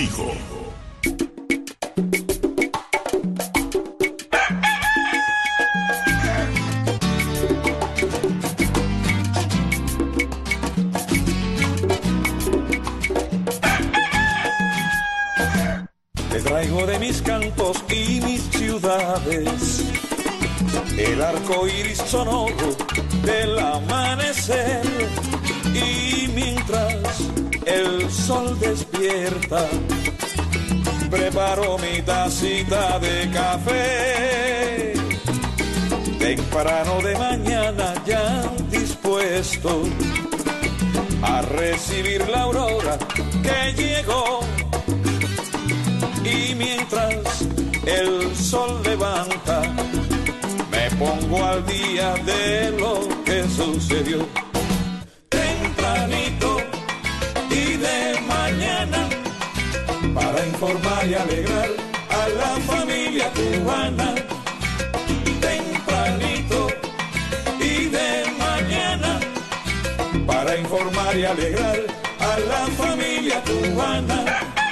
Fijo. Te traigo de mis campos y mis ciudades el arco iris sonoro del amanecer, y mientras el sol despierta preparo mi tacita de café. Temprano de mañana ya dispuesto a recibir la aurora que llegó, y mientras el sol levanta me pongo al día de lo que sucedió. Tempranito y de mañana, para informar y alegrar a la familia cubana. Tempranito y de mañana, para informar y alegrar a la familia cubana.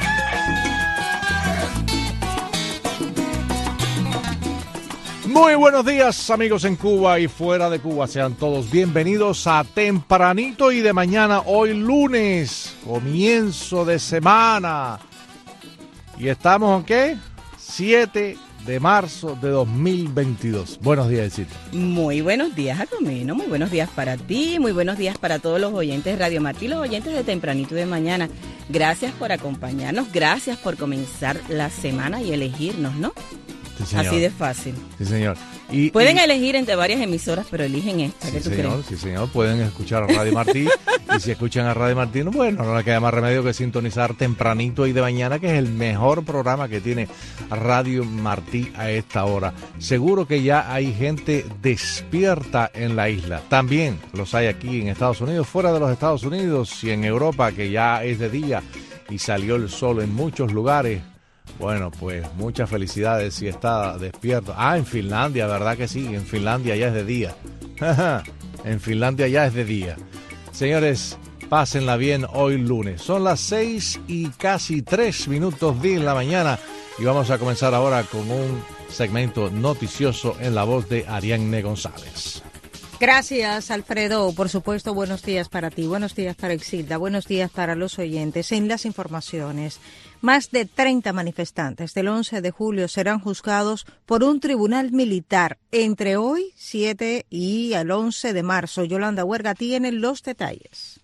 Muy buenos días, amigos en Cuba y fuera de Cuba. Sean todos bienvenidos a Tempranito y de Mañana, hoy lunes, comienzo de semana. Y estamos, ¿en qué? 7 de marzo de 2022. Buenos días, Elcita. Muy buenos días, Jacomino. Muy buenos días para ti, muy buenos días para todos los oyentes de Radio Martí, los oyentes de Tempranito y de Mañana. Gracias por acompañarnos, gracias por comenzar la semana y elegirnos, ¿no? Sí, así de fácil. Sí, señor. Pueden elegir entre varias emisoras, pero eligen esta. Sí, ¿Qué tú señor, crees? sí, señor. Pueden escuchar a Radio Martí. Y si escuchan a Radio Martí, bueno, no le queda más remedio que sintonizar Tempranito y de Mañana, que es el mejor programa que tiene Radio Martí a esta hora. Seguro que ya hay gente despierta en la isla. También los hay aquí en Estados Unidos, fuera de los Estados Unidos y en Europa, que ya es de día y salió el sol en muchos lugares. Bueno, pues muchas felicidades si está despierto. En Finlandia, ¿verdad que sí? En Finlandia ya es de día. En Finlandia ya es de día. Señores, pásenla bien hoy lunes. Son las 6 y casi 3 minutos de la mañana y vamos a comenzar ahora con un segmento noticioso en la voz de Ariadne González. Gracias, Alfredo. Por supuesto, buenos días para ti, buenos días para Exilda, buenos días para los oyentes. En las informaciones, más de 30 manifestantes del 11 de julio serán juzgados por un tribunal militar entre hoy, 7 y el 11 de marzo. Yolanda Huerga tiene los detalles.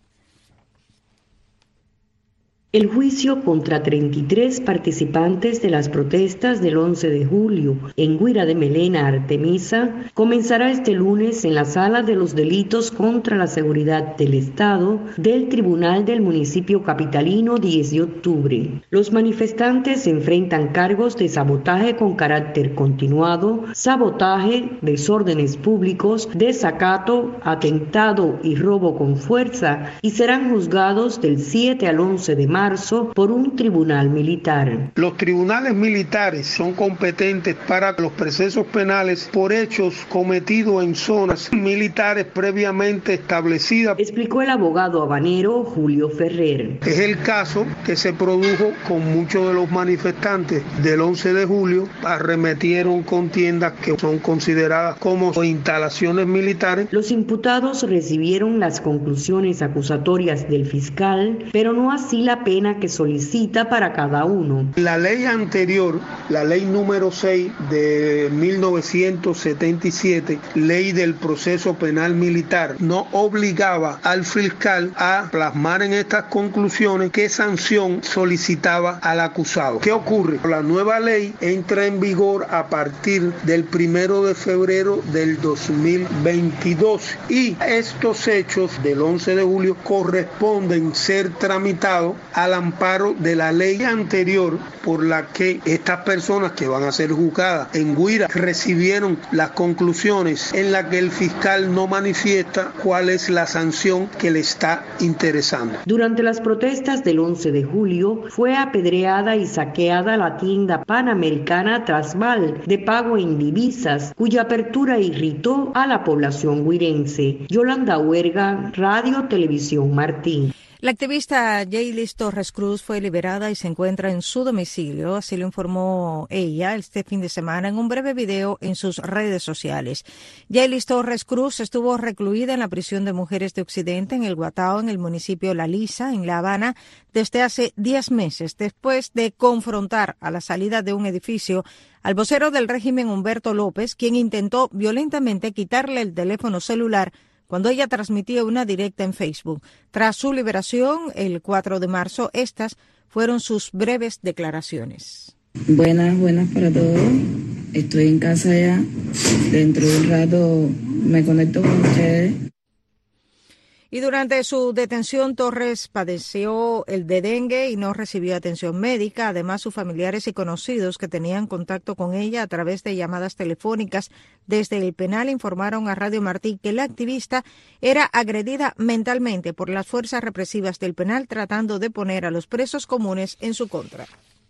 El juicio contra 33 participantes de las protestas del 11 de julio en Guira de Melena, Artemisa, comenzará este lunes en la Sala de los Delitos contra la Seguridad del Estado del Tribunal del Municipio Capitalino 10 de octubre. Los manifestantes enfrentan cargos de sabotaje con carácter continuado, sabotaje, desórdenes públicos, desacato, atentado y robo con fuerza, y serán juzgados del 7 al 11 de marzo por un tribunal militar. Los tribunales militares son competentes para los procesos penales por hechos cometidos en zonas militares previamente establecidas, explicó el abogado habanero Julio Ferrer. Es el caso que se produjo con muchos de los manifestantes del 11 de julio, arremetieron contiendas que son consideradas como instalaciones militares. Los imputados recibieron las conclusiones acusatorias del fiscal, pero no así la pena que solicita para cada uno. La ley anterior, la ley número 6 de 1977, ley del proceso penal militar, no obligaba al fiscal a plasmar en estas conclusiones qué sanción solicitaba al acusado. ¿Qué ocurre? La nueva ley entra en vigor a partir del 1 de febrero del 2022 y estos hechos del 11 de julio corresponden ser tramitados al amparo de la ley anterior por la que estas personas que van a ser juzgadas en Guira recibieron las conclusiones en las que el fiscal no manifiesta cuál es la sanción que le está interesando. Durante las protestas del 11 de julio fue apedreada y saqueada la tienda panamericana Trasval de pago en divisas, cuya apertura irritó a la población guirense. Yolanda Huerga, Radio Televisión Martí. La activista Jaylis Torres Cruz fue liberada y se encuentra en su domicilio, así lo informó ella este fin de semana en un breve video en sus redes sociales. Jaylis Torres Cruz estuvo recluida en la prisión de mujeres de Occidente en el Guatao, en el municipio La Lisa, en La Habana, desde hace 10 meses, después de confrontar a la salida de un edificio al vocero del régimen Humberto López, quien intentó violentamente quitarle el teléfono celular cuando ella transmitía una directa en Facebook. Tras su liberación, el 4 de marzo, estas fueron sus breves declaraciones. Buenas para todos. Estoy en casa ya. Dentro de un rato me conecto con ustedes. Y durante su detención, Torres padeció el de dengue y no recibió atención médica. Además, sus familiares y conocidos que tenían contacto con ella a través de llamadas telefónicas desde el penal informaron a Radio Martí que la activista era agredida mentalmente por las fuerzas represivas del penal, tratando de poner a los presos comunes en su contra.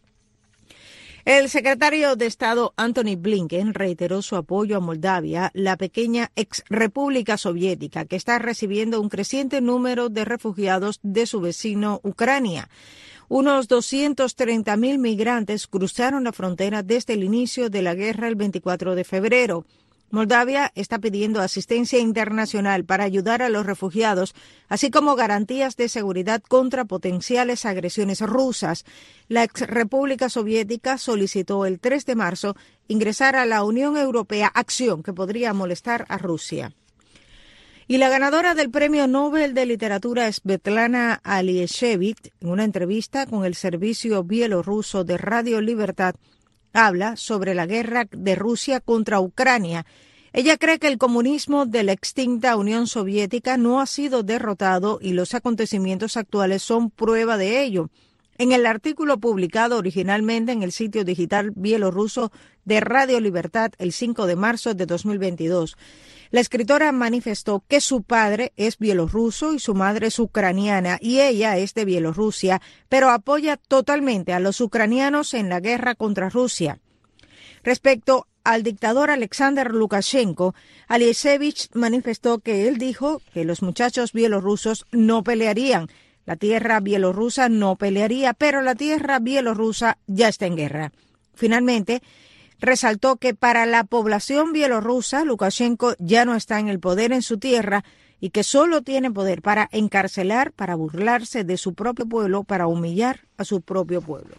El secretario de Estado Antony Blinken reiteró su apoyo a Moldavia, la pequeña ex república soviética que está recibiendo un creciente número de refugiados de su vecino Ucrania. Unos 230.000 migrantes cruzaron la frontera desde el inicio de la guerra el 24 de febrero. Moldavia está pidiendo asistencia internacional para ayudar a los refugiados, así como garantías de seguridad contra potenciales agresiones rusas. La ex República Soviética solicitó el 3 de marzo ingresar a la Unión Europea, acción que podría molestar a Rusia. Y la ganadora del Premio Nobel de Literatura Svetlana Alexievich, en una entrevista con el servicio bielorruso de Radio Libertad, habla sobre la guerra de Rusia contra Ucrania. Ella cree que el comunismo de la extinta Unión Soviética no ha sido derrotado y los acontecimientos actuales son prueba de ello. En el artículo publicado originalmente en el sitio digital bielorruso de Radio Libertad el 5 de marzo de 2022, la escritora manifestó que su padre es bielorruso y su madre es ucraniana y ella es de Bielorrusia, pero apoya totalmente a los ucranianos en la guerra contra Rusia. Respecto al dictador Alexander Lukashenko, Alexievich manifestó que él dijo que los muchachos bielorrusos no pelearían. La tierra bielorrusa no pelearía, pero la tierra bielorrusa ya está en guerra. Finalmente, resaltó que para la población bielorrusa, Lukashenko ya no está en el poder en su tierra y que solo tiene poder para encarcelar, para burlarse de su propio pueblo, para humillar a su propio pueblo.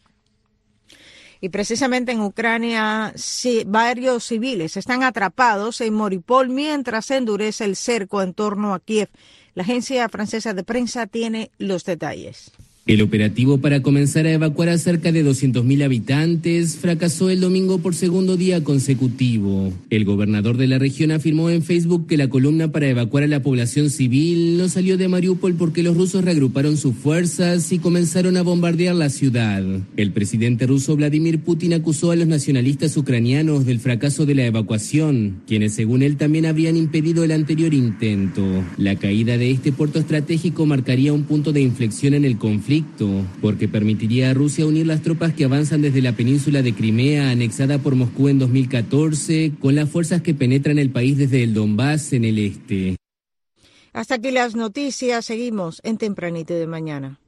Y precisamente en Ucrania, varios civiles están atrapados en Mariupol mientras se endurece el cerco en torno a Kiev. La agencia francesa de prensa tiene los detalles. El operativo para comenzar a evacuar a cerca de 200.000 habitantes fracasó el domingo por segundo día consecutivo. El gobernador de la región afirmó en Facebook que la columna para evacuar a la población civil no salió de Mariupol porque los rusos reagruparon sus fuerzas y comenzaron a bombardear la ciudad. El presidente ruso Vladimir Putin acusó a los nacionalistas ucranianos del fracaso de la evacuación, quienes según él también habrían impedido el anterior intento. La caída de este puerto estratégico marcaría un punto de inflexión en el conflicto, porque permitiría a Rusia unir las tropas que avanzan desde la península de Crimea, anexada por Moscú en 2014, con las fuerzas que penetran el país desde el Donbass en el este. Hasta aquí las noticias, seguimos en Tempranito de Mañana.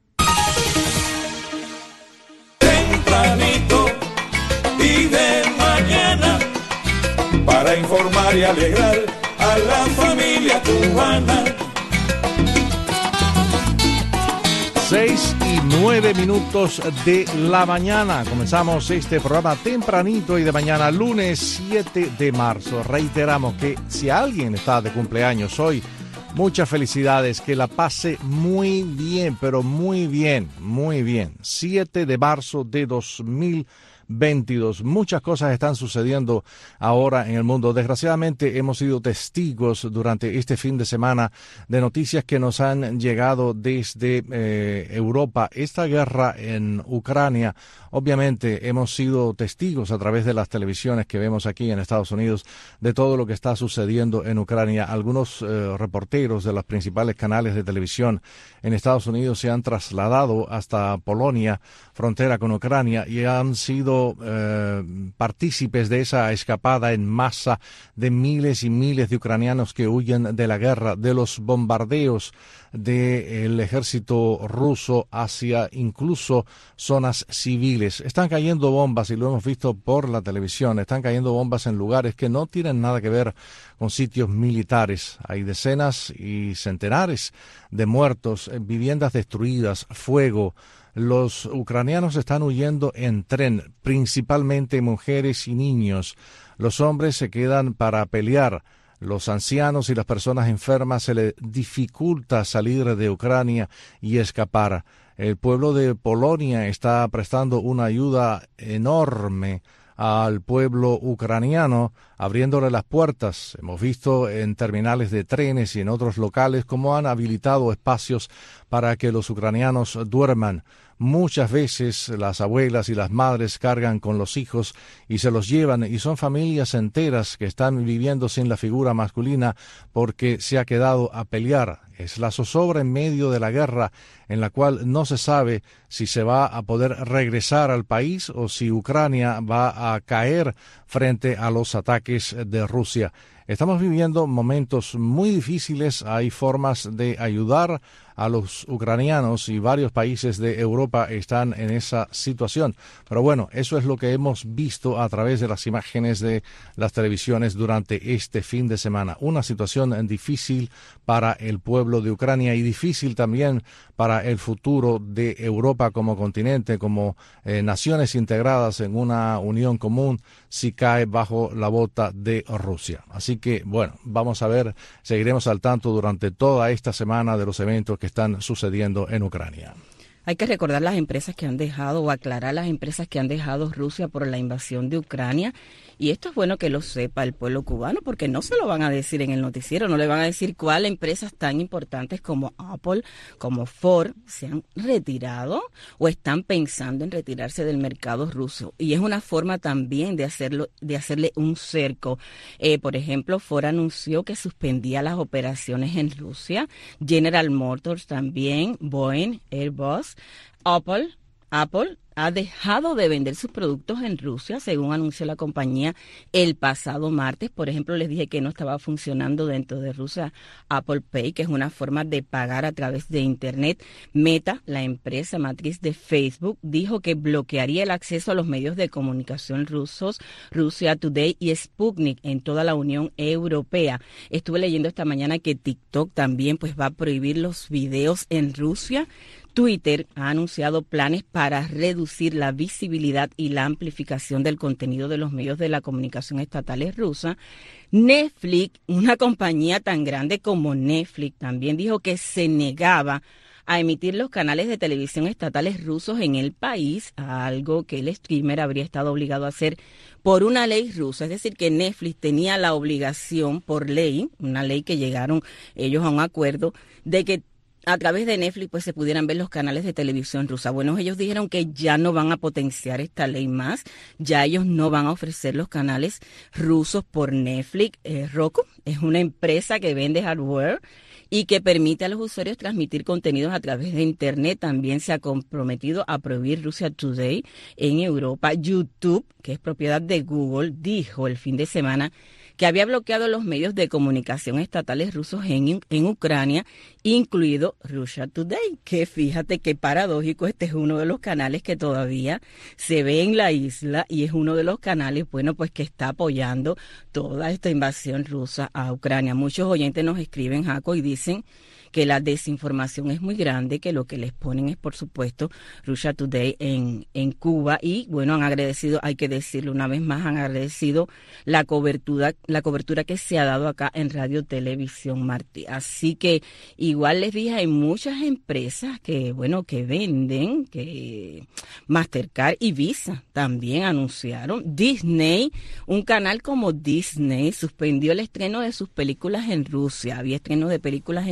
Tempranito y de mañana, para informar y alegrar a la familia cubana. 6:09 de la mañana. Comenzamos este programa tempranito y de mañana, lunes 7 de marzo. Reiteramos que si alguien está de cumpleaños hoy, muchas felicidades, que la pase muy bien, pero muy bien, muy bien. 7 de marzo de 2022. Muchas cosas están sucediendo ahora en el mundo. Desgraciadamente hemos sido testigos durante este fin de semana de noticias que nos han llegado desde Europa. Esta guerra en Ucrania, obviamente hemos sido testigos a través de las televisiones que vemos aquí en Estados Unidos de todo lo que está sucediendo en Ucrania. Algunos reporteros de los principales canales de televisión en Estados Unidos se han trasladado hasta Polonia, frontera con Ucrania, y han sido sido partícipes de esa escapada en masa de miles y miles de ucranianos que huyen de la guerra, de los bombardeos del ejército ruso hacia incluso zonas civiles. Están cayendo bombas, y lo hemos visto por la televisión, están cayendo bombas en lugares que no tienen nada que ver con sitios militares. Hay decenas y centenares de muertos, viviendas destruidas, fuego. Los ucranianos están huyendo en tren, principalmente mujeres y niños. Los hombres se quedan para pelear. Los ancianos y las personas enfermas se les dificulta salir de Ucrania y escapar. El pueblo de Polonia está prestando una ayuda enorme al pueblo ucraniano, abriéndole las puertas. Hemos visto en terminales de trenes y en otros locales cómo han habilitado espacios para que los ucranianos duerman. Muchas veces las abuelas y las madres cargan con los hijos y se los llevan, y son familias enteras que están viviendo sin la figura masculina porque se ha quedado a pelear. Es la zozobra en medio de la guerra, en la cual no se sabe si se va a poder regresar al país o si Ucrania va a caer frente a los ataques de Rusia. Estamos viviendo momentos muy difíciles. Hay formas de ayudar a los ucranianos y varios países de Europa están en esa situación. Pero bueno, eso es lo que hemos visto a través de las imágenes de las televisiones durante este fin de semana. Una situación difícil para el pueblo de Ucrania y difícil también para el futuro de Europa como continente, como naciones integradas en una unión común, si cae bajo la bota de Rusia. Así que, bueno, vamos a ver, seguiremos al tanto durante toda esta semana de los eventos que están sucediendo en Ucrania. Hay que recordar las empresas que han dejado, o aclarar las empresas que han dejado Rusia por la invasión de Ucrania. Y esto es bueno que lo sepa el pueblo cubano, porque no se lo van a decir en el noticiero, no le van a decir cuáles empresas tan importantes como Apple, como Ford, se han retirado o están pensando en retirarse del mercado ruso. Y es una forma también de hacerle un cerco. Por ejemplo, Ford anunció que suspendía las operaciones en Rusia, General Motors también, Boeing, Airbus, Apple ha dejado de vender sus productos en Rusia, según anunció la compañía el pasado martes. Por ejemplo, les dije que no estaba funcionando dentro de Rusia Apple Pay, que es una forma de pagar a través de Internet. Meta, la empresa matriz de Facebook, dijo que bloquearía el acceso a los medios de comunicación rusos, Russia Today y Sputnik en toda la Unión Europea. Estuve leyendo esta mañana que TikTok también va a prohibir los videos en Rusia. Twitter ha anunciado planes para reducir la visibilidad y la amplificación del contenido de los medios de la comunicación estatales rusas. Netflix, una compañía tan grande como Netflix, también dijo que se negaba a emitir los canales de televisión estatales rusos en el país, algo que el streamer habría estado obligado a hacer por una ley rusa. Es decir, que Netflix tenía la obligación por ley, una ley que llegaron ellos a un acuerdo, de que a través de Netflix se pudieran ver los canales de televisión rusa. Bueno, ellos dijeron que ya no van a potenciar esta ley más, ya ellos no van a ofrecer los canales rusos por Netflix. Roku es una empresa que vende hardware y que permite a los usuarios transmitir contenidos a través de Internet. También se ha comprometido a prohibir Russia Today en Europa. YouTube, que es propiedad de Google, dijo el fin de semana que había bloqueado los medios de comunicación estatales rusos en Ucrania, incluido Russia Today, que fíjate qué paradójico, este es uno de los canales que todavía se ve en la isla y es uno de los canales, que está apoyando toda esta invasión rusa a Ucrania. Muchos oyentes nos escriben, Jaco, y dicen que la desinformación es muy grande, que lo que les ponen es, por supuesto, Russia Today en Cuba. Y bueno, han agradecido, hay que decirlo una vez más, han agradecido la cobertura que se ha dado acá en Radio Televisión Martí. Así que igual les dije, hay muchas empresas que venden, que Mastercard y Visa también anunciaron. Disney, un canal como Disney, suspendió el estreno de sus películas en Rusia. Había estreno de películas en Rusia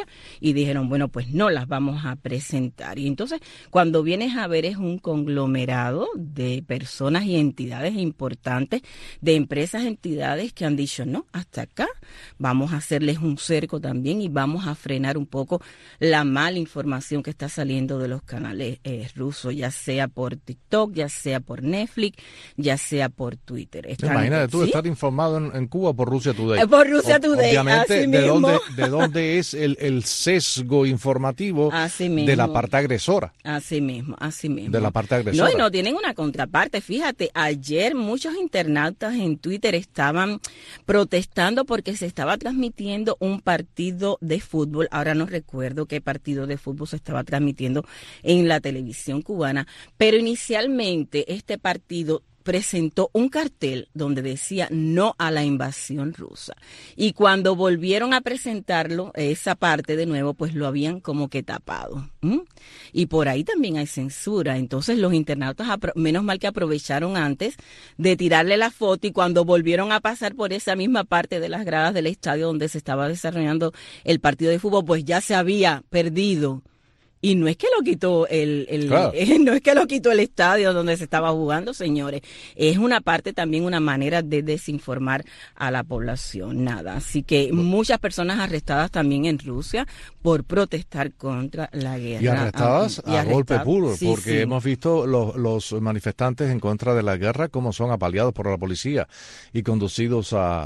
y dijeron, bueno, pues no las vamos a presentar. Y entonces, cuando vienes a ver, es un conglomerado de personas y entidades importantes, de empresas, entidades que han dicho, no, hasta acá, vamos a hacerles un cerco también y vamos a frenar un poco la mala información que está saliendo de los canales rusos, ya sea por TikTok, ya sea por Netflix, ya sea por Twitter. Imagínate tú, ¿sí? estar informado en Cuba por Rusia Today. Por Rusia Today, obviamente, así mismo. ¿De dónde es el sesgo informativo de la parte agresora? Así mismo. De la parte agresora. No, y no tienen una contraparte. Fíjate, ayer muchos internautas en Twitter estaban protestando porque se estaba transmitiendo un partido de fútbol. Ahora no recuerdo qué partido de fútbol se estaba transmitiendo en la televisión cubana, pero inicialmente este partido presentó un cartel donde decía no a la invasión rusa. Y cuando volvieron a presentarlo, esa parte de nuevo, pues lo habían como que tapado. Y por ahí también hay censura. Entonces los internautas, menos mal que aprovecharon antes de tirarle la foto, y cuando volvieron a pasar por esa misma parte de las gradas del estadio donde se estaba desarrollando el partido de fútbol, pues ya se había perdido. Y no es que lo quitó claro. No es que lo quitó el estadio donde se estaba jugando, señores. Es una parte también, una manera de desinformar a la población, nada. Así que muchas personas arrestadas también en Rusia por protestar contra la guerra. Y arrestadas a golpe puro, sí, porque sí. Hemos visto los manifestantes en contra de la guerra como son apaleados por la policía y conducidos a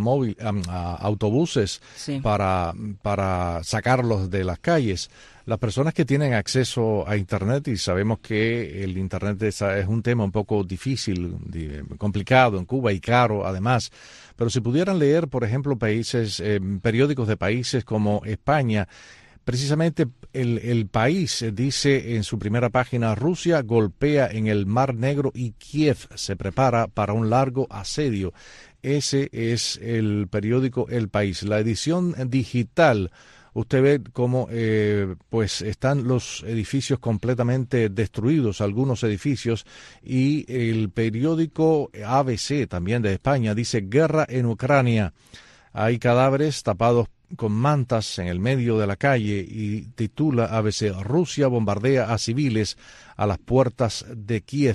autobuses sí. para sacarlos de las calles. Las personas que tienen acceso a Internet, y sabemos que el Internet es un tema un poco difícil, complicado en Cuba y caro además, pero si pudieran leer, por ejemplo, periódicos de países como España, precisamente el país dice en su primera página, Rusia golpea en el Mar Negro y Kiev se prepara para un largo asedio. Ese es el periódico El País. La edición digital, usted ve cómo pues están los edificios completamente destruidos, algunos edificios, y el periódico ABC, también de España, dice guerra en Ucrania. Hay cadáveres tapados con mantas en el medio de la calle y titula ABC, Rusia bombardea a civiles a las puertas de Kiev.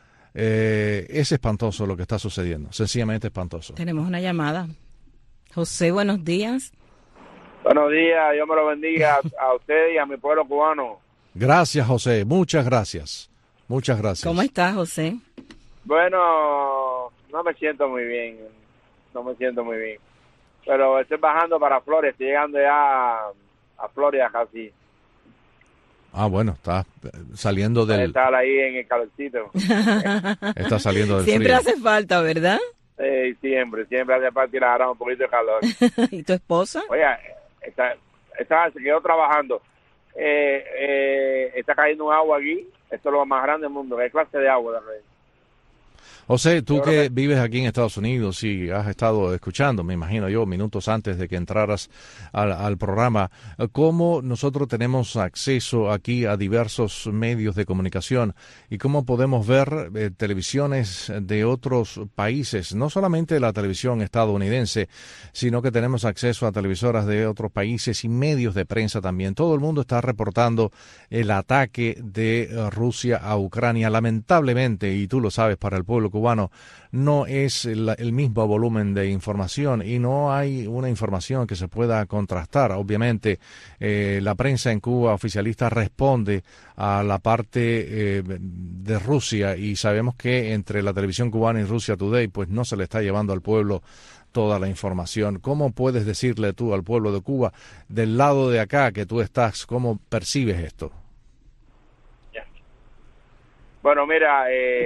Es espantoso lo que está sucediendo, sencillamente espantoso. Tenemos una llamada. José, buenos días. Buenos días, Dios me lo bendiga a usted y a mi pueblo cubano. Gracias, José, muchas gracias. Muchas gracias. ¿Cómo estás, José? Bueno, no me siento muy bien, pero estoy bajando para Florida, estoy llegando ya a Florida casi. Ah, bueno, está saliendo del... Estar ahí en el calorcito. Está saliendo del siempre frío. Hace falta, ¿verdad? Siempre hace falta ir a agarrar un poquito de calor. ¿Y tu esposa? Oye, se quedó trabajando. Está cayendo un agua aquí. Esto es lo más grande del mundo. ¿Qué clase de agua, de rey? José, tú que vives aquí en Estados Unidos y has estado escuchando, me imagino yo, minutos antes de que entraras al programa, cómo nosotros tenemos acceso aquí a diversos medios de comunicación y cómo podemos ver televisiones de otros países, no solamente la televisión estadounidense, sino que tenemos acceso a televisoras de otros países y medios de prensa también. Todo el mundo está reportando el ataque de Rusia a Ucrania. Lamentablemente, y tú lo sabes, para el pueblo cubano no es el mismo volumen de información y no hay una información que se pueda contrastar. Obviamente, la prensa en Cuba oficialista responde a la parte de Rusia y sabemos que entre la televisión cubana y Rusia Today pues no se le está llevando al pueblo toda la información. ¿Cómo puedes decirle tú al pueblo de Cuba, del lado de acá que tú estás, cómo percibes esto? Bueno, mira,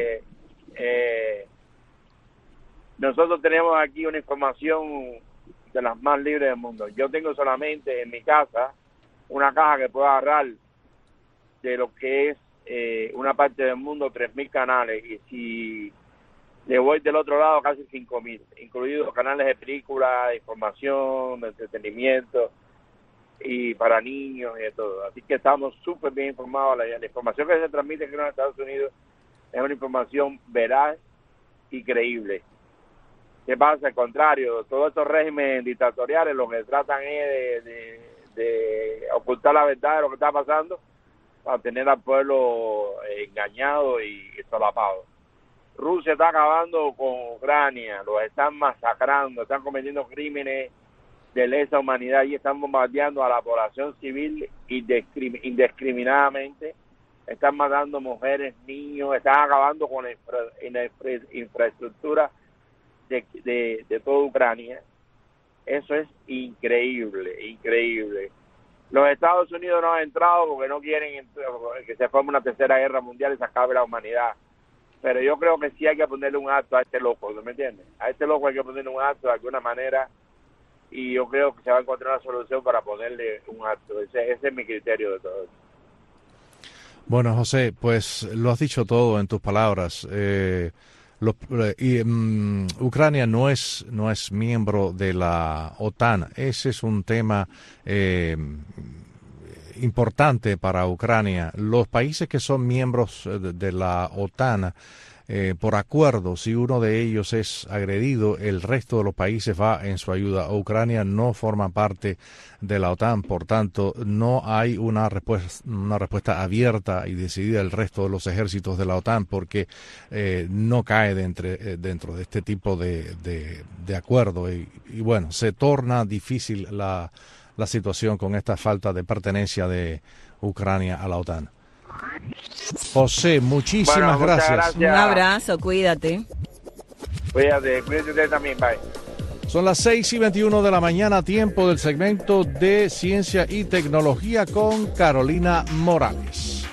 nosotros tenemos aquí una información de las más libres del mundo. Yo tengo solamente en mi casa una caja que puedo agarrar de lo que es una parte del mundo, 3.000 canales, y si le voy del otro lado casi 5.000, incluidos canales de películas, de información, de entretenimiento y para niños y de todo. Así que estamos súper bien informados. La información que se transmite aquí en los Estados Unidos es una información veraz y creíble. ¿Qué pasa? Al contrario, todos estos regímenes dictatoriales lo que tratan es ocultar la verdad de lo que está pasando para tener al pueblo engañado y solapado. Rusia está acabando con Ucrania, los están masacrando, están cometiendo crímenes de lesa humanidad y están bombardeando a la población civil indiscriminadamente, están matando mujeres, niños, están acabando con la infraestructura de toda Ucrania. Eso es increíble. Los Estados Unidos no han entrado porque no quieren que se forme una tercera guerra mundial y se acabe la humanidad. Pero yo creo que sí hay que ponerle un alto a este loco, ¿me entiendes? A este loco hay que ponerle un alto de alguna manera y yo creo que se va a encontrar una solución para ponerle un alto. Ese es mi criterio de todo eso. Bueno, José, pues lo has dicho todo en tus palabras. Ucrania no es miembro de la OTAN. Ese es un tema importante para Ucrania. Los países que son miembros de la OTAN, por acuerdo, si uno de ellos es agredido, el resto de los países va en su ayuda. Ucrania no forma parte de la OTAN, por tanto, no hay una respuesta abierta y decidida del resto de los ejércitos de la OTAN, porque no cae dentro de este tipo de acuerdo. Y bueno, se torna difícil la situación con esta falta de pertenencia de Ucrania a la OTAN. José, muchísimas gracias. Un abrazo, cuídate. Cuídate usted también, bye. Son las 6:21 de la mañana, tiempo del segmento de Ciencia y Tecnología con Carolina Morales.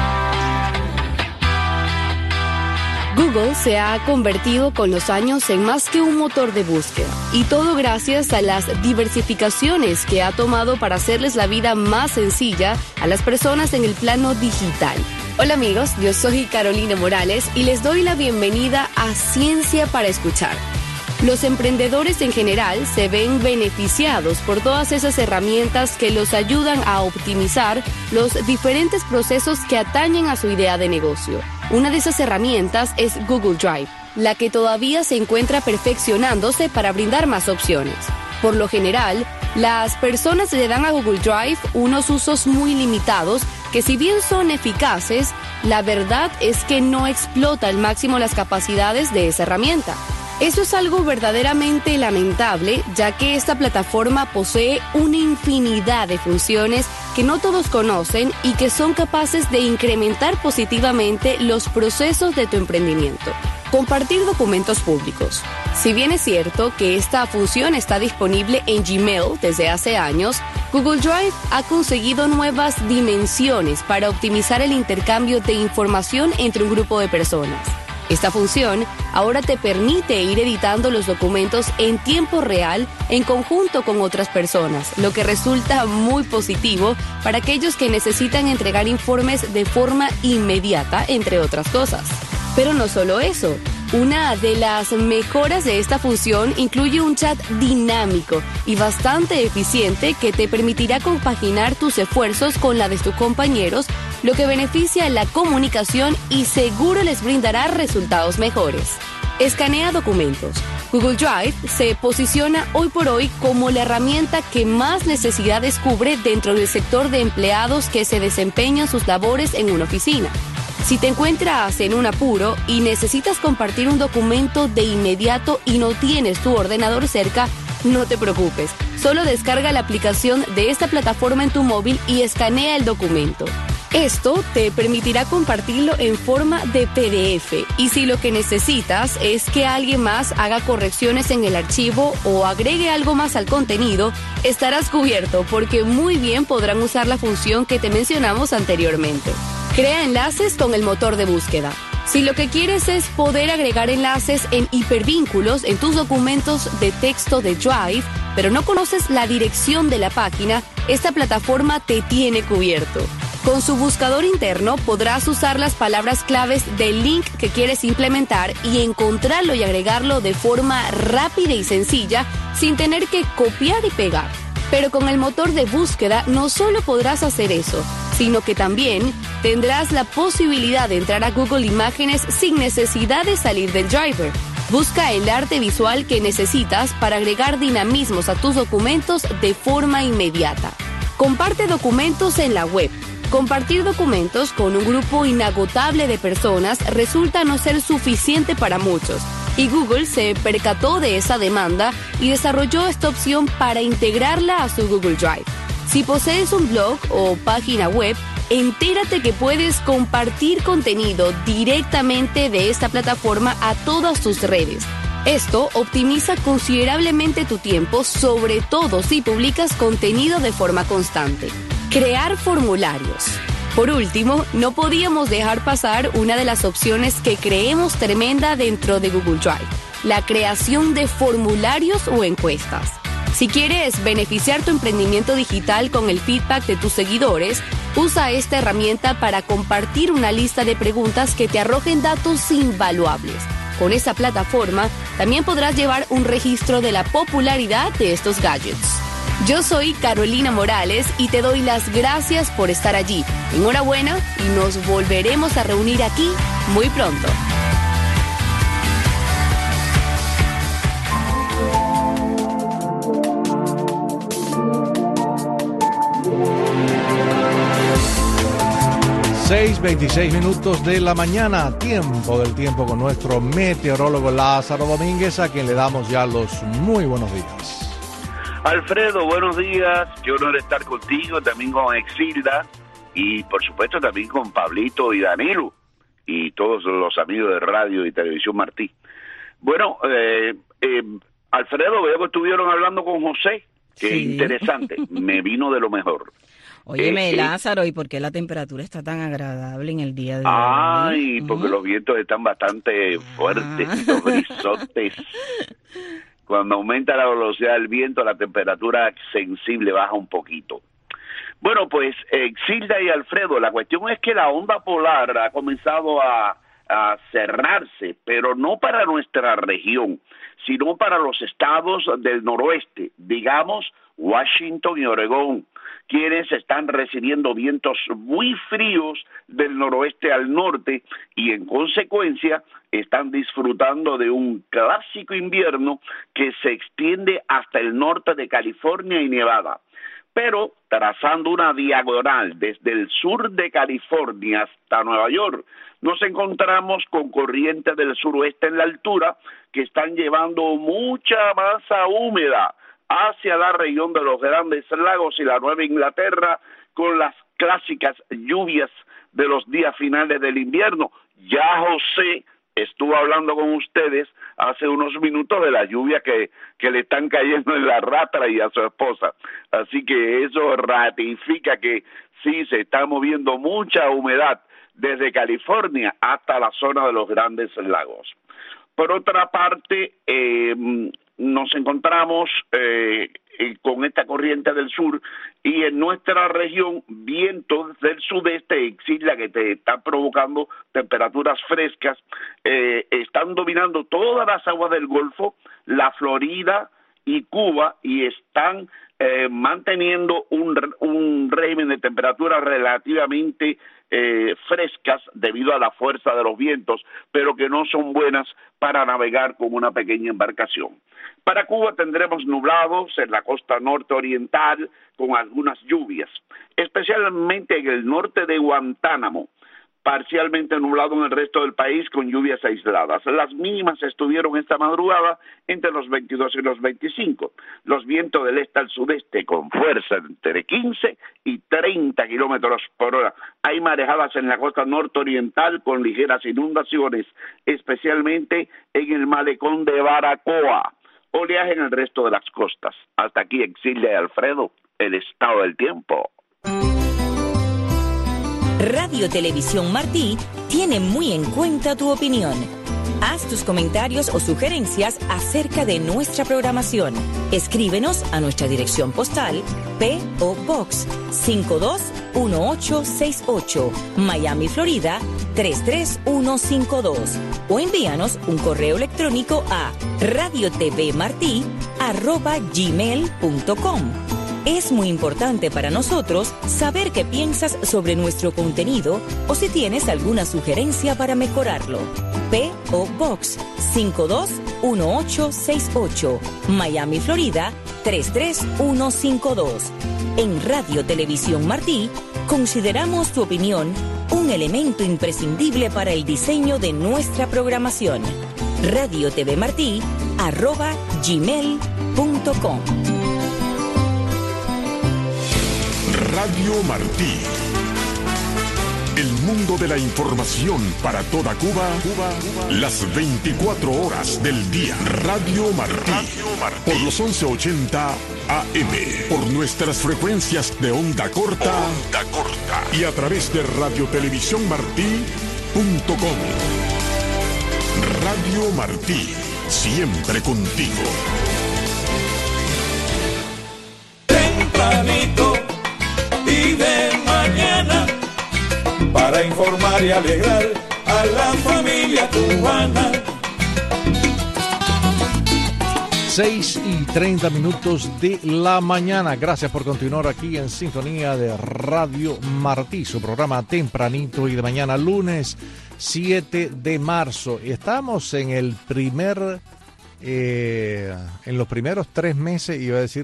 Google se ha convertido con los años en más que un motor de búsqueda, y todo gracias a las diversificaciones que ha tomado para hacerles la vida más sencilla a las personas en el plano digital. Hola amigos, yo soy Carolina Morales y les doy la bienvenida a Ciencia para Escuchar. Los emprendedores en general se ven beneficiados por todas esas herramientas que los ayudan a optimizar los diferentes procesos que atañen a su idea de negocio. Una de esas herramientas es Google Drive, la que todavía se encuentra perfeccionándose para brindar más opciones. Por lo general, las personas le dan a Google Drive unos usos muy limitados que, si bien son eficaces, la verdad es que no explota al máximo las capacidades de esa herramienta. Eso es algo verdaderamente lamentable, ya que esta plataforma posee una infinidad de funciones que no todos conocen y que son capaces de incrementar positivamente los procesos de tu emprendimiento. Compartir documentos públicos. Si bien es cierto que esta función está disponible en Gmail desde hace años, Google Drive ha conseguido nuevas dimensiones para optimizar el intercambio de información entre un grupo de personas. Esta función ahora te permite ir editando los documentos en tiempo real en conjunto con otras personas, lo que resulta muy positivo para aquellos que necesitan entregar informes de forma inmediata, entre otras cosas. Pero no solo eso. Una de las mejoras de esta función incluye un chat dinámico y bastante eficiente que te permitirá compaginar tus esfuerzos con la de tus compañeros, lo que beneficia la comunicación y seguro les brindará resultados mejores. Escanea documentos. Google Drive se posiciona hoy por hoy como la herramienta que más necesidades cubre dentro del sector de empleados que se desempeñan sus labores en una oficina. Si te encuentras en un apuro y necesitas compartir un documento de inmediato y no tienes tu ordenador cerca, no te preocupes. Solo descarga la aplicación de esta plataforma en tu móvil y escanea el documento. Esto te permitirá compartirlo en forma de PDF, y si lo que necesitas es que alguien más haga correcciones en el archivo o agregue algo más al contenido, estarás cubierto porque muy bien podrán usar la función que te mencionamos anteriormente. Crea enlaces con el motor de búsqueda. Si lo que quieres es poder agregar enlaces en hipervínculos en tus documentos de texto de Drive, pero no conoces la dirección de la página, esta plataforma te tiene cubierto. Con su buscador interno podrás usar las palabras claves del link que quieres implementar y encontrarlo y agregarlo de forma rápida y sencilla sin tener que copiar y pegar. Pero con el motor de búsqueda no solo podrás hacer eso, sino que también tendrás la posibilidad de entrar a Google Imágenes sin necesidad de salir del driver. Busca el arte visual que necesitas para agregar dinamismos a tus documentos de forma inmediata. Comparte documentos en la web. Compartir documentos con un grupo inagotable de personas resulta no ser suficiente para muchos, y Google se percató de esa demanda y desarrolló esta opción para integrarla a su Google Drive. Si posees un blog o página web, entérate que puedes compartir contenido directamente de esta plataforma a todas tus redes. Esto optimiza considerablemente tu tiempo, sobre todo si publicas contenido de forma constante. Crear formularios. Por último, no podíamos dejar pasar una de las opciones que creemos tremenda dentro de Google Drive: la creación de formularios o encuestas. Si quieres beneficiar tu emprendimiento digital con el feedback de tus seguidores, usa esta herramienta para compartir una lista de preguntas que te arrojen datos invaluables. Con esa plataforma también podrás llevar un registro de la popularidad de estos gadgets. Yo soy Carolina Morales y te doy las gracias por estar allí. Enhorabuena y nos volveremos a reunir aquí muy pronto. Seis 26 minutos de la mañana, tiempo del tiempo con nuestro meteorólogo Lázaro Domínguez, a quien le damos ya los muy buenos días. Alfredo, buenos días, qué honor estar contigo, también con Exilda y por supuesto también con Pablito y Danilo y todos los amigos de Radio y Televisión Martí. Bueno, Alfredo, veo que estuvieron hablando con José, que Sí. interesante, me vino de lo mejor. Óyeme, Lázaro, ¿y por qué la temperatura está tan agradable en el día de hoy? Ay, porque los vientos están bastante fuertes, los brisotes. Cuando aumenta la velocidad del viento, la temperatura sensible baja un poquito. Bueno, pues Exilda y Alfredo, la cuestión es que la onda polar ha comenzado a cerrarse, pero no para nuestra región, sino para los estados del noroeste, digamos Washington y Oregón, quienes están recibiendo vientos muy fríos del noroeste al norte y en consecuencia están disfrutando de un clásico invierno que se extiende hasta el norte de California y Nevada. Pero trazando una diagonal desde el sur de California hasta Nueva York, nos encontramos con corrientes del suroeste en la altura que están llevando mucha masa húmeda hacia la región de los Grandes Lagos y la Nueva Inglaterra, con las clásicas lluvias de los días finales del invierno. Ya José estuvo hablando con ustedes hace unos minutos de la lluvia que le están cayendo en la Ratra y a su esposa. Así que eso ratifica que sí, se está moviendo mucha humedad desde California hasta la zona de los Grandes Lagos. Por otra parte, nos encontramos con esta corriente del sur y en nuestra región vientos del sudeste, Exilda, que te están provocando temperaturas frescas, están dominando todas las aguas del Golfo, la Florida y Cuba, y están manteniendo un régimen de temperaturas relativamente frescas debido a la fuerza de los vientos, pero que no son buenas para navegar con una pequeña embarcación. Para Cuba tendremos nublados en la costa norte oriental con algunas lluvias, especialmente en el norte de Guantánamo, parcialmente nublado en el resto del país con lluvias aisladas. Las mínimas estuvieron esta madrugada entre los 22 y los 25. Los vientos del este al sudeste con fuerza entre 15 y 30 kilómetros por hora. Hay marejadas en la costa norte-oriental con ligeras inundaciones, especialmente en el malecón de Baracoa. Oleaje en el resto de las costas. Hasta aquí, Exilda y Alfredo, el estado del tiempo. Radio Televisión Martí tiene muy en cuenta tu opinión. Haz tus comentarios o sugerencias acerca de nuestra programación. Escríbenos a nuestra dirección postal P.O. Box 521868, Miami, Florida 33152, o envíanos un correo electrónico a radiotvmarti@gmail.com. Es muy importante para nosotros saber qué piensas sobre nuestro contenido o si tienes alguna sugerencia para mejorarlo. P.O. Box 521868, Miami, Florida 33152. En Radio Televisión Martí, consideramos tu opinión un elemento imprescindible para el diseño de nuestra programación. radiotvmartí@gmail.com. Radio Martí. El mundo de la información para toda Cuba, las 24 horas del día. Radio Martí. Por los 1180 AM. Por nuestras frecuencias de onda corta. Y a través de radiotelevisiónmartí.com. Radio Martí. Siempre contigo. Tempranito y de mañana, para informar y alegrar a la familia cubana. 6:30 de la mañana. Gracias por continuar aquí en sintonía de Radio Martí, su programa tempranito y de mañana, lunes 7 de marzo. Y estamos en el en los primeros 3 meses, iba a decir,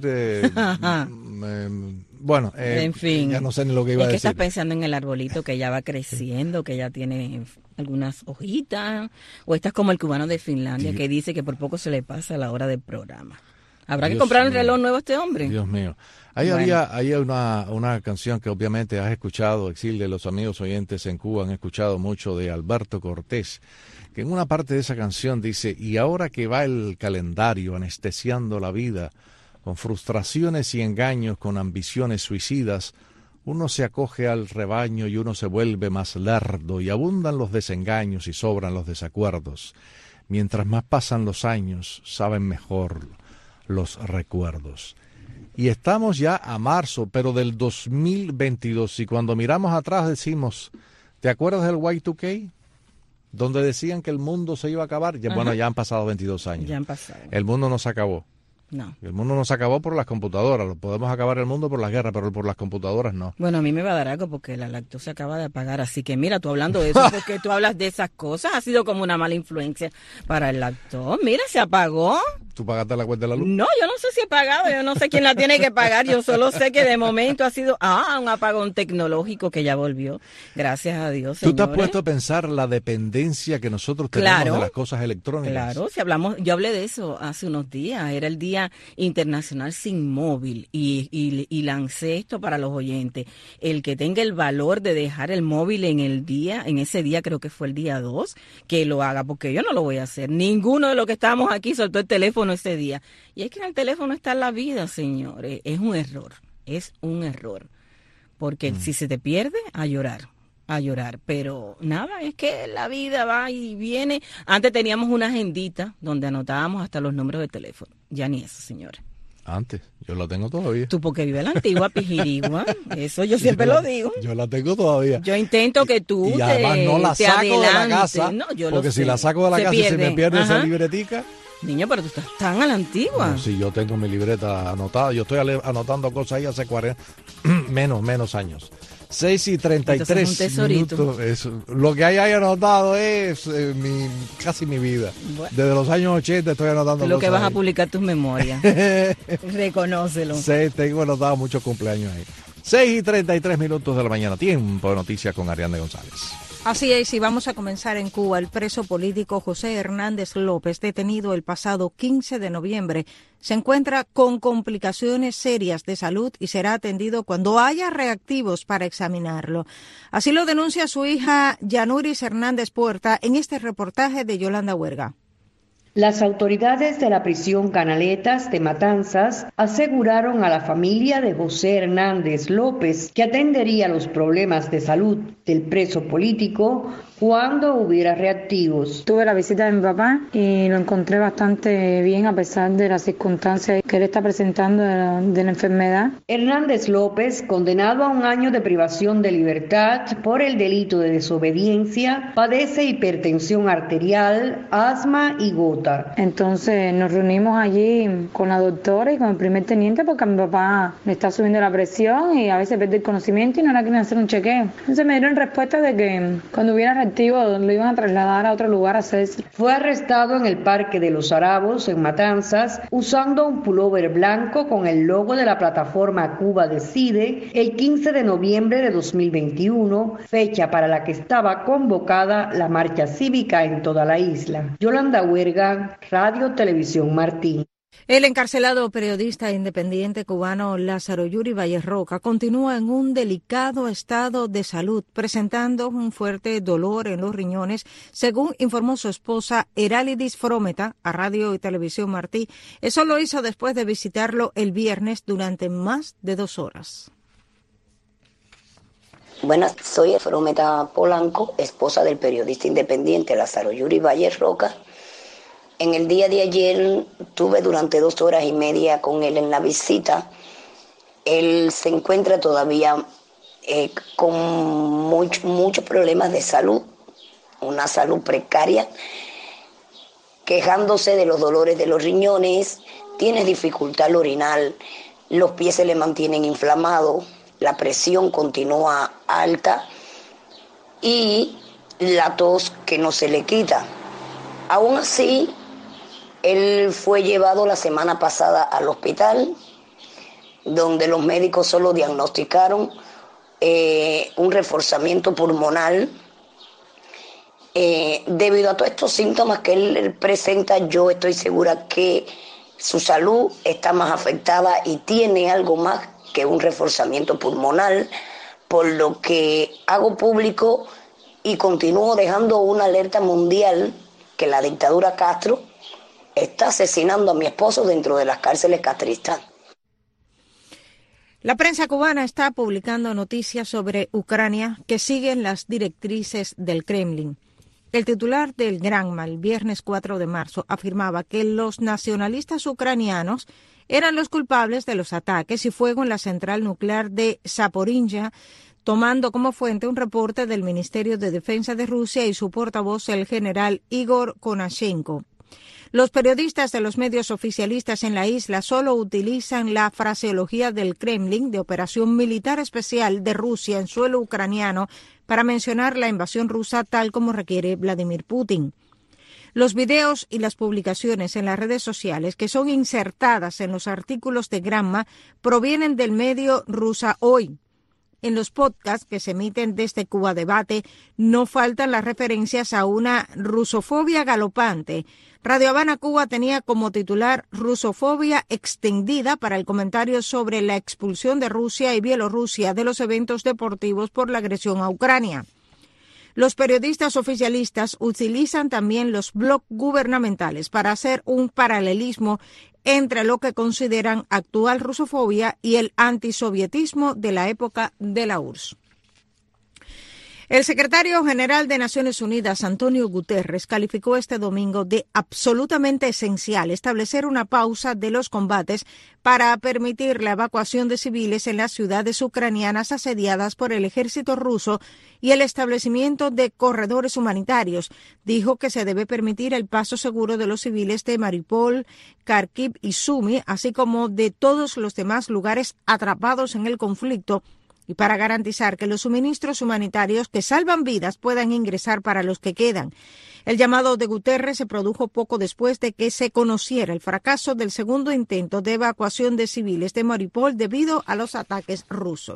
bueno, en fin, ya no sé ni lo que iba a decir. Es que estás pensando en el arbolito que ya va creciendo, que ya tiene algunas hojitas, o estás como el cubano de Finlandia que dice que por poco se le pasa la hora del programa. ¿Habrá que comprar un reloj nuevo a este hombre? Dios mío. Ahí había una canción que obviamente has escuchado, Exilde, los amigos oyentes en Cuba han escuchado mucho, de Alberto Cortés, que en una parte de esa canción dice: y ahora que va el calendario anestesiando la vida, con frustraciones y engaños, con ambiciones suicidas, uno se acoge al rebaño y uno se vuelve más lerdo, y abundan los desengaños y sobran los desacuerdos. Mientras más pasan los años, saben mejor los recuerdos. Y estamos ya a marzo, pero del 2022, y cuando miramos atrás decimos, ¿te acuerdas del Y2K? Donde decían que el mundo se iba a acabar. Ya, bueno, ya han pasado 22 años. Ya han pasado. El mundo no se acabó. No. El mundo no se acabó por las computadoras. Podemos acabar el mundo por las guerras, pero por las computadoras no. Bueno, a mí me va a dar algo porque la lactosa acaba de apagar. Así que mira, tú hablando de eso, porque tú hablas de esas cosas, ha sido como una mala influencia para el lactón. Mira, se apagó. ¿Tú pagaste la cuenta de la luz? No, yo no sé si he pagado, yo no sé quién la tiene que pagar, yo solo sé que de momento ha sido un apagón tecnológico que ya volvió, gracias a Dios, señores. ¿Tú te has puesto a pensar la dependencia que nosotros tenemos de las cosas electrónicas? Claro, si hablamos, yo hablé de eso hace unos días, era el Día Internacional Sin Móvil y lancé esto para los oyentes, el que tenga el valor de dejar el móvil en ese día, creo que fue el día 2, que lo haga, porque yo no lo voy a hacer, ninguno de los que estábamos aquí soltó el teléfono ese día. Y es que en el teléfono está la vida, señores. Es un error. Porque si se te pierde, a llorar. Pero nada, es que la vida va y viene. Antes teníamos una agendita donde anotábamos hasta los números de teléfono. Ya ni eso, señores. Antes, yo la tengo todavía. Tú porque vives la antigua Pijirigua, eso yo siempre lo digo. Yo la tengo todavía. Yo intento que tú y además no la saco de la casa, porque si la saco de la casa y se me pierde esa libretica. Niño, pero tú estás tan a la antigua. No, sí, yo tengo mi libreta anotada, yo estoy anotando cosas ahí hace 40, menos años. 6:33 minutos. Lo que hay ahí anotado es casi mi vida. Bueno, desde los años 80 estoy anotando lo cosas que vas ahí. A publicar tus memorias. Reconócelo. Tengo anotado muchos cumpleaños ahí. 6:33 minutos de la mañana. Tiempo de noticias con Ariadne González. Así es, y vamos a comenzar en Cuba. El preso político José Hernández López, detenido el pasado 15 de noviembre, se encuentra con complicaciones serias de salud y será atendido cuando haya reactivos para examinarlo. Así lo denuncia su hija Yanuris Hernández Puerta en este reportaje de Yolanda Huerga. Las autoridades de la prisión Canaletas de Matanzas aseguraron a la familia de José Hernández López que atendería los problemas de salud del preso político cuando hubiera reactivos. Tuve la visita de mi papá y lo encontré bastante bien a pesar de las circunstancias que él está presentando de la enfermedad. Hernández López, condenado a 1 año de privación de libertad por el delito de desobediencia, padece hipertensión arterial, asma y gota. Bogotá. Entonces nos reunimos allí con la doctora y con el primer teniente porque a mi papá le está subiendo la presión y a veces pierde el conocimiento y no le quieren hacer un chequeo. Entonces me dieron respuesta de que cuando hubiera reactivo lo iban a trasladar a otro lugar a hacerse. Fue arrestado en el Parque de los Arabos, en Matanzas, usando un pullover blanco con el logo de la plataforma Cuba Decide el 15 de noviembre de 2021, fecha para la que estaba convocada la marcha cívica en toda la isla. Yolanda Huerga, Radio Televisión Martín. El encarcelado periodista independiente cubano Lázaro Yuri Valles Roca continúa en un delicado estado de salud, presentando un fuerte dolor en los riñones, según informó su esposa Eralidis Frometa a Radio y Televisión Martí. Eso lo hizo después de visitarlo el viernes durante más de 2 horas. Buenas, soy Frometa Polanco, esposa del periodista independiente Lázaro Yuri Valles Roca. En el día de ayer tuve durante 2 horas y media con él en la visita. Él se encuentra todavía con muchos problemas de salud, una salud precaria, quejándose de los dolores de los riñones, tiene dificultad al orinar, los pies se le mantienen inflamados, la presión continúa alta y la tos que no se le quita. Aún así, él fue llevado la semana pasada al hospital, donde los médicos solo diagnosticaron un reforzamiento pulmonar. Debido a todos estos síntomas que él presenta, yo estoy segura que su salud está más afectada y tiene algo más que un reforzamiento pulmonar, por lo que hago público y continúo dejando una alerta mundial que la dictadura Castro está asesinando a mi esposo dentro de las cárceles castristas. La prensa cubana está publicando noticias sobre Ucrania que siguen las directrices del Kremlin. El titular del Granma, el viernes 4 de marzo, afirmaba que los nacionalistas ucranianos eran los culpables de los ataques y fuego en la central nuclear de Zaporizhia, tomando como fuente un reporte del Ministerio de Defensa de Rusia y su portavoz, el general Igor Konashenko. Los periodistas de los medios oficialistas en la isla solo utilizan la fraseología del Kremlin de operación militar especial de Rusia en suelo ucraniano para mencionar la invasión rusa tal como requiere Vladimir Putin. Los videos y las publicaciones en las redes sociales que son insertadas en los artículos de Granma provienen del medio Rusa Hoy. En los podcasts que se emiten desde Cuba Debate no faltan las referencias a una rusofobia galopante. Radio Habana Cuba tenía como titular Rusofobia extendida para el comentario sobre la expulsión de Rusia y Bielorrusia de los eventos deportivos por la agresión a Ucrania. Los periodistas oficialistas utilizan también los blogs gubernamentales para hacer un paralelismo entre lo que consideran actual rusofobia y el antisovietismo de la época de la URSS. El secretario general de Naciones Unidas, Antonio Guterres, calificó este domingo de absolutamente esencial establecer una pausa de los combates para permitir la evacuación de civiles en las ciudades ucranianas asediadas por el ejército ruso y el establecimiento de corredores humanitarios. Dijo que se debe permitir el paso seguro de los civiles de Mariupol, Kharkiv y Sumi, así como de todos los demás lugares atrapados en el conflicto, y para garantizar que los suministros humanitarios que salvan vidas puedan ingresar para los que quedan. El llamado de Guterres se produjo poco después de que se conociera el fracaso del segundo intento de evacuación de civiles de Mariupol debido a los ataques rusos.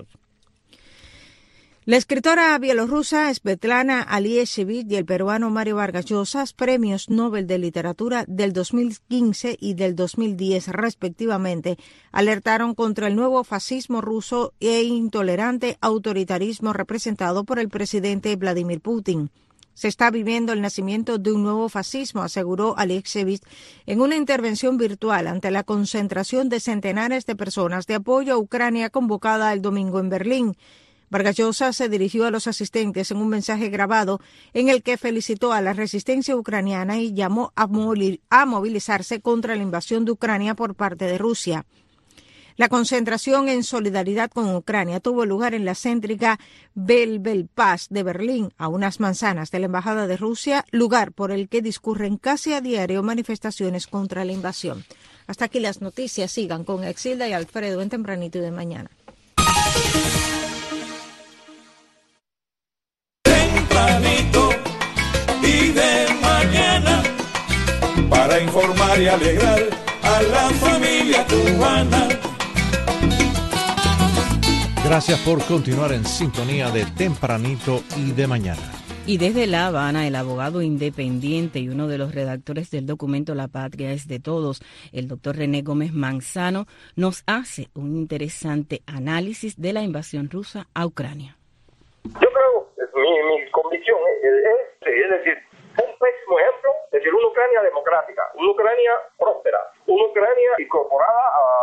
La escritora bielorrusa Svetlana Alexievich y el peruano Mario Vargas Llosa, premios Nobel de Literatura del 2015 y del 2010 respectivamente, alertaron contra el nuevo fascismo ruso e intolerante autoritarismo representado por el presidente Vladimir Putin. Se está viviendo el nacimiento de un nuevo fascismo, aseguró Alexievich en una intervención virtual ante la concentración de centenares de personas de apoyo a Ucrania convocada el domingo en Berlín. Vargas Llosa se dirigió a los asistentes en un mensaje grabado en el que felicitó a la resistencia ucraniana y llamó a movilizarse contra la invasión de Ucrania por parte de Rusia. La concentración en solidaridad con Ucrania tuvo lugar en la céntrica Belbel-Paz de Berlín, a unas manzanas de la Embajada de Rusia, lugar por el que discurren casi a diario manifestaciones contra la invasión. Hasta aquí las noticias. Sigan con Exilda y Alfredo en Tempranito y de Mañana. Tempranito y de mañana, para informar y alegrar a la familia cubana. Gracias por continuar en sintonía de Tempranito y de Mañana. Y desde La Habana, el abogado independiente y uno de los redactores del documento La Patria es de Todos, el doctor René Gómez Manzano, nos hace un interesante análisis de la invasión rusa a Ucrania. Yo creo, mi convicción es decir, un pésimo ejemplo, es decir, una Ucrania democrática, una Ucrania próspera, una Ucrania incorporada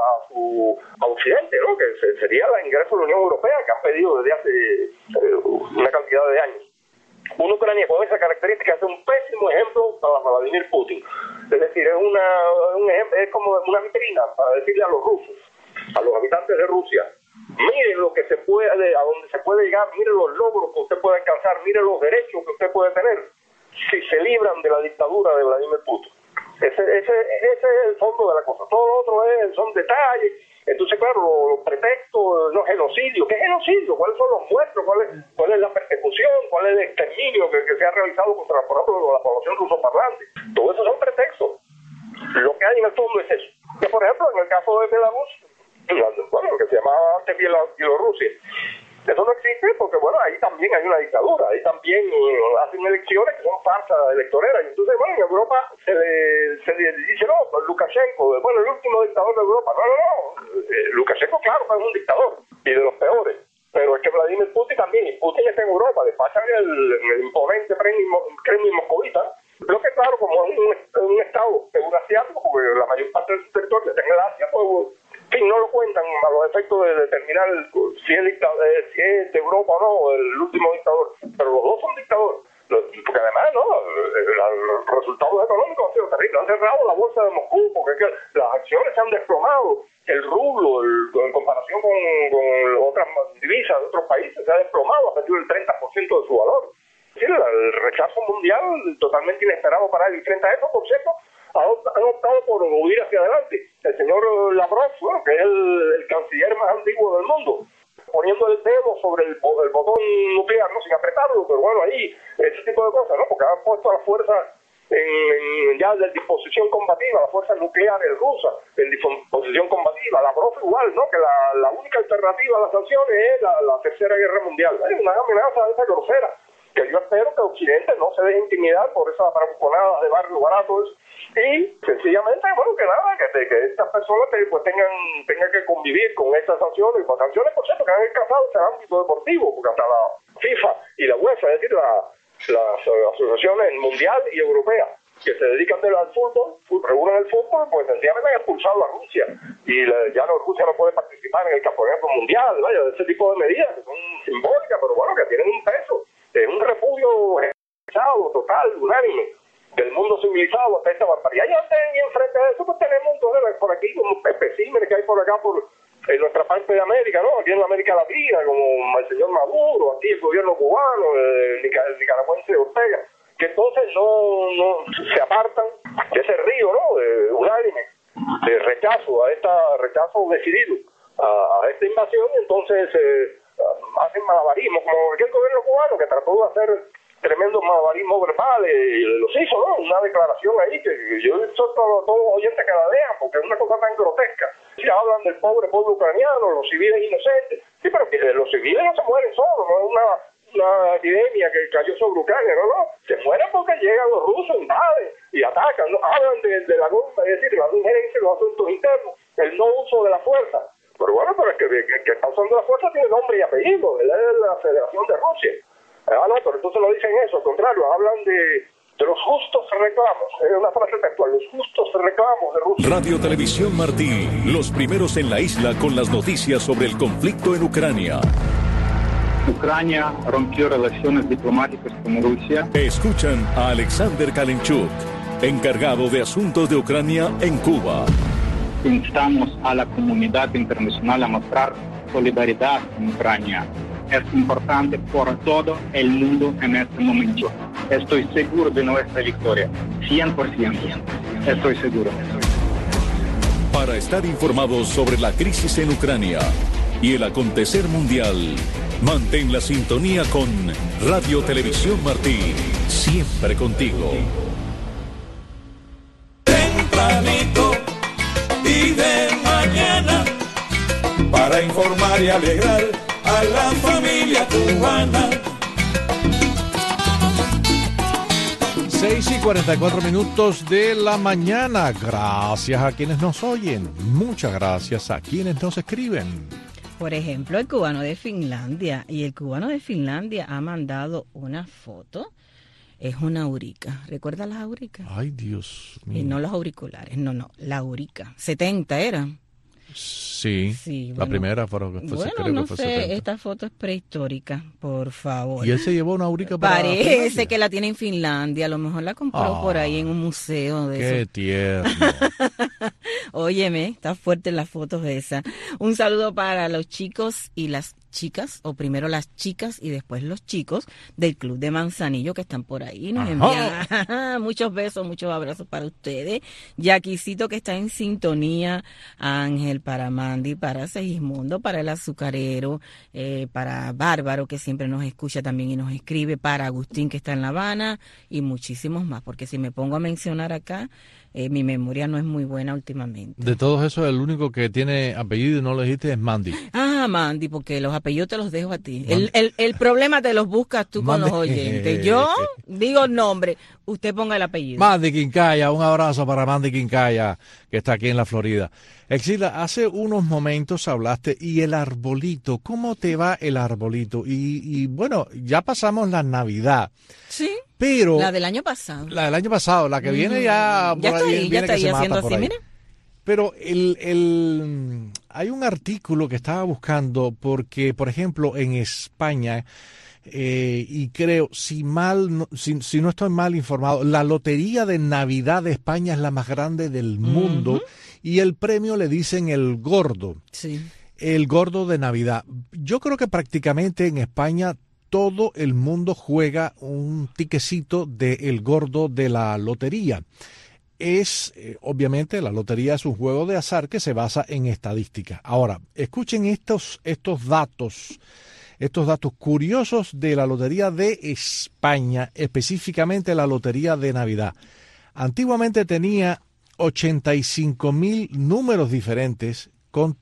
a Occidente, ¿no? Que sería el ingreso a la Unión Europea que han pedido desde hace una cantidad de años. Una Ucrania con esa característica es un pésimo ejemplo para Vladimir Putin. Es decir, es un ejemplo, es como una vitrina para decirle a los rusos, a los habitantes de Rusia: mire lo que se puede, a dónde se puede llegar, mire los logros que usted puede alcanzar, mire los derechos que usted puede tener si se libran de la dictadura de Vladimir Putin. Ese es el fondo de la cosa. Todo lo otro son detalles. Entonces, claro, los pretextos, los genocidios. ¿Qué genocidio? ¿Cuáles son los muertos? ¿Cuál es la persecución? ¿Cuál es el exterminio que se ha realizado contra, por ejemplo, la población rusoparlante? Todo eso son pretextos. Lo que hay en el fondo es eso. Que, por ejemplo, en el caso de Belarus, bueno, lo que se llamaba antes Bielorrusia, eso no existe porque, bueno, ahí también hay una dictadura, ahí también hacen elecciones que son farsas electoreras. Y entonces, bueno, en Europa se le dice, no, Lukashenko, bueno, el último dictador de Europa. No. Lukashenko, claro, es un dictador y de los peores. Pero es que Vladimir Putin también, y Putin está en Europa, despachan el imponente Kremlin moscovita. Lo que, claro, como es un estado eurasiático, porque la mayor parte de su territorio está en el Asia, pues, en fin, no lo cuentan a los efectos de determinar si es de Europa o no el último dictador. Pero los dos son dictadores. Porque además, los resultados económicos han sido terribles. Han cerrado la bolsa de Moscú porque es que las acciones se han desplomado. El rublo, en comparación con otras divisas de otros países, se ha desplomado, ha perdido el 30% de su valor. Es decir, el rechazo mundial totalmente inesperado para él. Y frente a eso, por cierto, han optado por huir hacia adelante. El señor Lavrov, que es el canciller más antiguo del mundo, poniendo el dedo sobre el botón nuclear, no sin apretarlo, pero bueno, ahí, ese tipo de cosas, ¿no? Porque han puesto a la fuerza ya de disposición combativa, las fuerzas nucleares rusas en disposición combativa. Lavrov igual, ¿no? Que la única alternativa a las sanciones es la Tercera Guerra Mundial. Es una amenaza de esa grosera, que yo espero que Occidente no se deje intimidar por esas bravuconadas de barrio baratos y sencillamente, bueno, que nada, que estas personas pues tengan que convivir con estas sanciones, con sanciones, por cierto, que han alcanzado ese ámbito deportivo, porque hasta la FIFA y la UEFA, es decir, las asociaciones mundial y europea que se dedican al fútbol, regulan el fútbol, pues sencillamente han expulsado a Rusia y Rusia no puede participar en el campeonato mundial, vaya, de ese tipo de medidas que son simbólicas, pero bueno, que tienen un peso, es un repudio generalizado, total, unánime del mundo civilizado hasta esta barbaridad. Y enfrente de eso pues tenemos entonces por aquí como especímenes que hay por acá en nuestra parte de América, ¿no? Aquí en la América Latina, como el señor Maduro, aquí el gobierno cubano, el nicaragüense Ortega, que entonces no se apartan de ese río, ¿no? Unánime, de rechazo decidido a esta invasión, y entonces hacen malabarismo, como aquel gobierno cubano que trató de hacer tremendos malabarismos verbales, los hizo, ¿no? Una declaración ahí que yo exhorto a todos los oyentes que la lean, porque es una cosa tan grotesca. Si hablan del pobre pueblo ucraniano, los civiles inocentes, sí, pero que los civiles no se mueren solos, no es una epidemia que cayó sobre Ucrania, no, se mueren porque llegan los rusos, invaden y atacan, ¿no? Hablan de la norma, es decir, la injerencia en los asuntos internos, el no uso de la fuerza. Pero bueno, pero es que está usando la fuerza tiene nombre y apellido, él es de la Federación de Rusia. No, pero entonces no dicen eso, al contrario, hablan de los justos reclamos, es una frase textual, los justos reclamos de Rusia. Radio Televisión Martí, los primeros en la isla con las noticias sobre el conflicto en Ucrania. Ucrania rompió relaciones diplomáticas con Rusia. Escuchan a Alexander Kalinchuk, encargado de asuntos de Ucrania en Cuba. instamos a la comunidad internacional a mostrar solidaridad con Ucrania. Es importante por todo el mundo en este momento. Estoy seguro de nuestra victoria, 100%. Estoy seguro. Para estar informados sobre la crisis en Ucrania y el acontecer mundial, mantén la sintonía con Radio Televisión Martí, siempre contigo. Tempranito y de mañana, para informar y alegrar a la familia cubana. 6:44 de la mañana. Gracias a quienes nos oyen. Muchas gracias a quienes nos escriben. Por ejemplo, el cubano de Finlandia. Y el cubano de Finlandia ha mandado una foto. Es una aurica. ¿Recuerdas las auricas? Ay, Dios mío. Y no los auriculares. No. La aurica. 70 era. Sí, bueno, la primera creo que fue no 70. sé, esta foto es prehistórica, por favor. ¿Y él se llevó una aurica para Parece Finlandia? que la tiene en Finlandia, a lo mejor la compró por ahí en un museo de Qué eso. tierno. Óyeme, está fuerte las fotos esas. Un saludo para los chicos y las chicas, o primero las chicas y después los chicos del Club de Manzanillo que están por ahí. Nos envían muchos besos, muchos abrazos para ustedes. Yaquisito que está en sintonía, Ángel, para Mandy, para Segismundo, para el azucarero, para Bárbaro que siempre nos escucha también y nos escribe, para Agustín que está en La Habana y muchísimos más, porque si me pongo a mencionar acá, mi memoria no es muy buena últimamente. De todos esos, el único que tiene apellido y no lo dijiste es Mandy. Mandy, porque los apellidos te los dejo a ti. El problema te los buscas tú con los oyentes. Yo digo nombre, usted ponga el apellido. Mandy Quincaya, un abrazo para Mandy Quincaya, que está aquí en la Florida. Exila, hace unos momentos hablaste, y el arbolito, ¿cómo te va el arbolito? Y bueno, ya pasamos la Navidad. Sí. Pero la del año pasado. La del año pasado, la que viene ya... Ya está ahí, ya está ahí haciendo así, mira. Pero hay un artículo que estaba buscando porque, por ejemplo, en España, y creo, si no estoy mal informado, la lotería de Navidad de España es la más grande del mundo, y el premio le dicen el gordo. Sí. El gordo de Navidad. Yo creo que prácticamente en España todo el mundo juega un tiquecito del gordo de la lotería. Obviamente, la lotería es un juego de azar que se basa en estadística. Ahora, escuchen estos datos curiosos de la lotería de España, específicamente la lotería de Navidad. Antiguamente tenía 85,000 números diferentes con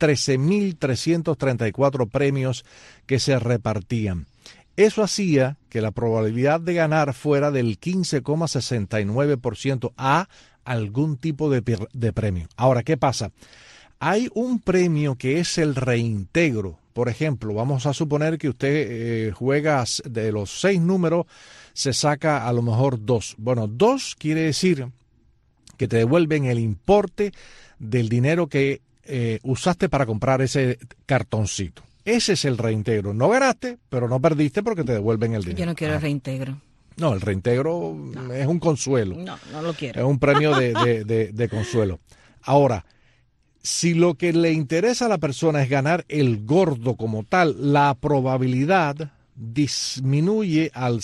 13,334 premios que se repartían. Eso hacía que la probabilidad de ganar fuera del 15,69% a algún tipo de premio. Ahora, ¿qué pasa? Hay un premio que es el reintegro. Por ejemplo, vamos a suponer que usted juega de los 6 números, se saca a lo mejor 2. Bueno, 2 quiere decir que te devuelven el importe del dinero que usaste para comprar ese cartoncito. Ese es el reintegro. No ganaste, pero no perdiste porque te devuelven el dinero. Yo no quiero el reintegro. No, el reintegro es un consuelo. No lo quiero. Es un premio de consuelo. Ahora, si lo que le interesa a la persona es ganar el gordo como tal, la probabilidad disminuye al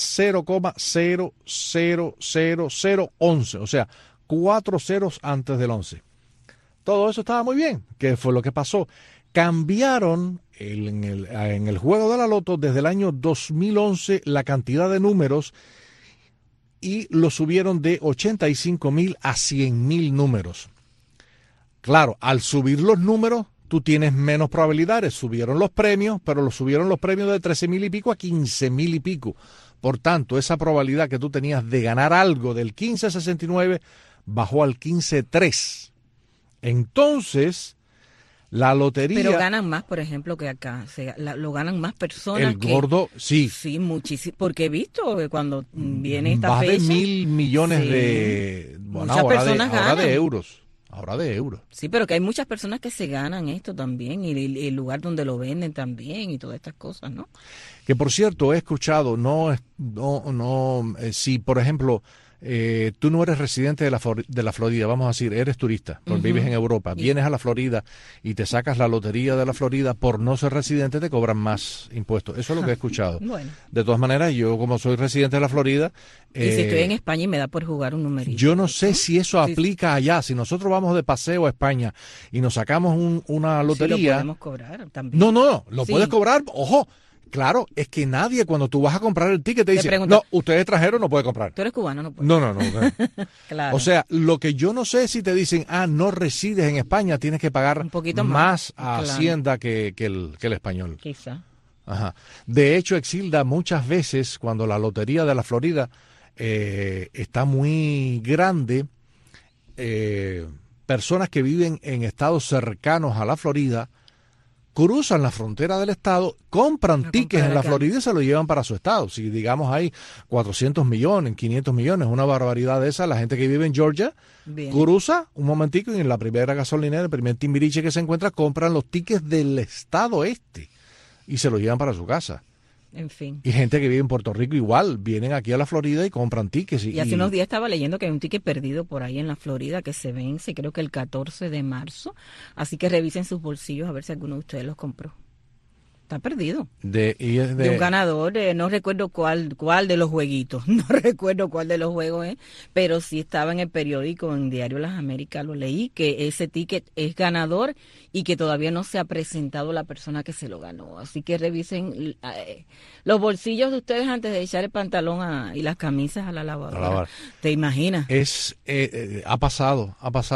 0,00011, o sea, 4 ceros antes del 11. Todo eso estaba muy bien. ¿Qué fue lo que pasó? Cambiaron en el juego de la loto desde el año 2011 la cantidad de números y lo subieron de 85,000 a 100,000 números. Claro, al subir los números, tú tienes menos probabilidades. Subieron los premios, pero subieron los premios de 13,000 y pico a 15,000 y pico. Por tanto, esa probabilidad que tú tenías de ganar algo del 15,69 bajó al 15,3. Entonces, la lotería... Pero ganan más, por ejemplo, que acá. Lo ganan más personas. El gordo, sí. Sí, muchísimo. Porque he visto que cuando viene esta más fecha... de 1.000 millones de... Bueno, muchas personas ganan. Ahora de euros. Ahora de euros. Sí, pero que hay muchas personas que se ganan esto también. Y el lugar donde lo venden también y todas estas cosas, ¿no? Que por cierto, he escuchado, si por ejemplo... tú no eres residente de la Florida, vamos a decir, eres turista, porque vives en Europa, vienes a la Florida y te sacas la lotería de la Florida, por no ser residente te cobran más impuestos. Eso es lo que he escuchado. Bueno. De todas maneras, yo como soy residente de la Florida... Y si estoy en España y me da por jugar un numerito. Yo no sé si eso aplica allá. Si nosotros vamos de paseo a España y nos sacamos una lotería... Sí, lo podemos cobrar también. No, lo puedes cobrar, ojo. Claro, es que nadie cuando tú vas a comprar el ticket te dice, no, usted es extranjero, no puede comprar. Tú eres cubano, no puedes. No. Claro. O sea, lo que yo no sé es si te dicen, no resides en España, tienes que pagar un poquito más a Hacienda que el español. Quizá. Ajá. De hecho, Exilda, muchas veces cuando la lotería de la Florida está muy grande, personas que viven en estados cercanos a la Florida cruzan la frontera del estado, compran tickets en la Florida y se lo llevan para su estado. Si digamos hay 400 millones, 500 millones, una barbaridad de esa, la gente que vive en Georgia cruza un momentico y en la primera gasolinera, el primer timbiriche que se encuentra, compran los tickets del estado este y se lo llevan para su casa. En fin. Y gente que vive en Puerto Rico igual, vienen aquí a la Florida y compran tickets. Y hace unos días estaba leyendo que hay un ticket perdido por ahí en la Florida que se vence, creo que el 14 de marzo. Así que revisen sus bolsillos a ver si alguno de ustedes los compró. Está perdido. De un ganador, no recuerdo cuál de los jueguitos, no recuerdo cuál de los juegos es, pero sí estaba en el periódico, en Diario Las Américas, lo leí, que ese ticket es ganador y que todavía no se ha presentado la persona que se lo ganó. Así que revisen los bolsillos de ustedes antes de echar el pantalón y las camisas a la lavadora. ¿Te imaginas? Ha pasado.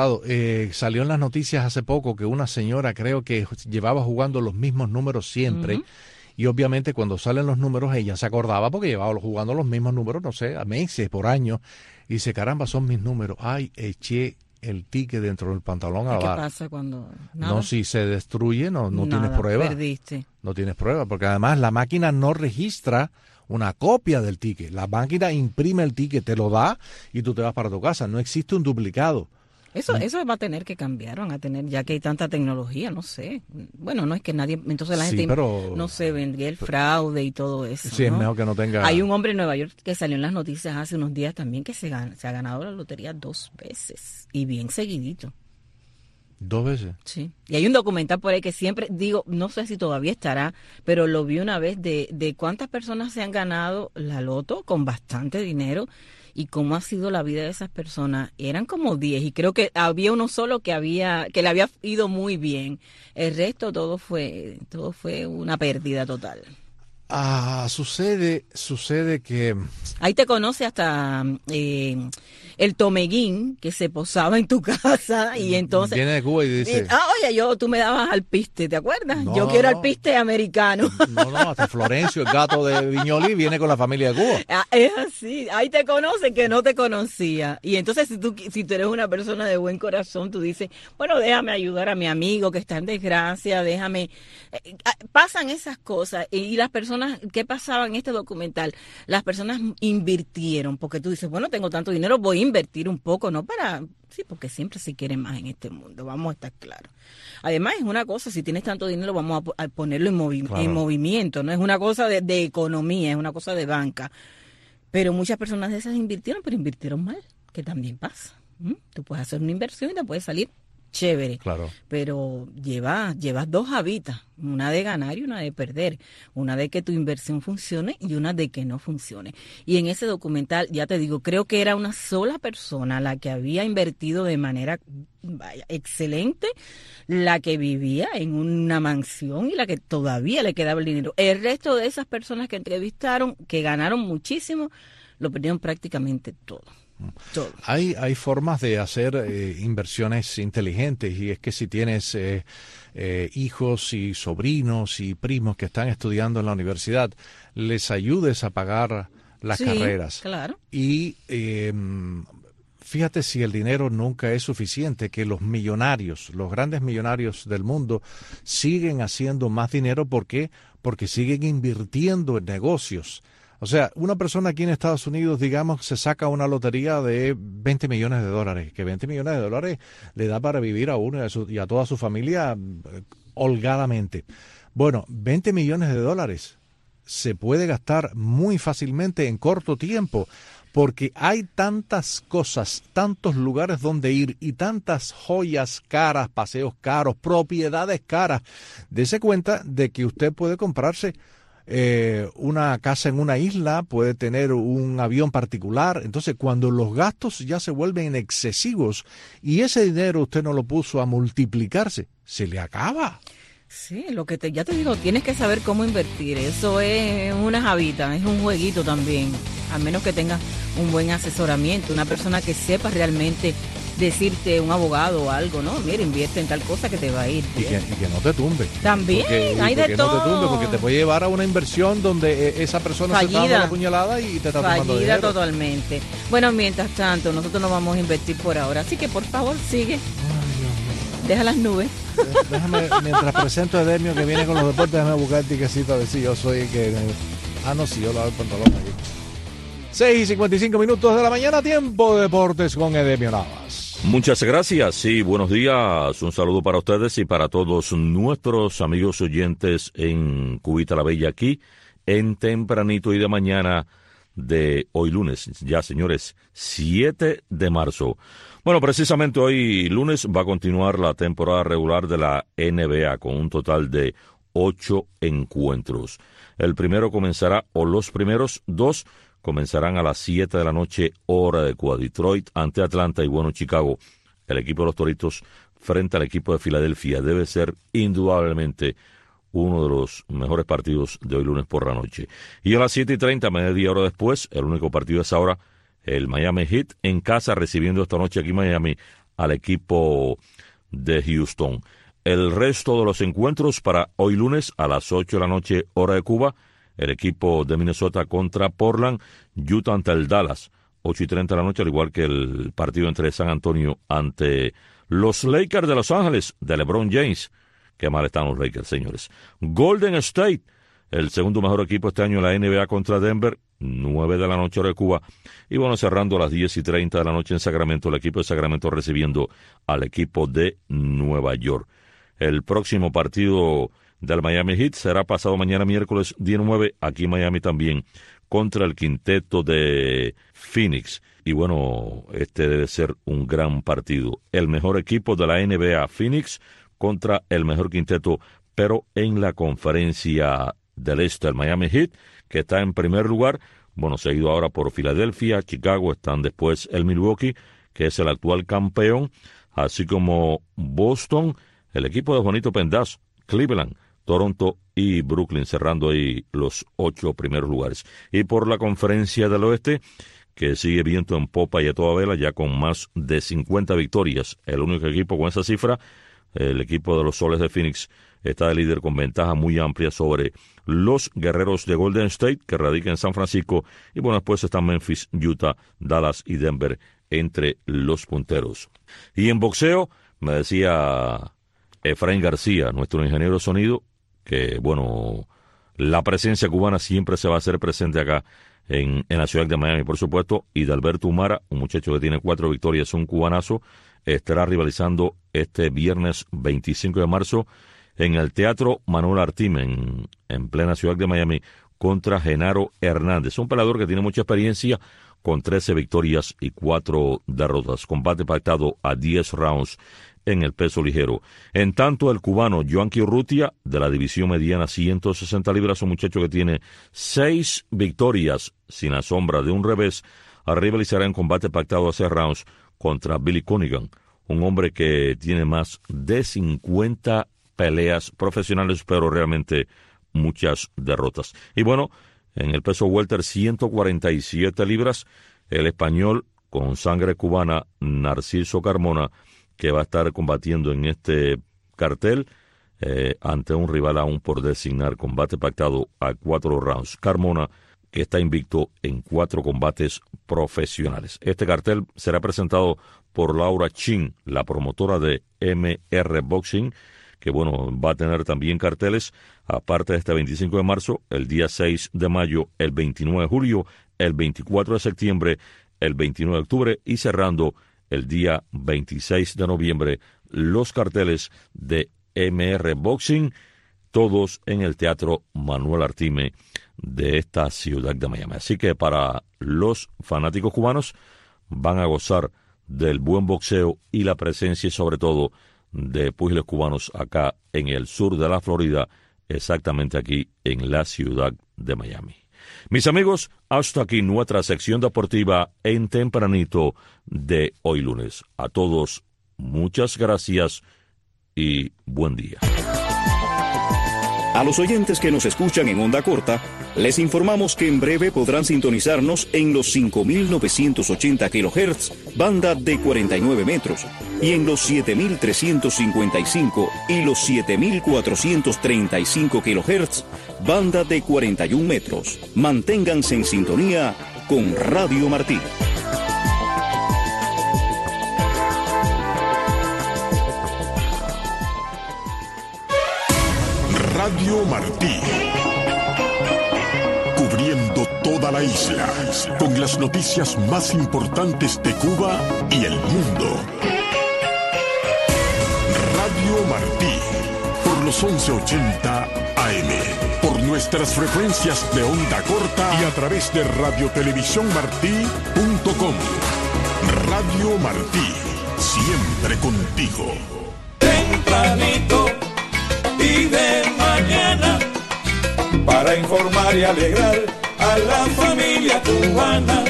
Salió en las noticias hace poco que una señora creo que llevaba jugando los mismos números siempre. Y obviamente cuando salen los números ella se acordaba porque llevaba jugando los mismos números, no sé, a meses, por años, y dice, caramba, son mis números. Ay, eché el ticket dentro del pantalón a lavar. ¿Qué pasa cuando...? ¿Nada? No, si se destruye, no tienes prueba. Perdiste. No tienes prueba, porque además la máquina no registra una copia del ticket. La máquina imprime el ticket, te lo da y tú te vas para tu casa. No existe un duplicado. Eso va a tener que cambiar, van a tener, ya que hay tanta tecnología, no sé. Bueno, no es que nadie, entonces la gente, no sé, vendría el fraude y todo eso. Sí, ¿no? Es mejor que no tenga... Hay un hombre en Nueva York que salió en las noticias hace unos días también que se ha ganado la lotería 2 veces y bien seguidito. 2 veces. Sí. Y hay un documental por ahí que siempre digo, no sé si todavía estará, pero lo vi una vez de cuántas personas se han ganado la loto con bastante dinero y cómo ha sido la vida de esas personas. Eran como 10 y creo que había uno solo que le había ido muy bien. El resto todo fue una pérdida total. Sucede que... Ahí te conoce hasta el tomeguín que se posaba en tu casa y entonces... Viene de Cuba y dice... oye, tú me dabas alpiste, ¿te acuerdas? Yo quiero alpiste americano. No, hasta Florencio, el gato de Viñoli, viene con la familia de Cuba. Es así, ahí te conoce que no te conocía. Y entonces si tú eres una persona de buen corazón, tú dices, bueno, déjame ayudar a mi amigo que está en desgracia, déjame... Pasan esas cosas y las personas, ¿qué pasaba en este documental? Las personas invirtieron, porque tú dices, bueno, tengo tanto dinero, voy a invertir un poco, ¿no? Sí, porque siempre se quiere más en este mundo, vamos a estar claros. Además, es una cosa, si tienes tanto dinero, vamos a ponerlo en movimiento, no es una cosa de economía, es una cosa de banca. Pero muchas personas de esas invirtieron, pero invirtieron mal, que también pasa. Tú puedes hacer una inversión y te puede salir chévere, claro. Pero llevas 2 habitas, una de ganar y una de perder, una de que tu inversión funcione y una de que no funcione. Y en ese documental, ya te digo, creo que era una sola persona la que había invertido de manera excelente, la que vivía en una mansión y la que todavía le quedaba el dinero. El resto de esas personas que entrevistaron, que ganaron muchísimo, lo perdieron prácticamente todo. Hay formas de hacer inversiones inteligentes y es que si tienes hijos y sobrinos y primos que están estudiando en la universidad, les ayudes a pagar las carreras. Claro. Y fíjate si el dinero nunca es suficiente, que los millonarios, los grandes millonarios del mundo siguen haciendo más dinero. ¿Por qué? Porque siguen invirtiendo en negocios. O sea, una persona aquí en Estados Unidos, digamos, se saca una lotería de $20 millones, que $20 millones le da para vivir a uno y a toda su familia holgadamente. Bueno, $20 millones se puede gastar muy fácilmente en corto tiempo porque hay tantas cosas, tantos lugares donde ir y tantas joyas caras, paseos caros, propiedades caras. Dese cuenta de que usted puede comprarse una casa en una isla, puede tener un avión particular. Entonces, cuando los gastos ya se vuelven excesivos y ese dinero usted no lo puso a multiplicarse, se le acaba. Sí, ya te digo, tienes que saber cómo invertir. Eso es una javita, es un jueguito también. A menos que tengas un buen asesoramiento, una persona que sepa realmente decirte, un abogado o algo, ¿no? Mira, invierte en tal cosa que te va a ir bien. Y que no te tumbe. También, hay de todo. No te tumbe, porque te puede llevar a una inversión donde esa persona se está dando la puñalada y te está tomando dinero. Fallida totalmente. Bueno, mientras tanto, nosotros no vamos a invertir por ahora. Así que, por favor, sigue. Deja las nubes. Déjame, mientras presento a Edemio que viene con los deportes, déjame buscar el tiquecito a ver si yo soy el que... no, sí, yo lavo el pantalón aquí. 6:55 de la mañana, tiempo de deportes con Edemio Navas. Muchas gracias, sí, buenos días. Un saludo para ustedes y para todos nuestros amigos oyentes en Cubita la Bella, aquí en Tempranito y de Mañana de hoy lunes. Ya, señores, 7 de marzo. Bueno, precisamente hoy lunes va a continuar la temporada regular de la NBA con un total de 8 encuentros. El primero comenzará, o los primeros 2 comenzarán a las 7 de la noche, hora de Cuba. Detroit ante Atlanta y bueno, Chicago. El equipo de los Toritos frente al equipo de Filadelfia debe ser indudablemente uno de los mejores partidos de hoy lunes por la noche. Y a las 7:30, media hora después, el único partido es ahora, el Miami Heat en casa recibiendo esta noche aquí en Miami al equipo de Houston. El resto de los encuentros para hoy lunes a las 8 de la noche, hora de Cuba, el equipo de Minnesota contra Portland, Utah ante el Dallas, 8:30 de la noche, al igual que el partido entre San Antonio ante los Lakers de Los Ángeles, de LeBron James. Qué mal están los Lakers, señores. Golden State, el segundo mejor equipo este año en la NBA contra Denver, 9 de la noche hora de Cuba. Y bueno, cerrando a las 10:30 de la noche en Sacramento, el equipo de Sacramento recibiendo al equipo de Nueva York. El próximo partido del Miami Heat será pasado mañana miércoles 19, aquí en Miami también, contra el quinteto de Phoenix. Y bueno, este debe ser un gran partido. El mejor equipo de la NBA, Phoenix, contra el mejor quinteto, pero en la conferencia del este, el Miami Heat, que está en primer lugar, bueno, seguido ahora por Filadelfia, Chicago, están después el Milwaukee, que es el actual campeón, así como Boston, el equipo de Juanito Pendaz, Cleveland, Toronto y Brooklyn, cerrando ahí los 8 primeros lugares. Y por la conferencia del oeste, que sigue viento en popa y a toda vela, ya con más de 50 victorias, el único equipo con esa cifra, el equipo de los Soles de Phoenix, está de líder con ventaja muy amplia sobre los Guerreros de Golden State, que radican en San Francisco, y bueno, después están Memphis, Utah, Dallas y Denver entre los punteros. Y en boxeo, me decía Efraín García, nuestro ingeniero de sonido, que bueno, la presencia cubana siempre se va a hacer presente acá en la ciudad de Miami, por supuesto, y de Alberto Humara, un muchacho que tiene 4 victorias, un cubanazo, estará rivalizando este viernes 25 de marzo en el Teatro Manuel Artime, en plena ciudad de Miami, contra Genaro Hernández, un peleador que tiene mucha experiencia, con 13 victorias y 4 derrotas. Combate pactado a 10 rounds en el peso ligero. En tanto, el cubano Joanqui Urrutia, de la división mediana 160 libras, un muchacho que tiene 6 victorias sin la sombra de un revés, rivalizará en combate pactado a 6 rounds contra Billy Cunningham, un hombre que tiene más de 50 peleas profesionales, pero realmente muchas derrotas. Y bueno, en el peso welter 147 libras, el español con sangre cubana Narciso Carmona, que va a estar combatiendo en este cartel ante un rival aún por designar, combate pactado a 4 rounds. Carmona, que está invicto en 4 combates profesionales. Este cartel será presentado por Laura Chin, la promotora de MR Boxing, que bueno, va a tener también carteles, aparte de este 25 de marzo, el día 6 de mayo, el 29 de julio, el 24 de septiembre, el 29 de octubre y cerrando el día 26 de noviembre, los carteles de MR Boxing, todos en el Teatro Manuel Artime de esta ciudad de Miami. Así que para los fanáticos cubanos van a gozar del buen boxeo y la presencia y sobre todo de púgiles cubanos acá en el sur de la Florida, exactamente aquí en la ciudad de Miami. Mis amigos, hasta aquí nuestra sección deportiva en Tempranito de hoy lunes. A todos, muchas gracias y buen día. A los oyentes que nos escuchan en onda corta, les informamos que en breve podrán sintonizarnos en los 5.980 kHz, banda de 49 metros, y en los 7.355 y los 7.435 kHz, banda de 41 metros. Manténganse en sintonía con Radio Martí. Radio Martí, cubriendo toda la isla, con las noticias más importantes de Cuba y el mundo. Radio Martí, por los 1180 AM, por nuestras frecuencias de onda corta y a través de radiotelevisiónmartí.com. Radio Martí, siempre contigo. Tempranito y de mañana, para informar y alegrar a la familia cubana.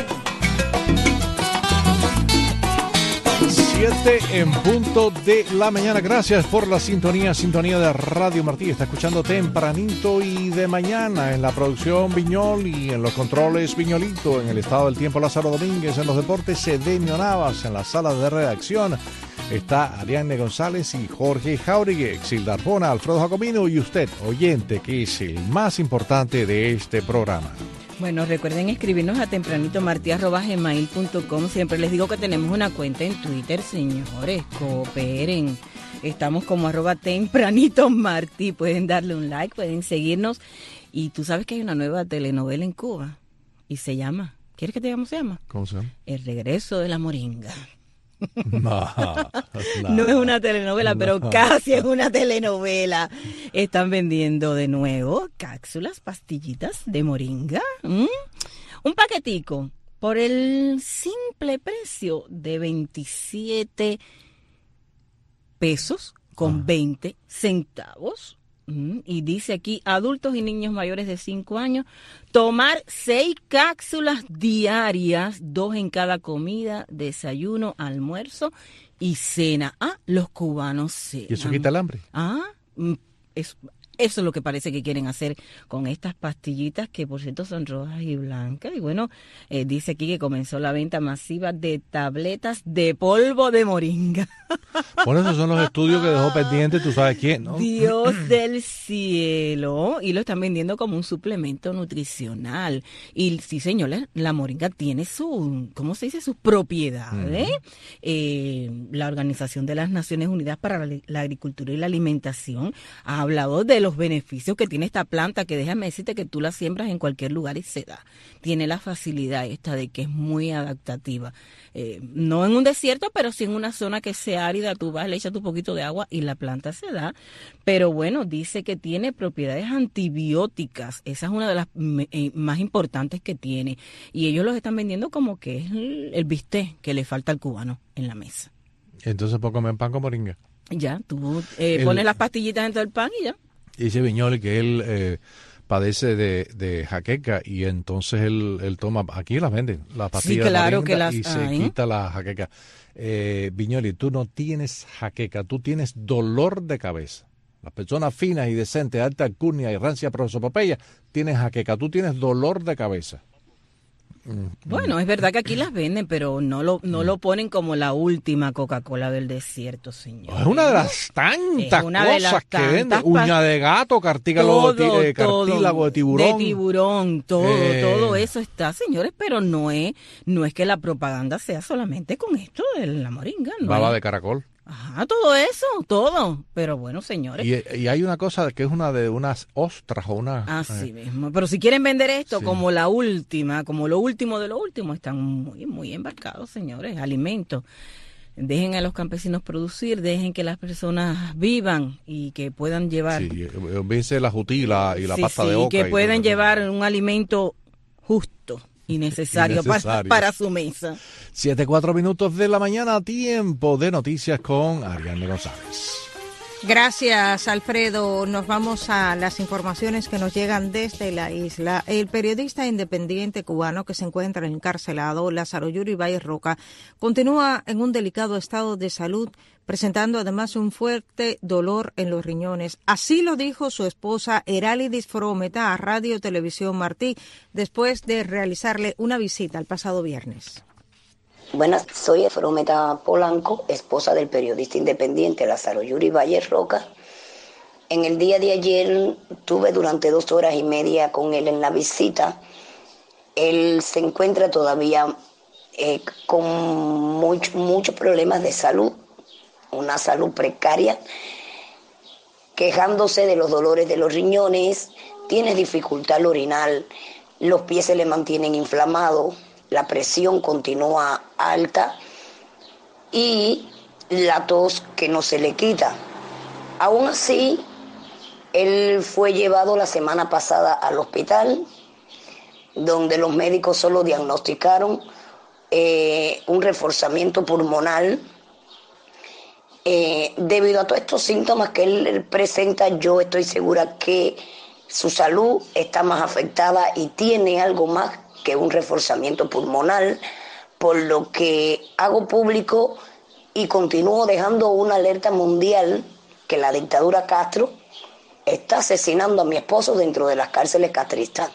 7 en punto de la mañana. Gracias por la sintonía de Radio Martí. Está escuchando Tempranito y de mañana. En la producción Viñol y en los controles Viñolito. En el estado del tiempo Lázaro Domínguez. En los deportes Cedeño Navas. En la sala de redacción está Ariadne González y Jorge Jauregui, Exilda Arjona, Alfredo Jacomino y usted, oyente, que es el más importante de este programa. Bueno, recuerden escribirnos a tempranitomarti@gmail.com. Siempre les digo que tenemos una cuenta en Twitter, señores, cooperen. Estamos como @tempranitomarti. Pueden darle un like, pueden seguirnos. Y tú sabes que hay una nueva telenovela en Cuba y se llama, ¿quieres que te diga cómo se llama? ¿Cómo se llama? El regreso de la moringa. No es una telenovela, pero casi es una telenovela. Están vendiendo de nuevo cápsulas, pastillitas de moringa. Un paquetico por el simple precio de 27 pesos con 20 centavos. Y dice aquí, adultos y niños mayores de 5 años, tomar 6 cápsulas diarias, 2 en cada comida, desayuno, almuerzo y cena. Los cubanos cenan. ¿Y eso quita el hambre? Eso es lo que parece que quieren hacer con estas pastillitas, que por cierto son rojas y blancas. Y bueno, dice aquí que comenzó la venta masiva de tabletas de polvo de moringa. Por eso son los estudios que dejó pendiente, tú sabes quién, ¿no? Dios del cielo. Y lo están vendiendo como un suplemento nutricional. Y sí, señora, la moringa tiene ¿cómo se dice? Sus propiedades. La Organización de las Naciones Unidas para la Agricultura y la Alimentación ha hablado de los beneficios que tiene esta planta, que déjame decirte que tú la siembras en cualquier lugar y se da. Tiene la facilidad esta de que es muy adaptativa. No en un desierto, pero sí en una zona que sea árida, tú vas, le echas un poquito de agua y la planta se da. Pero bueno, dice que tiene propiedades antibióticas. Esa es una de las más importantes que tiene. Y ellos los están vendiendo como que es el bistec que le falta al cubano en la mesa. Entonces, ¿puedo comer pan con moringa? Ya, tú pones las pastillitas dentro del pan y ya. Dice Viñoli que él padece de jaqueca y entonces él toma, aquí las venden, las pastillas, sí, claro, que las y se quita la jaqueca. Viñoli, tú no tienes jaqueca, tú tienes dolor de cabeza. Las personas finas y decentes, alta alcurnia y rancia prosopopeya, tienen jaqueca, tú tienes dolor de cabeza. Bueno, es verdad que aquí las venden, pero no lo ponen como la última Coca-Cola del desierto, señor. Es una de las tantas cosas que venden. Uña de gato, cartílago de tiburón. De tiburón, todo eso está, señores, pero no es que la propaganda sea solamente con esto de la moringa. No baba de caracol. Ajá, todo eso, todo. Pero bueno, señores. Y hay una cosa que es una de unas ostras o una... Así mismo. Pero si quieren vender esto como la última, como lo último de lo último, están muy, muy embarcados, señores. Alimentos. dejen a los campesinos producir, dejen que las personas vivan y que puedan llevar... Sí, vence la jutí y la pasta de oca. Que puedan llevar un alimento justo y necesario. Para su mesa. 7:04 minutos de la mañana, tiempo de noticias con Ariadne González. Gracias, Alfredo. Nos vamos a las informaciones que nos llegan desde la isla. El periodista independiente cubano que se encuentra encarcelado, Lázaro Yuri Valles Roca, continúa en un delicado estado de salud, presentando además un fuerte dolor en los riñones. Así lo dijo su esposa Eralidis Frometa a Radio Televisión Martí, después de realizarle una visita el pasado viernes. Buenas, soy Frometa Polanco, esposa del periodista independiente Lázaro Yuri Valles Roca. En el día de ayer tuve durante 2 horas y media con él en la visita. Él se encuentra todavía con muchos problemas de salud, una salud precaria, quejándose de los dolores de los riñones, tiene dificultad al orinar, los pies se le mantienen inflamados, la presión continúa alta y la tos que no se le quita. Aún así, él fue llevado la semana pasada al hospital, donde los médicos solo diagnosticaron un reforzamiento pulmonar. Debido a todos estos síntomas que él presenta, yo estoy segura que su salud está más afectada y tiene algo más que un reforzamiento pulmonar, por lo que hago público y continúo dejando una alerta mundial que la dictadura Castro está asesinando a mi esposo dentro de las cárceles castristas.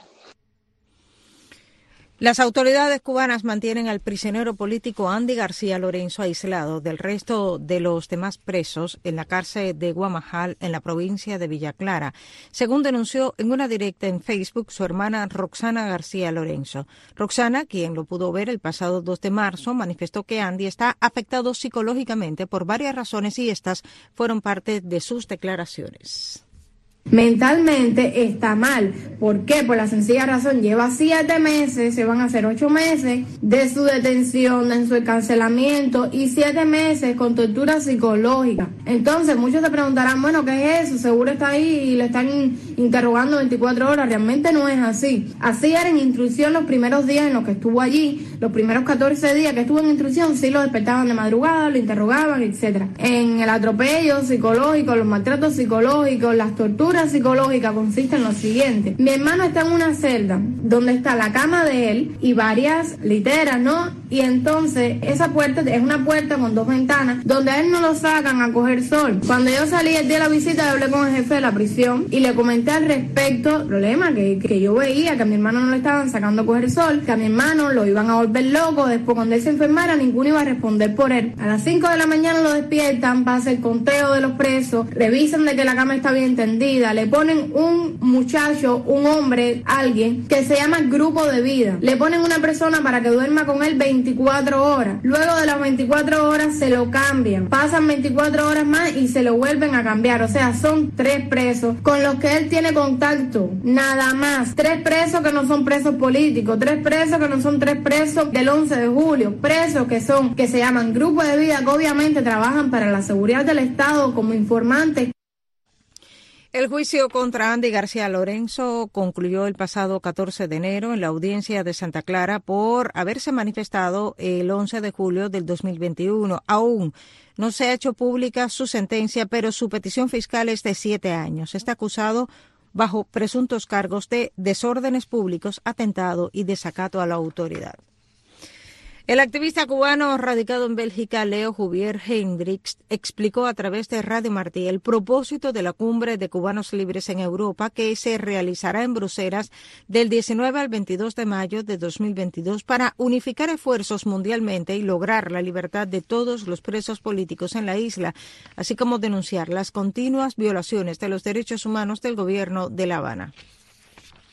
Las autoridades cubanas mantienen al prisionero político Andy García Lorenzo aislado del resto de los demás presos en la cárcel de Guamajal, en la provincia de Villa Clara, según denunció en una directa en Facebook su hermana Roxana García Lorenzo. Roxana, quien lo pudo ver el pasado 2 de marzo, manifestó que Andy está afectado psicológicamente por varias razones y estas fueron parte de sus declaraciones. Mentalmente está mal. ¿Por qué? Por la sencilla razón, lleva 7 meses, se van a hacer 8 meses de su detención, de su encarcelamiento y 7 meses con tortura psicológica. Entonces muchos se preguntarán, bueno, ¿qué es eso? Seguro está ahí y le están interrogando 24 horas. Realmente no es así. Así era en instrucción los primeros días en los que estuvo allí, los primeros 14 días que estuvo en instrucción, sí lo despertaban de madrugada, lo interrogaban, etcétera. En el atropello psicológico, los maltratos psicológicos, las torturas psicológica consiste en lo siguiente. Mi hermano está en una celda donde está la cama de él y varias literas, ¿no? Y entonces esa puerta es una puerta con 2 ventanas donde a él no lo sacan a coger sol. Cuando yo salí el día de la visita, hablé con el jefe de la prisión y le comenté al respecto el problema que yo veía, que a mi hermano no le estaban sacando a coger sol, que a mi hermano lo iban a volver loco, después cuando él se enfermara ninguno iba a responder por él. A las 5 de la mañana lo despiertan, pasa el conteo de los presos, revisan de que la cama está bien tendida, le ponen un muchacho, un hombre, alguien que se llama grupo de vida. Le ponen una persona para que duerma con él 24 horas. Luego de las 24 horas se lo cambian. Pasan 24 horas más y se lo vuelven a cambiar. O sea, son 3 presos con los que él tiene contacto. Nada más. 3 presos que no son presos políticos. 3 presos que no son 3 presos del 11 de julio. Presos que se llaman grupo de vida, que obviamente trabajan para la seguridad del Estado como informantes. El juicio contra Andy García Lorenzo concluyó el pasado 14 de enero en la audiencia de Santa Clara por haberse manifestado el 11 de julio del 2021. Aún no se ha hecho pública su sentencia, pero su petición fiscal es de 7 años. Está acusado bajo presuntos cargos de desórdenes públicos, atentado y desacato a la autoridad. El activista cubano radicado en Bélgica, Leo Juvier Hendricks, explicó a través de Radio Martí el propósito de la Cumbre de Cubanos Libres en Europa, que se realizará en Bruselas del 19 al 22 de mayo de 2022 para unificar esfuerzos mundialmente y lograr la libertad de todos los presos políticos en la isla, así como denunciar las continuas violaciones de los derechos humanos del gobierno de La Habana.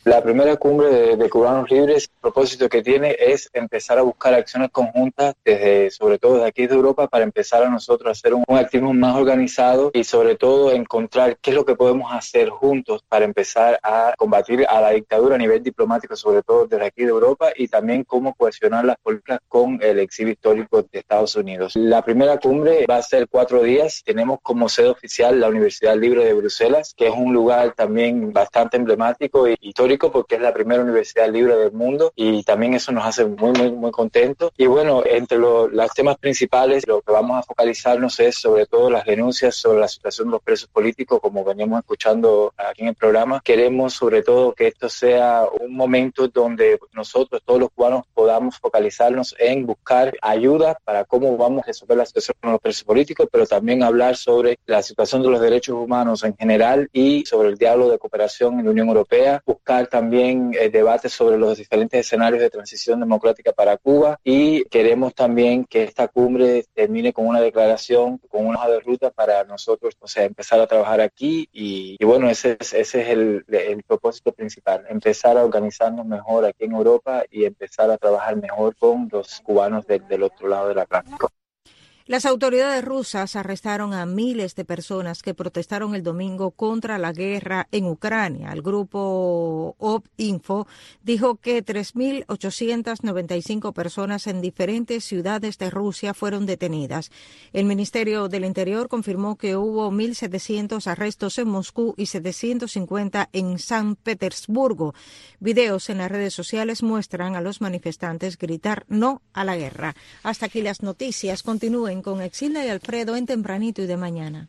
La primera cumbre de cubanos libres, el propósito que tiene es empezar a buscar acciones conjuntas sobre todo desde aquí de Europa, para empezar a nosotros a hacer un activismo más organizado y sobre todo encontrar qué es lo que podemos hacer juntos para empezar a combatir a la dictadura a nivel diplomático, sobre todo desde aquí de Europa, y también cómo cohesionar las políticas con el exilio histórico de Estados Unidos. La primera cumbre va a ser 4 días. Tenemos como sede oficial la Universidad Libre de Bruselas, que es un lugar también bastante emblemático y histórico, porque es la primera universidad libre del mundo, y también eso nos hace muy contentos. Y bueno, entre los temas principales, lo que vamos a focalizarnos es sobre todo las denuncias sobre la situación de los presos políticos, como veníamos escuchando aquí en el programa. Queremos sobre todo que esto sea un momento donde nosotros, todos los cubanos, podamos focalizarnos en buscar ayuda para cómo vamos a resolver la situación de los presos políticos, pero también hablar sobre la situación de los derechos humanos en general y sobre el diálogo de cooperación en la Unión Europea, buscar también debates sobre los diferentes escenarios de transición democrática para Cuba, y queremos también que esta cumbre termine con una declaración, con una hoja de ruta para nosotros, o sea, empezar a trabajar aquí y bueno, ese es el propósito principal, empezar a organizarnos mejor aquí en Europa y empezar a trabajar mejor con los cubanos del otro lado del Atlántico. Las autoridades rusas arrestaron a miles de personas que protestaron el domingo contra la guerra en Ucrania. El grupo OpInfo dijo que 3.895 personas en diferentes ciudades de Rusia fueron detenidas. El Ministerio del Interior confirmó que hubo 1.700 arrestos en Moscú y 750 en San Petersburgo. Videos en las redes sociales muestran a los manifestantes gritar no a la guerra. Hasta aquí las noticias. Continúen con Exilda y Alfredo en Tempranito y de Mañana.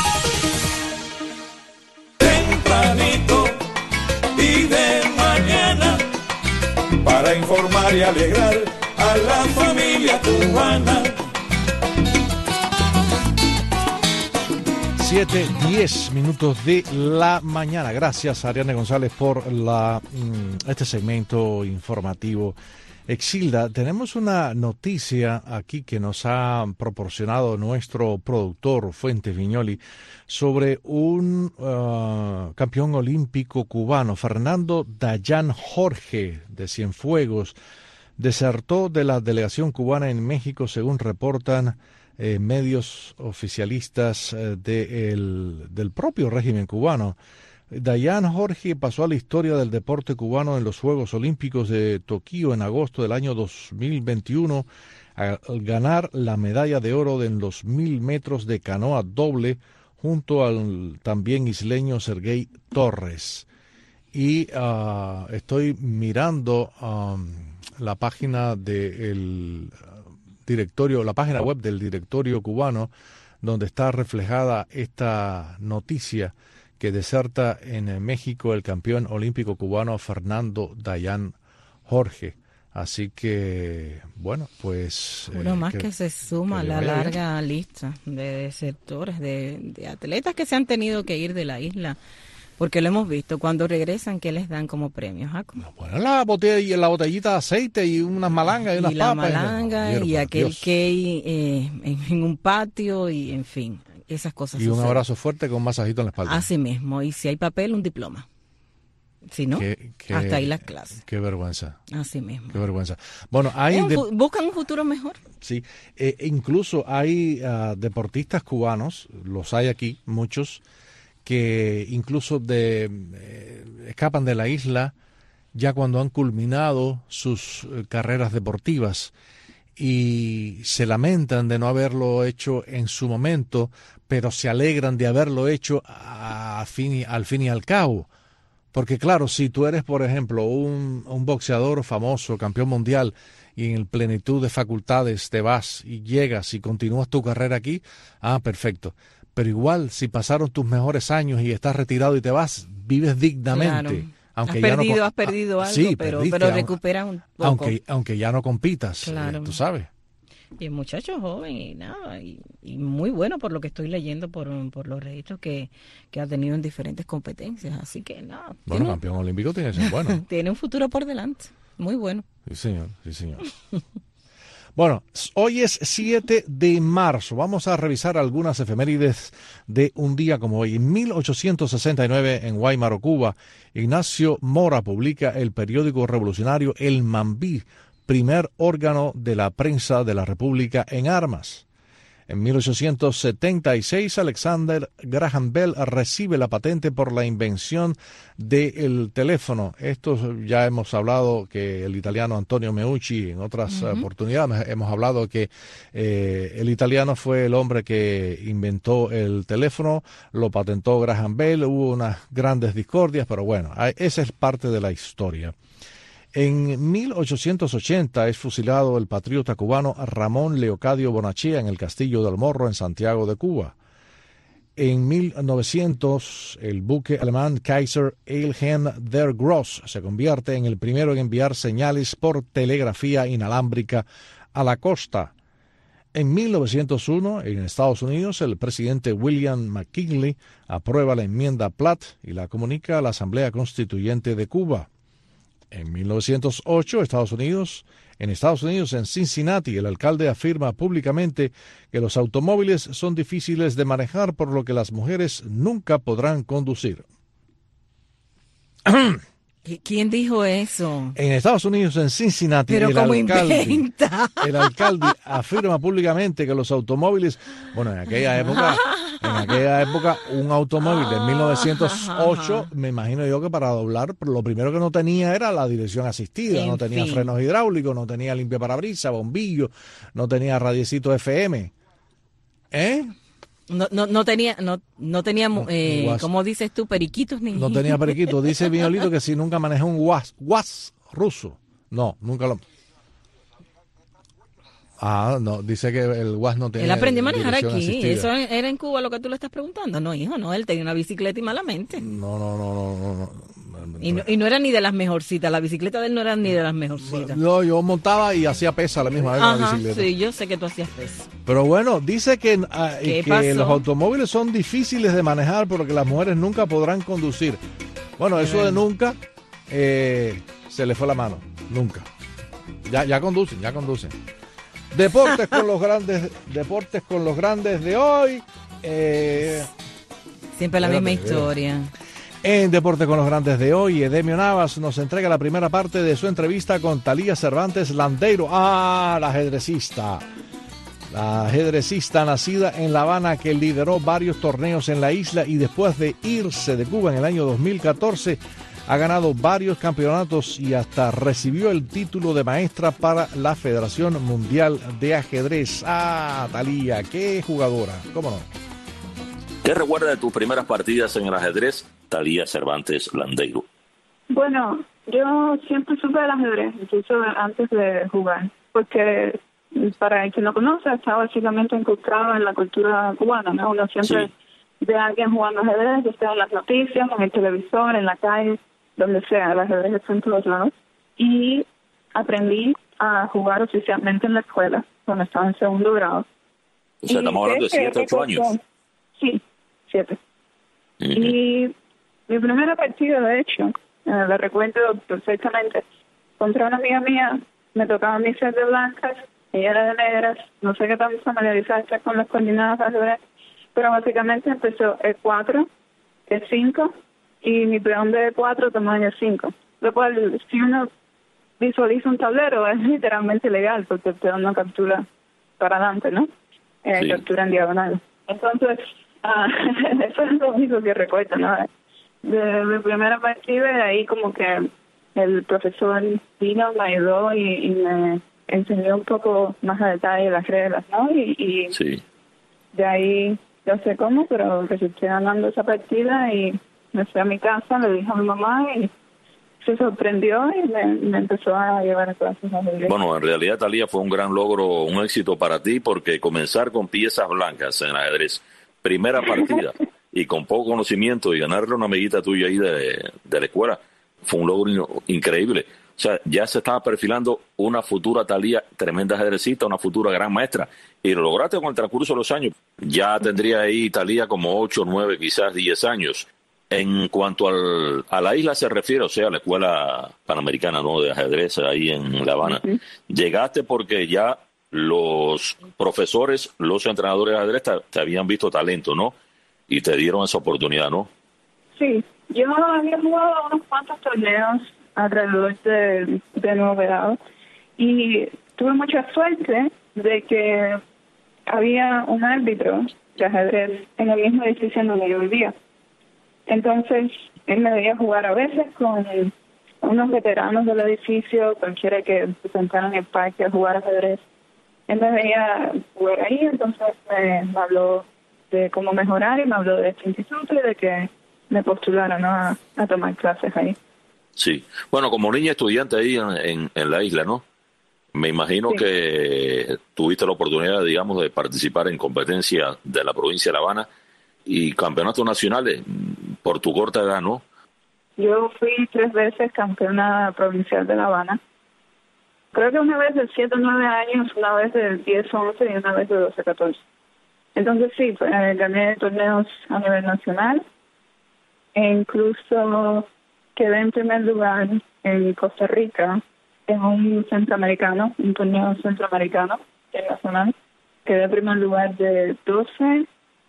Tempranito y de mañana, para informar y alegrar a la familia cubana. 7:10 de la mañana. Gracias a Ariane González por este segmento informativo. Exilda, tenemos una noticia aquí que nos ha proporcionado nuestro productor Fuentes Viñoli sobre un campeón olímpico cubano, Fernando Dayan Jorge, de Cienfuegos. Desertó de la delegación cubana en México, según reportan medios oficialistas del propio régimen cubano. Dayan Jorge pasó a la historia del deporte cubano en los Juegos Olímpicos de Tokio en agosto del año 2021 al ganar la medalla de oro en los 1.000 metros de canoa doble junto al también isleño Sergey Torres. Y estoy mirando la página del directorio, la página web del directorio cubano, donde está reflejada esta noticia que deserta en México el campeón olímpico cubano Fernando Dayan Jorge. Así que, bueno, pues... Uno más que se suma a la larga lista de desertores, de atletas que se han tenido que ir de la isla, porque lo hemos visto, cuando regresan, ¿qué les dan como premios, Jaco? Bueno, la botellita de aceite y unas malangas y unas papas. Y la malanga y aquel que en un patio y, en fin... Esas cosas. Y un abrazo fuerte con un masajito en la espalda. Así mismo. Y si hay papel, un diploma. Si no, hasta ahí las clases. Qué vergüenza. Así mismo. Qué vergüenza. Bueno, buscan un futuro mejor. Sí. Incluso hay deportistas cubanos, los hay aquí, muchos, que incluso escapan de la isla ya cuando han culminado sus carreras deportivas. Y se lamentan de no haberlo hecho en su momento, pero se alegran de haberlo hecho al fin y al cabo. Porque claro, si tú eres, por ejemplo, un boxeador famoso, campeón mundial, y en plenitud de facultades te vas y llegas y continúas tu carrera aquí, perfecto. Pero igual, si pasaron tus mejores años y estás retirado y te vas, vives dignamente. Claro. Aunque has perdido algo, sí, pero recuperas un poco. Aunque ya no compitas, claro. Tú sabes. Y el muchacho joven y muy bueno por lo que estoy leyendo por los registros que ha tenido en diferentes competencias. Así que nada. Bueno, campeón olímpico tiene que ser bueno. Tiene un futuro por delante, muy bueno. Sí, señor, sí, señor. Bueno, hoy es 7 de marzo. Vamos a revisar algunas efemérides de un día como hoy. En 1869, en Guaymaro, Cuba, Ignacio Mora publica el periódico revolucionario El Mambí, primer órgano de la prensa de la República en armas. En 1876, Alexander Graham Bell recibe la patente por la invención del teléfono. Esto ya hemos hablado que el italiano Antonio Meucci, en otras oportunidades, hemos hablado que el italiano fue el hombre que inventó el teléfono, lo patentó Graham Bell, hubo unas grandes discordias, pero bueno, esa es parte de la historia. En 1880 es fusilado el patriota cubano Ramón Leocadio Bonachea en el Castillo del Morro, en Santiago de Cuba. En 1900, el buque alemán Kaiser Wilhelm der Grosse se convierte en el primero en enviar señales por telegrafía inalámbrica a la costa. En 1901, en Estados Unidos, el presidente William McKinley aprueba la enmienda Platt y la comunica a la Asamblea Constituyente de Cuba. En 1908, en Estados Unidos, en Cincinnati, el alcalde afirma públicamente que los automóviles son difíciles de manejar, por lo que las mujeres nunca podrán conducir. ¿Quién dijo eso? En Estados Unidos, en Cincinnati, el alcalde afirma públicamente que los automóviles, bueno, en aquella época un automóvil de 1908, me imagino yo que para doblar, lo primero que no tenía era la dirección asistida, no tenía frenos hidráulicos, no tenía limpiaparabrisas, bombillo, no tenía radiecito FM. No tenía, ¿cómo dices tú? Periquitos ni. No tenía periquitos. Dice Violito que si nunca manejó un WAS ruso. No, nunca lo. No, dice que el WAS no tenía. Él aprendió a manejar aquí. Asistida. ¿Eso era en Cuba lo que tú le estás preguntando? No, hijo, no. Él tenía una bicicleta y malamente. No. Y no era ni de las mejorcitas. La bicicleta de él no era ni de las mejorcitas. No, yo montaba y hacía pesa a la misma vez con la bicicleta. Sí, yo sé que tú hacías pesa. Pero bueno, dice que los automóviles son difíciles de manejar porque las mujeres nunca podrán conducir. Bueno, eso de nunca se le fue la mano. Nunca. Ya conducen. Deportes con los grandes de hoy. Siempre la misma historia. En Deportes con los Grandes de hoy, Edemio Navas nos entrega la primera parte de su entrevista con Talía Cervantes Landeiro. La ajedrecista. La ajedrecista nacida en La Habana, que lideró varios torneos en la isla y después de irse de Cuba en el año 2014, ha ganado varios campeonatos y hasta recibió el título de maestra para la Federación Mundial de Ajedrez. Talía, qué jugadora, ¿cómo no? ¿Qué recuerda de tus primeras partidas en el ajedrez, Talía Cervantes Landeiro? Bueno, yo siempre supe del ajedrez, incluso antes de jugar, porque para el que no conoce, está básicamente inculcado en la cultura cubana, ¿no? Uno siempre ve a alguien jugando ajedrez, ya sea en las noticias, en el televisor, en la calle, donde sea, el ajedrez está en todos lados. Y aprendí a jugar oficialmente en la escuela, cuando estaba en segundo grado. O sea, estamos hablando de 7, 8 años. Sí, 7. Y mi primera partida, de hecho, la recuerdo perfectamente, contra una amiga mía, me tocaba mi set de blancas, ella era de negras, no sé qué tan familiarizada está con las coordinadas de ajedrez, pero básicamente empezó el 4, el 5, y mi peón de 4 tamaño 5. Lo cual, si uno visualiza un tablero, es literalmente legal, porque el peón no captura para adelante, ¿no? Captura en diagonal. Entonces, eso es lo único que recuerdo, ¿no? De mi primera partida, de ahí como que el profesor vino, me ayudó y me enseñó un poco más a detalle las reglas, ¿no? Y de ahí, no sé cómo, pero resulté ganando esa partida y me fui a mi casa, le dije a mi mamá y se sorprendió y me empezó a llevar a clases de ajedrez. Bueno, en realidad, Talía, fue un gran logro, un éxito para ti, porque comenzar con piezas blancas en ajedrez, primera partida, y con poco conocimiento, y ganarle a una amiguita tuya ahí de la escuela, fue un logro increíble. O sea, ya se estaba perfilando una futura Talía, tremenda ajedrecista, una futura gran maestra, y lo lograste con el transcurso de los años. Ya tendría ahí Talía como 8, 9, quizás 10 años. En cuanto a la isla se refiere, o sea, a la escuela panamericana, ¿no?, de ajedrez ahí en La Habana, llegaste porque ya los profesores, los entrenadores de ajedrez te habían visto talento, ¿no? Y te dieron esa oportunidad, ¿no? Sí, yo había jugado unos cuantos torneos alrededor de nuevo grado y tuve mucha suerte de que había un árbitro de ajedrez en el mismo edificio en donde yo vivía. Entonces, él me veía jugar a veces con unos veteranos del edificio, cualquiera que se sentara en el parque a jugar ajedrez. Él me veía jugar ahí, entonces me habló de cómo mejorar y me habló de este instituto y de que me postularon, ¿no?, a tomar clases ahí. Sí. Bueno, como niña estudiante ahí en la isla, ¿no? Me imagino Sí. que tuviste la oportunidad, digamos, de participar en competencias de la provincia de La Habana y campeonatos nacionales por tu corta edad, ¿no? Yo fui 3 veces campeona provincial de La Habana. Creo que una vez de 7 o 9 años, una vez de 10 o 11 y una vez de 12 o 14. Entonces sí, gané torneos a nivel nacional e incluso quedé en primer lugar en Costa Rica en un centroamericano, un torneo centroamericano nacional. Quedé en primer lugar de 12,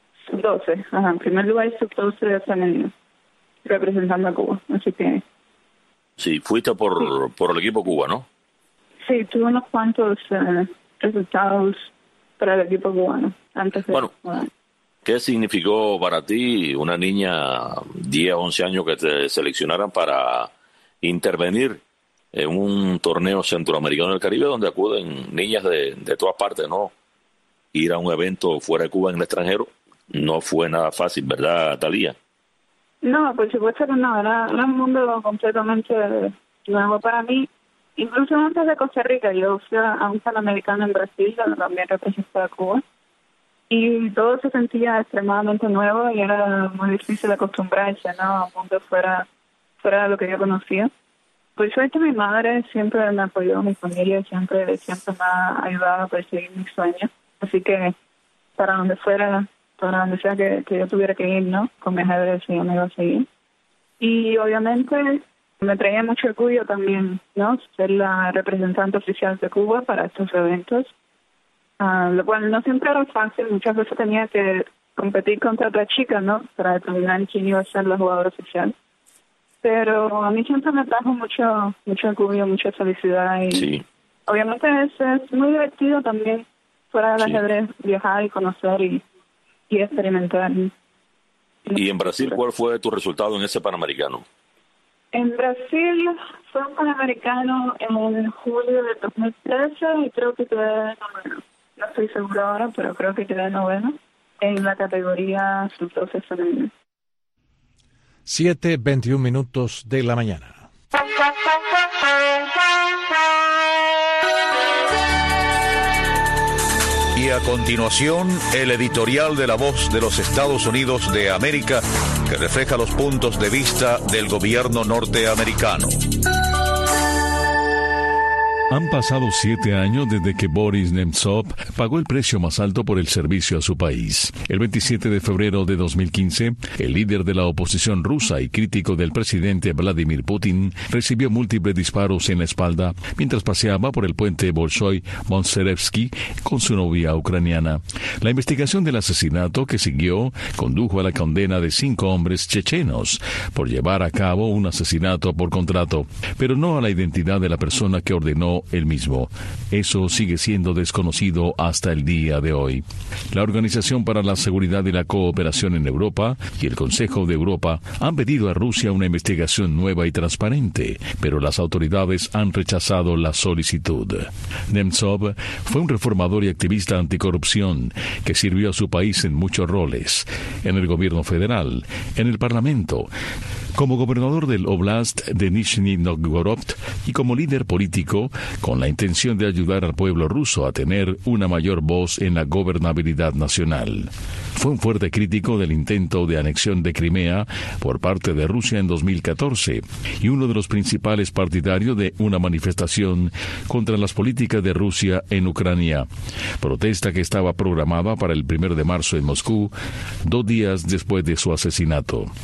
en primer lugar sub-12 de femenino, representando a Cuba. Así que Sí, fuiste por el equipo Cuba, ¿no? sí, tuve unos cuantos resultados para el equipo cubano antes de jugar. ¿Qué significó para ti, una niña 10, 11 años, que te seleccionaran para intervenir en un torneo centroamericano del Caribe donde acuden niñas de todas partes, ¿no? Ir a un evento fuera de Cuba en el extranjero no fue nada fácil, ¿verdad, Talía? No, por supuesto que no, era un mundo completamente nuevo para mí. Incluso antes de Costa Rica, yo fui a un Panamericano en Brasil, donde también representaba a Cuba, y todo se sentía extremadamente nuevo y era muy difícil acostumbrarse, ¿no?, a un mundo fuera de lo que yo conocía. Por suerte mi madre siempre me apoyó, mi familia siempre me ha ayudado a perseguir mis sueños, así que para donde sea que yo tuviera que ir, ¿no?, con mi ajedrez yo me iba a seguir. Y obviamente me traía mucho orgullo también, ¿no?, ser la representante oficial de Cuba para estos eventos, lo cual no siempre era fácil. Muchas veces tenía que competir contra otras chicas, ¿no?, para determinar quién iba a ser la jugadora oficial. Pero a mí siempre me trajo mucho orgullo, mucha felicidad y sí. Obviamente es muy divertido también fuera del ajedrez viajar y conocer y experimentar. ¿Y en Brasil cuál fue tu resultado en ese Panamericano? En Brasil fue un Panamericano en julio de 2013 y creo que quedé noveno. No estoy segura ahora, pero creo que quedé noveno en la categoría sub-12 femenina. 7:21 de la mañana. Y a continuación, el editorial de La Voz de los Estados Unidos de América, que refleja los puntos de vista del gobierno norteamericano. Han pasado 7 años desde que Boris Nemtsov pagó el precio más alto por el servicio a su país. El 27 de febrero de 2015, el líder de la oposición rusa y crítico del presidente Vladimir Putin recibió múltiples disparos en la espalda mientras paseaba por el puente Bolshoi Monserevsky con su novia ucraniana. La investigación del asesinato que siguió condujo a la condena de 5 hombres chechenos por llevar a cabo un asesinato por contrato, pero no a la identidad de la persona que ordenó el mismo. Eso sigue siendo desconocido hasta el día de hoy. La Organización para la Seguridad y la Cooperación en Europa y el Consejo de Europa han pedido a Rusia una investigación nueva y transparente, pero las autoridades han rechazado la solicitud. Nemtsov fue un reformador y activista anticorrupción que sirvió a su país en muchos roles: en el gobierno federal, en el parlamento, como gobernador del Oblast de Nizhny Novgorod y como líder político con la intención de ayudar al pueblo ruso a tener una mayor voz en la gobernabilidad nacional. Fue un fuerte crítico del intento de anexión de Crimea por parte de Rusia en 2014 y uno de los principales partidarios de una manifestación contra las políticas de Rusia en Ucrania, protesta que estaba programada para el 1 de marzo en Moscú, 2 días después de su asesinato.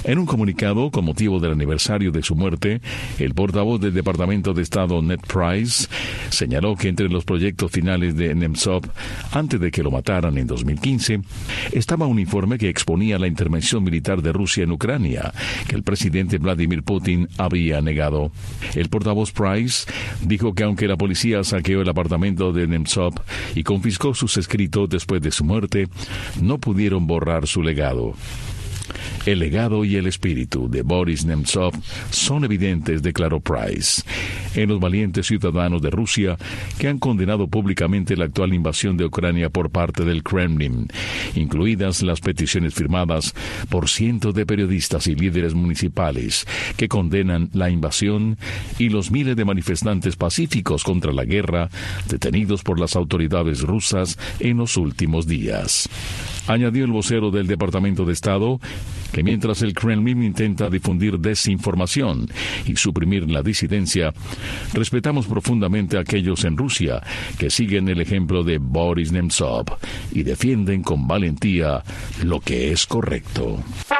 En un comunicado con motivo del aniversario de su muerte, el portavoz del Departamento de Estado, Ned Price, señaló que entre los proyectos finales de Nemtsov, antes de que lo mataran en 2015, estaba un informe que exponía la intervención militar de Rusia en Ucrania, que el presidente Vladimir Putin había negado. El portavoz Price dijo que aunque la policía saqueó el apartamento de Nemtsov y confiscó sus escritos después de su muerte, no pudieron borrar su legado. El legado y el espíritu de Boris Nemtsov son evidentes, declaró Price, en los valientes ciudadanos de Rusia que han condenado públicamente la actual invasión de Ucrania por parte del Kremlin, incluidas las peticiones firmadas por cientos de periodistas y líderes municipales que condenan la invasión, y los miles de manifestantes pacíficos contra la guerra detenidos por las autoridades rusas en los últimos días. Añadió el vocero del Departamento de Estado que mientras el Kremlin intenta difundir desinformación y suprimir la disidencia, respetamos profundamente a aquellos en Rusia que siguen el ejemplo de Boris Nemtsov y defienden con valentía lo que es correcto.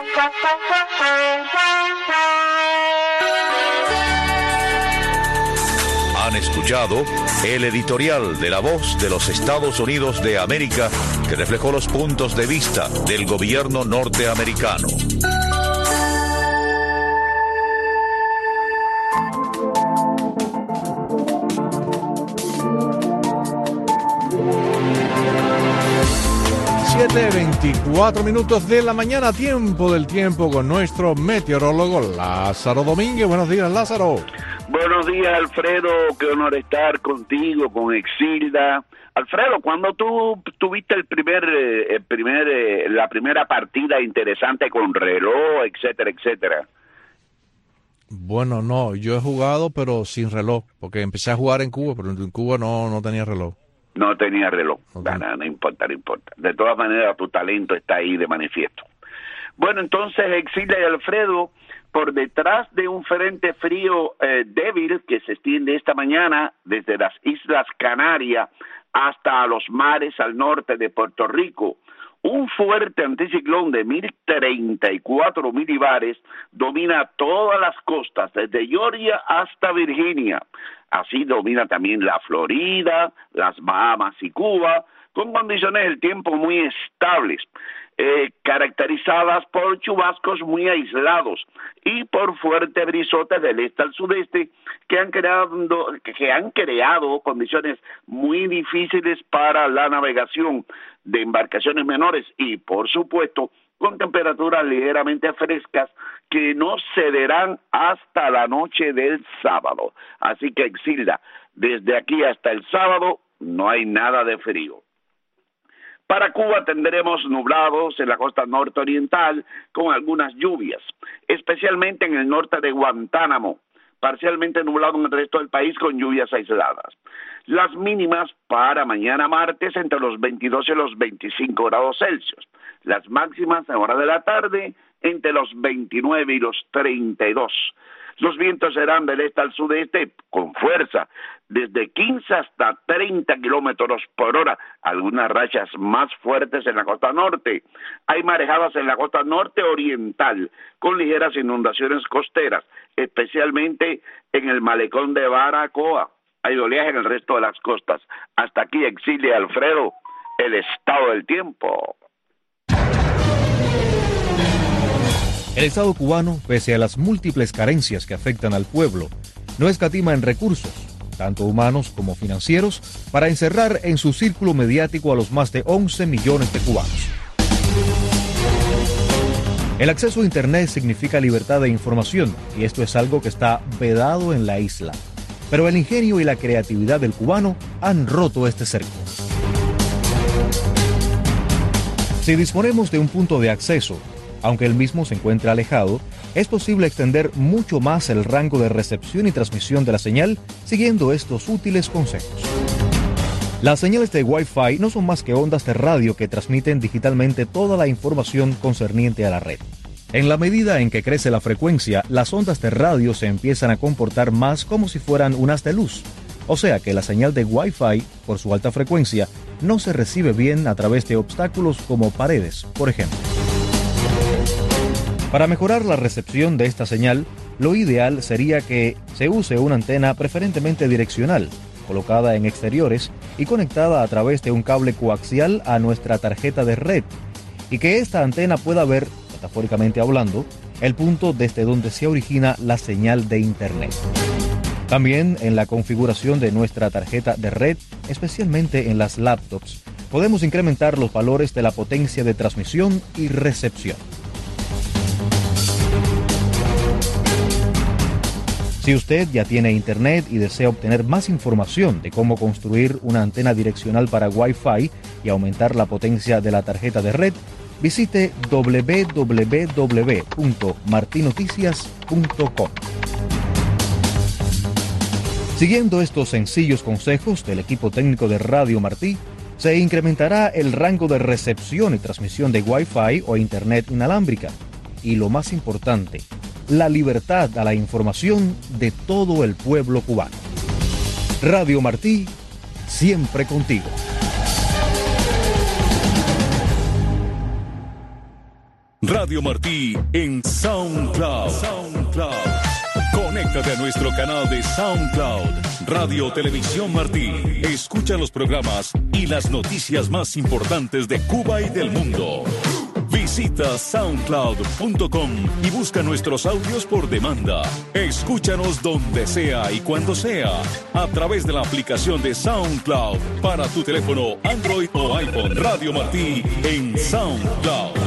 Han escuchado el editorial de La Voz de los Estados Unidos de América, que reflejó los puntos de vista del gobierno norteamericano. Siete 24 minutos de la mañana, tiempo del tiempo con nuestro meteorólogo Lázaro Domínguez. Buenos días, Lázaro. Buenos días, Alfredo, qué honor estar contigo, con Exilda. Alfredo, ¿cuándo tú tuviste la primera partida interesante con reloj, etcétera, etcétera? Bueno, no, yo he jugado pero sin reloj, porque empecé a jugar en Cuba, pero en Cuba no tenía reloj. No tenía reloj, no importa. De todas maneras, tu talento está ahí de manifiesto. Bueno, entonces, Exilda y Alfredo, por detrás de un frente frío débil que se extiende esta mañana desde las Islas Canarias hasta los mares al norte de Puerto Rico, un fuerte anticiclón de 1034 milibares domina todas las costas, desde Georgia hasta Virginia. Así domina también la Florida, las Bahamas y Cuba, con condiciones del tiempo muy estables, caracterizadas por chubascos muy aislados y por fuertes brisotes del este al sudeste que han creado condiciones muy difíciles para la navegación de embarcaciones menores y, por supuesto, con temperaturas ligeramente frescas que no cederán hasta la noche del sábado. Así que, Exilda, desde aquí hasta el sábado no hay nada de frío. Para Cuba tendremos nublados en la costa norte-oriental con algunas lluvias, especialmente en el norte de Guantánamo, parcialmente nublado en el resto del país con lluvias aisladas. Las mínimas para mañana martes entre los 22 y los 25 grados Celsius. Las máximas a hora de la tarde entre los 29 y los 32. Los vientos serán del este al sudeste con fuerza, desde 15 hasta 30 kilómetros por hora, algunas rachas más fuertes en la costa norte. Hay marejadas en la costa norte oriental, con ligeras inundaciones costeras, especialmente en el malecón de Baracoa. Hay oleaje en el resto de las costas. Hasta aquí, Exilio y Alfredo, el estado del tiempo. El Estado cubano, pese a las múltiples carencias que afectan al pueblo, no escatima en recursos, tanto humanos como financieros, para encerrar en su círculo mediático a los más de 11 millones de cubanos. El acceso a Internet significa libertad de información, y esto es algo que está vedado en la isla. Pero el ingenio y la creatividad del cubano han roto este cerco. Si disponemos de un punto de acceso, aunque el mismo se encuentra alejado, es posible extender mucho más el rango de recepción y transmisión de la señal siguiendo estos útiles consejos. Las señales de Wi-Fi no son más que ondas de radio que transmiten digitalmente toda la información concerniente a la red. En la medida en que crece la frecuencia, las ondas de radio se empiezan a comportar más como si fueran un haz de luz. O sea que la señal de Wi-Fi, por su alta frecuencia, no se recibe bien a través de obstáculos como paredes, por ejemplo. Para mejorar la recepción de esta señal, lo ideal sería que se use una antena preferentemente direccional, colocada en exteriores y conectada a través de un cable coaxial a nuestra tarjeta de red, y que esta antena pueda ver, metafóricamente hablando, el punto desde donde se origina la señal de Internet. También en la configuración de nuestra tarjeta de red, especialmente en las laptops, podemos incrementar los valores de la potencia de transmisión y recepción. Si usted ya tiene Internet y desea obtener más información de cómo construir una antena direccional para Wi-Fi y aumentar la potencia de la tarjeta de red, visite www.martinoticias.com. Siguiendo estos sencillos consejos del equipo técnico de Radio Martí, se incrementará el rango de recepción y transmisión de Wi-Fi o Internet inalámbrica. Y lo más importante, la libertad a la información de todo el pueblo cubano. Radio Martí, siempre contigo. Radio Martí en SoundCloud. Conéctate a nuestro canal de SoundCloud, Radio Televisión Martí. Escucha los programas y las noticias más importantes de Cuba y del mundo. Visita soundcloud.com y busca nuestros audios por demanda. Escúchanos donde sea y cuando sea, a través de la aplicación de SoundCloud para tu teléfono Android o iPhone. Radio Martí en SoundCloud.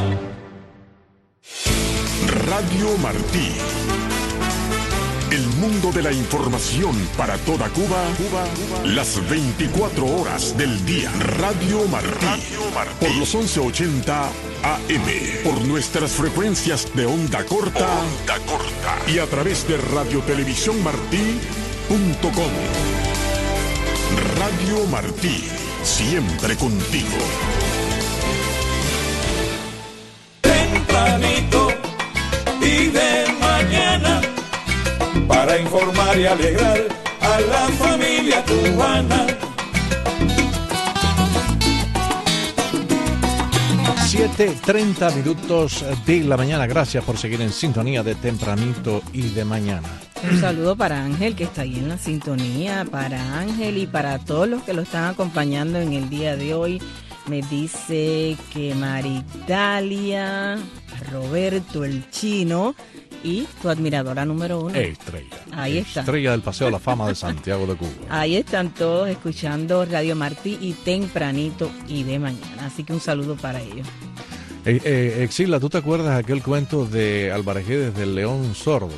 Radio Martí. El mundo de la información para toda Cuba, las 24 horas del día. Radio Martí. Por los 1180 AM. Por nuestras frecuencias de onda corta. Y a través de radiotelevisiónmartí.com. Radio Martí. Siempre contigo. Tempranito y de mañana, para informar y alegrar a la familia cubana. 7:30 minutos de la mañana. Gracias por seguir en sintonía de Tempranito y de Mañana. Un saludo para Ángel, que está ahí en la sintonía, para Ángel y para todos los que lo están acompañando en el día de hoy. Me dice que Maritalia, Roberto el Chino y tu admiradora número 1. Estrella. Ahí está. Estrella del Paseo de la Fama de Santiago de Cuba. Ahí están todos escuchando Radio Martí y Tempranito y de Mañana. Así que un saludo para ellos. Exila, ¿tú te acuerdas de aquel cuento de Álvarez Guedes del león sordo?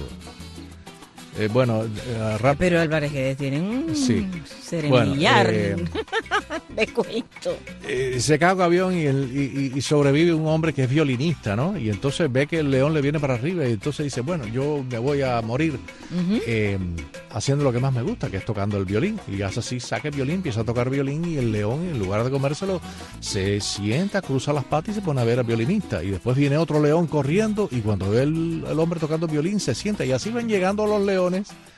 Pero Álvarez Guedes tiene un seremillar de cuento. Se cae un avión y sobrevive un hombre que es violinista, ¿no? Y entonces ve que el león le viene para arriba y entonces dice, bueno, yo me voy a morir haciendo lo que más me gusta, que es tocando el violín. Y hace así, saca el violín, empieza a tocar violín y el león, en lugar de comérselo, se sienta, cruza las patas y se pone a ver al violinista. Y después viene otro león corriendo y cuando ve el hombre tocando violín se sienta y así van llegando los leones.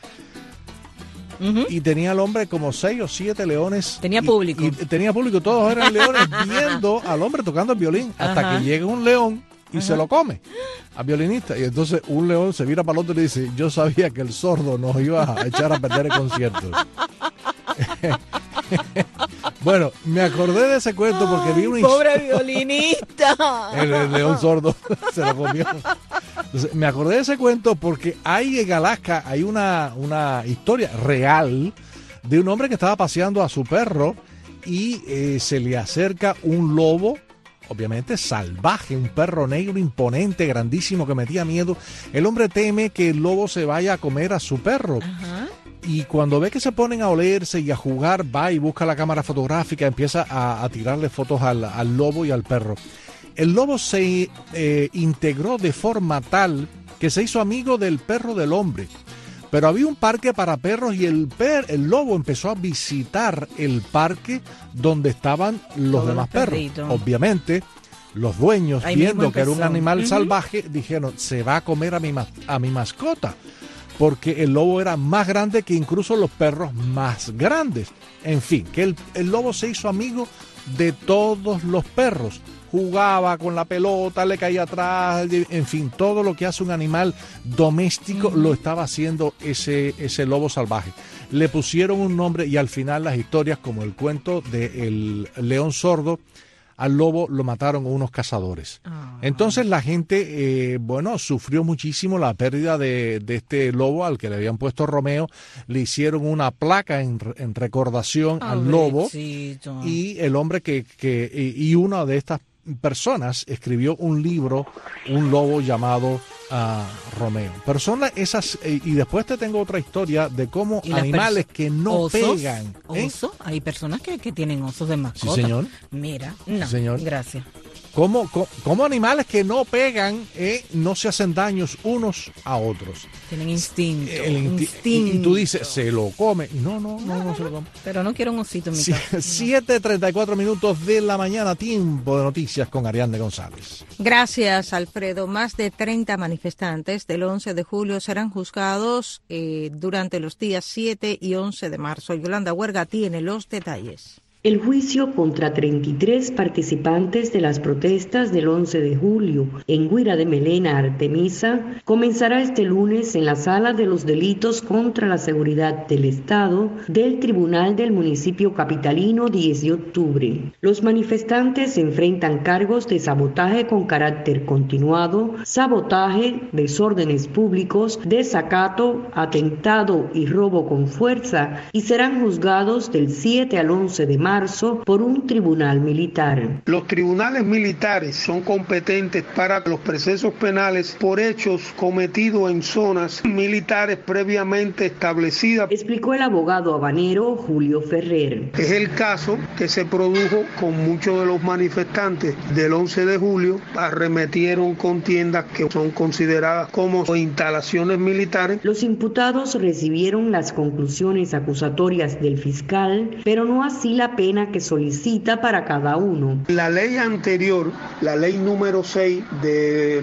Y tenía el hombre como 6 o 7 leones. Tenía público. Y tenía público, todos eran leones viendo al hombre tocando el violín. Hasta que llega un león y se lo come al violinista. Y entonces un león se vira para el otro y le dice, yo sabía que el sordo nos iba a echar a perder el concierto. Bueno, me acordé de ese cuento porque vi una ¡pobre violinista! El león sordo se lo comió. Entonces, me acordé de ese cuento porque hay en Alaska hay una historia real de un hombre que estaba paseando a su perro y se le acerca un lobo, obviamente salvaje, un perro negro imponente, grandísimo, que metía miedo. El hombre teme que el lobo se vaya a comer a su perro. Ajá. Y cuando ve que se ponen a olerse y a jugar, va y busca la cámara fotográfica, empieza a tirarle fotos al lobo y al perro. El lobo se integró de forma tal que se hizo amigo del perro del hombre. Pero había un parque para perros y el lobo empezó a visitar el parque donde estaban los demás perros. Obviamente, los dueños, viendo que era un animal salvaje, dijeron, se va a comer a mi mascota. Porque el lobo era más grande que incluso los perros más grandes. En fin, que el lobo se hizo amigo de todos los perros. jugaba con la pelota, le caía atrás, en fin, todo lo que hace un animal doméstico lo estaba haciendo ese lobo salvaje. Le pusieron un nombre y al final las historias, como el cuento del león sordo, al lobo lo mataron unos cazadores. Entonces la gente, sufrió muchísimo la pérdida de este lobo al que le habían puesto Romeo. Le hicieron una placa en recordación al lobo. Y el hombre y una de estas personas escribió un libro, Un lobo llamado Romeo. Personas esas, y después te tengo otra historia de cómo animales que no pegan. ¿Osos? Hay personas que tienen osos de mascota. Sí, señor. Mira, no, sí, señor. Gracias. ¿Cómo animales que no pegan no se hacen daños unos a otros? Tienen instinto. Y tú dices, se lo come. No se lo come. Pero no quiero un osito en mi casa. 7:34 minutos de la mañana, tiempo de noticias con Ariadne González. Gracias, Alfredo. Más de 30 manifestantes del 11 de julio serán juzgados durante los días 7 y 11 de marzo. Yolanda Huerga tiene los detalles. El juicio contra 33 participantes de las protestas del 11 de julio en Guira de Melena, Artemisa, comenzará este lunes en la Sala de los Delitos contra la Seguridad del Estado del Tribunal del Municipio Capitalino 10 de octubre. Los manifestantes enfrentan cargos de sabotaje con carácter continuado, sabotaje, desórdenes públicos, desacato, atentado y robo con fuerza y serán juzgados del 7 al 11 de marzo por un tribunal militar. Los tribunales militares son competentes para los procesos penales por hechos cometidos en zonas militares previamente establecidas, explicó el abogado habanero Julio Ferrer. Es el caso que se produjo con muchos de los manifestantes del 11 de julio, arremetieron con tiendas que son consideradas como instalaciones militares. Los imputados recibieron las conclusiones acusatorias del fiscal, pero no así la pena que solicita para cada uno. La ley anterior, la ley número 6 de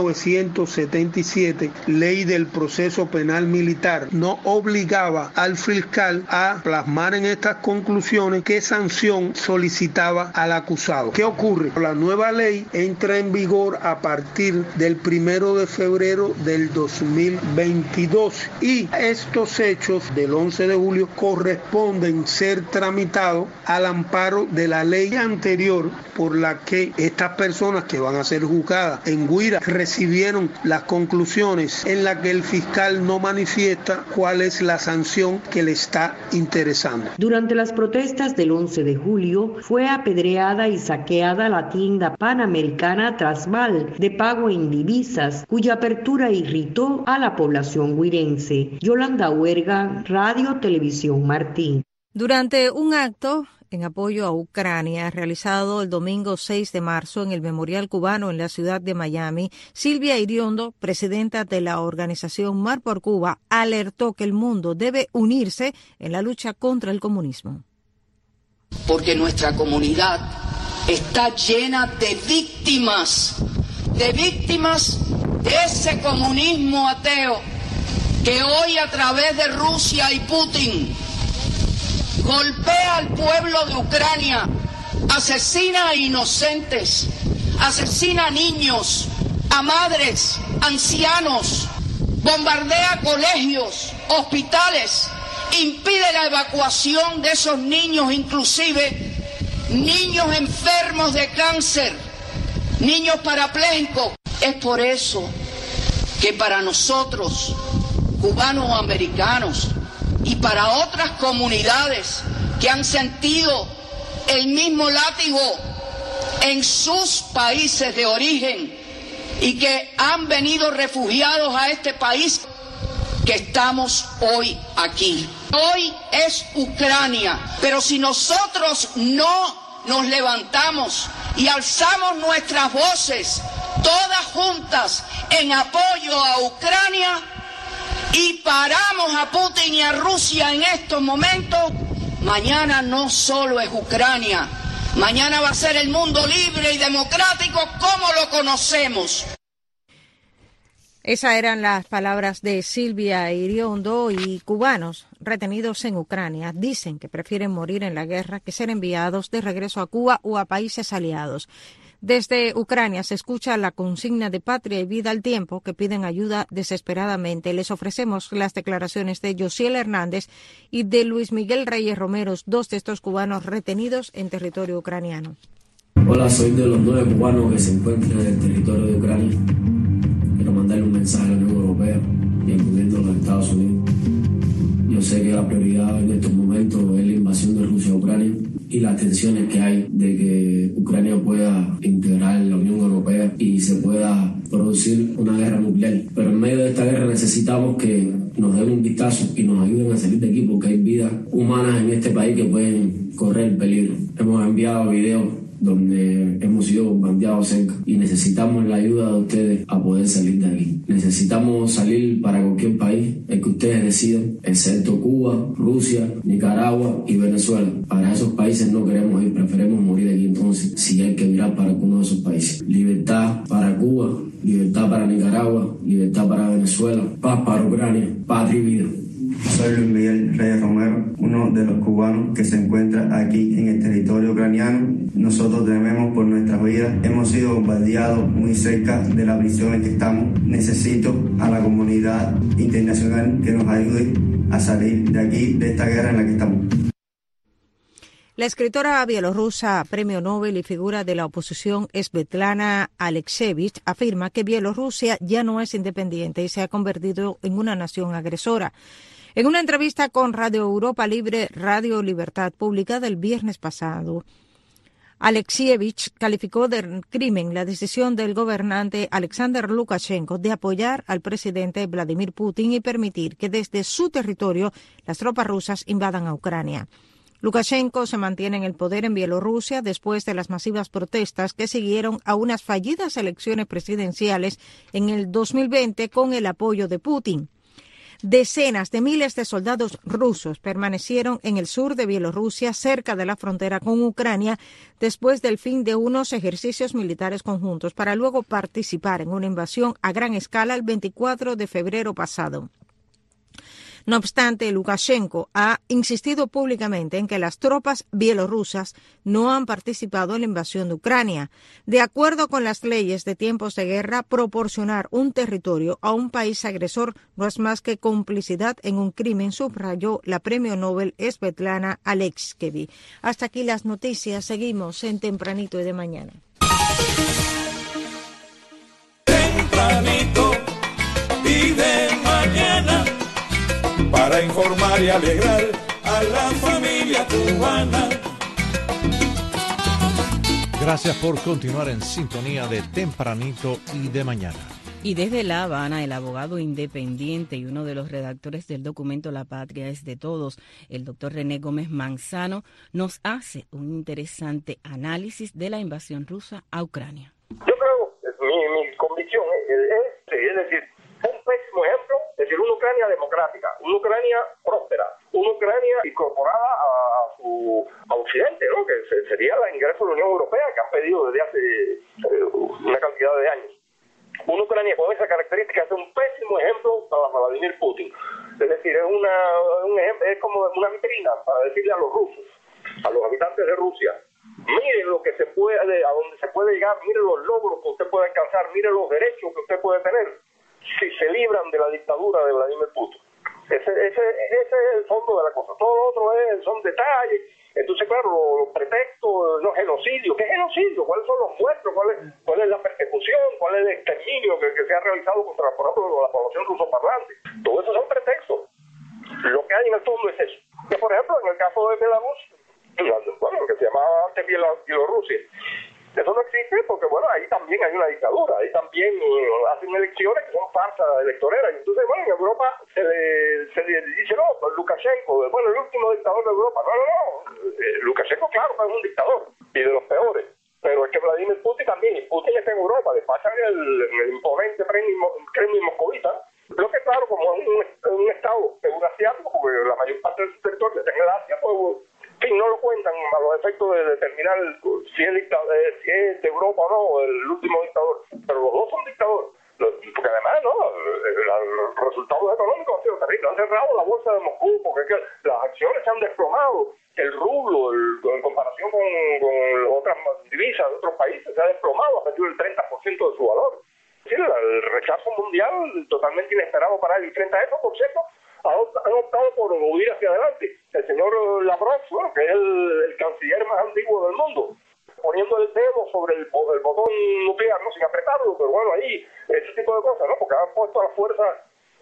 1977, ley del proceso penal militar, no obligaba al fiscal a plasmar en estas conclusiones qué sanción solicitaba al acusado. ¿Qué ocurre? La nueva ley entra en vigor a partir del 1 de febrero del 2022 y estos hechos del 11 de julio corresponden ser tramitados al amparo de la ley anterior por la que estas personas que van a ser juzgadas en Guira recibieron las conclusiones en las que el fiscal no manifiesta cuál es la sanción que le está interesando. Durante las protestas del 11 de julio fue apedreada y saqueada la tienda panamericana Trasval de pago en divisas, cuya apertura irritó a la población guirense. Yolanda Huerga, Radio Televisión Martín. Durante un acto en apoyo a Ucrania, realizado el domingo 6 de marzo en el Memorial Cubano en la ciudad de Miami, Silvia Iriondo, presidenta de la organización Mar por Cuba, alertó que el mundo debe unirse en la lucha contra el comunismo. Porque nuestra comunidad está llena de víctimas de ese comunismo ateo que hoy a través de Rusia y Putin golpea al pueblo de Ucrania, asesina a inocentes, asesina a niños, a madres, ancianos, bombardea colegios, hospitales, impide la evacuación de esos niños, inclusive niños enfermos de cáncer, niños parapléjicos. Es por eso que para nosotros, cubanos o americanos, y para otras comunidades que han sentido el mismo látigo en sus países de origen y que han venido refugiados a este país, que estamos hoy aquí. Hoy es Ucrania, pero si nosotros no nos levantamos y alzamos nuestras voces, todas juntas, en apoyo a Ucrania, y paramos a Putin y a Rusia en estos momentos, mañana no solo es Ucrania, mañana va a ser el mundo libre y democrático como lo conocemos. Esas eran las palabras de Silvia Iriondo. Y cubanos retenidos en Ucrania dicen que prefieren morir en la guerra que ser enviados de regreso a Cuba o a países aliados. Desde Ucrania se escucha la consigna de Patria y Vida al Tiempo, que piden ayuda desesperadamente. Les ofrecemos las declaraciones de Josiel Hernández y de Luis Miguel Reyes Romero, dos de estos cubanos retenidos en territorio ucraniano. Hola, soy de los 9 cubanos que se encuentran en el territorio de Ucrania. Quiero mandarle un mensaje a la Unión Europea y incluyendo a los Estados Unidos. Yo sé que la prioridad en estos momentos es la invasión de Rusia a Ucrania y las tensiones que hay de que Ucrania pueda integrar la Unión Europea y se pueda producir una guerra nuclear. Pero en medio de esta guerra necesitamos que nos den un vistazo y nos ayuden a salir de aquí porque hay vidas humanas en este país que pueden correr peligro. Hemos enviado videos donde hemos sido bombardeados cerca y necesitamos la ayuda de ustedes a poder salir de aquí. Necesitamos salir para cualquier país, el que ustedes decidan, excepto Cuba, Rusia, Nicaragua y Venezuela. Para esos países no queremos ir, preferimos morir aquí entonces si hay que virar para alguno de esos países. Libertad para Cuba, libertad para Nicaragua, libertad para Venezuela, paz para Ucrania, patria y vida. Soy Luis Miguel Reyes Romero, uno de los cubanos que se encuentra aquí en el territorio ucraniano. Nosotros tememos por nuestras vidas. Hemos sido bombardeados muy cerca de la prisión en que estamos. Necesito a la comunidad internacional que nos ayude a salir de aquí, de esta guerra en la que estamos. La escritora bielorrusa, premio Nobel y figura de la oposición Svetlana Alexievich, afirma que Bielorrusia ya no es independiente y se ha convertido en una nación agresora. En una entrevista con Radio Europa Libre, Radio Libertad, publicada el viernes pasado, Alexievich calificó de crimen la decisión del gobernante Alexander Lukashenko de apoyar al presidente Vladimir Putin y permitir que desde su territorio las tropas rusas invadan a Ucrania. Lukashenko se mantiene en el poder en Bielorrusia después de las masivas protestas que siguieron a unas fallidas elecciones presidenciales en el 2020 con el apoyo de Putin. Decenas de miles de soldados rusos permanecieron en el sur de Bielorrusia, cerca de la frontera con Ucrania, después del fin de unos ejercicios militares conjuntos, para luego participar en una invasión a gran escala el 24 de febrero pasado. No obstante, Lukashenko ha insistido públicamente en que las tropas bielorrusas no han participado en la invasión de Ucrania. De acuerdo con las leyes de tiempos de guerra, proporcionar un territorio a un país agresor no es más que complicidad en un crimen, subrayó la premio Nobel Svetlana Alexievich. Hasta aquí las noticias. Seguimos en Tempranito y de Mañana. Tempranito y de mañana, para informar y alegrar a la familia cubana. Gracias por continuar en sintonía de Tempranito y de Mañana. Y desde La Habana, el abogado independiente y uno de los redactores del documento La Patria es de Todos, el doctor René Gómez Manzano, nos hace un interesante análisis de la invasión rusa a Ucrania. Yo creo, mi convicción es decir, un pésimo ejemplo, es decir, una Ucrania democrática, una Ucrania próspera, una Ucrania incorporada a Occidente, ¿no? Que sería el ingreso a la Unión Europea que han pedido desde hace una cantidad de años. Una Ucrania con esa característica es un pésimo ejemplo para Vladimir Putin. Es decir, es como una vitrina para decirle a los rusos, a los habitantes de Rusia: miren lo que se puede, a donde se puede llegar, miren los logros que usted puede alcanzar, miren los derechos que usted puede tener si se libran de la dictadura de Vladimir Putin. Ese es el fondo de la cosa. Todo lo otro son detalles. Entonces, claro, los pretextos, no, genocidio. ¿Qué genocidio? ¿Cuáles son los muertos? ¿Cuál es la persecución? ¿Cuál es el exterminio que se ha realizado contra, por ejemplo, la población rusoparlante? Todo eso son pretextos. Lo que hay en el fondo es eso. Que, por ejemplo, en el caso de Belarus, bueno, que se llamaba antes Bielorrusia, eso no existe porque, bueno, ahí también hay una dictadura, ahí también hacen elecciones que son farsas electoreras. Entonces, bueno, en Europa se le dice, no, Lukashenko, bueno, el último dictador de Europa. No. Lukashenko, claro, es un dictador y de los peores. Pero es que Vladimir Putin también, y Putin está en Europa, despachan el imponente Kremlin moscovita. Creo que, claro, como es un estado eurasiático, porque la mayor parte de su territorio está en el Asia, pues, en fin, no lo cuentan a los efectos de determinar si es de Europa o no, el último dictador. Pero los dos son dictadores. porque además, ¿no? Los resultados económicos han sido terribles. Han cerrado la bolsa de Moscú porque es que las acciones se han desplomado. El rublo, en comparación con otras divisas de otros países, se ha desplomado, ha perdido el 30% de su valor. Es decir, el rechazo mundial totalmente inesperado para él. Y frente a eso, por cierto, han optado por huir hacia adelante. El señor Lavrov, bueno, que es el canciller más antiguo del mundo, poniendo el dedo sobre el botón nuclear, no sin apretarlo, pero bueno, ahí, ese tipo de cosas, ¿no? Porque han puesto a las fuerzas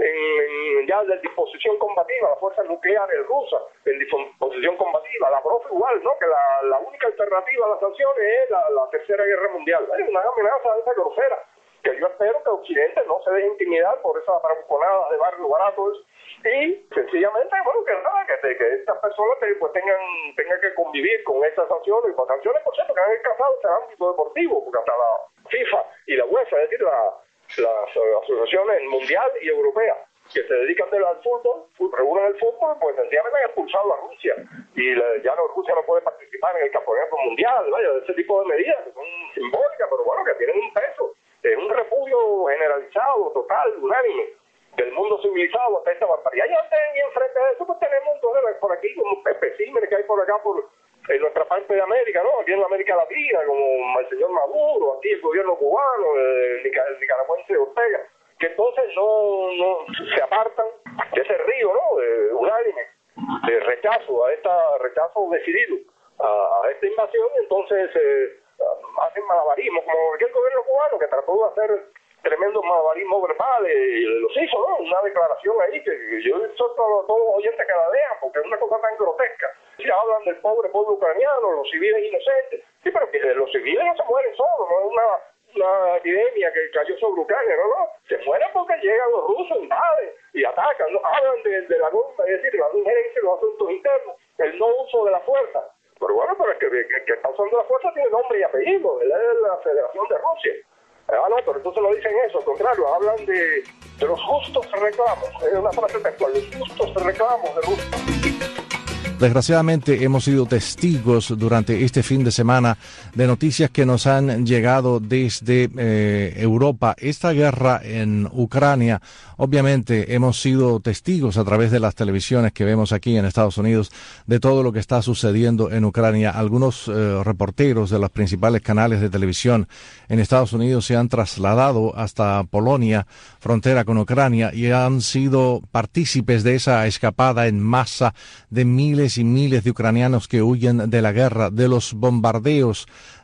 ya de disposición combativa, las fuerzas nucleares rusas en disposición combativa. Lavrov igual, ¿no? Que la única alternativa a las sanciones es la Tercera Guerra Mundial. Es una amenaza de esa grosera, que yo espero que Occidente no se deje intimidar por esas bravuconadas de barrio baratos y sencillamente, bueno, que estas personas pues tengan que convivir con estas sanciones, y con sanciones, por cierto, que han alcanzado este ámbito deportivo, porque hasta la FIFA y la UEFA, es decir, las asociaciones mundial y europea que se dedican al fútbol, regulan el fútbol, pues sencillamente han expulsado a Rusia y ya Rusia no puede participar en el campeonato mundial, vaya, de ese tipo de medidas que son simbólicas, pero bueno, que tienen un peso, es un repudio generalizado, total, unánime del mundo civilizado hasta esta barbaridad. Y enfrente de eso, pues tenemos entonces por aquí como especímenes que hay por acá en nuestra parte de América, ¿no? Aquí en la América Latina, como el señor Maduro, aquí el gobierno cubano, el nicaragüense Ortega, que entonces no se apartan de ese río, ¿no? Unánime, de rechazo decidido a esta invasión, y entonces hacen malabarismo, como aquel gobierno cubano que trató de hacer tremendos malabarismos verbales, y los hizo, ¿no? Una declaración ahí que yo exhorto a todos los oyentes que la lean, porque es una cosa tan grotesca. Si hablan del pobre pueblo ucraniano, los civiles inocentes, sí, pero que los civiles no se mueren solos, no es una epidemia que cayó sobre Ucrania, no, se mueren porque llegan los rusos, invaden y atacan, ¿no? Hablan de la bomba, es decir, la injerencia en los asuntos internos, el no uso de la fuerza. Pero bueno, pero es que está usando la fuerza tiene nombre y apellido, él es la Federación de Rusia. No, pero entonces no dicen eso, al contrario, hablan de los justos reclamos, es una frase textual, los justos reclamos de Rusia. Desgraciadamente hemos sido testigos durante este fin de semana de noticias que nos han llegado desde Europa. Esta guerra en Ucrania, obviamente hemos sido testigos a través de las televisiones que vemos aquí en Estados Unidos de todo lo que está sucediendo en Ucrania. Algunos reporteros de los principales canales de televisión en Estados Unidos se han trasladado hasta Polonia, frontera con Ucrania, y han sido partícipes de esa escapada en masa de miles y miles de ucranianos que huyen de la guerra, de los bombardeos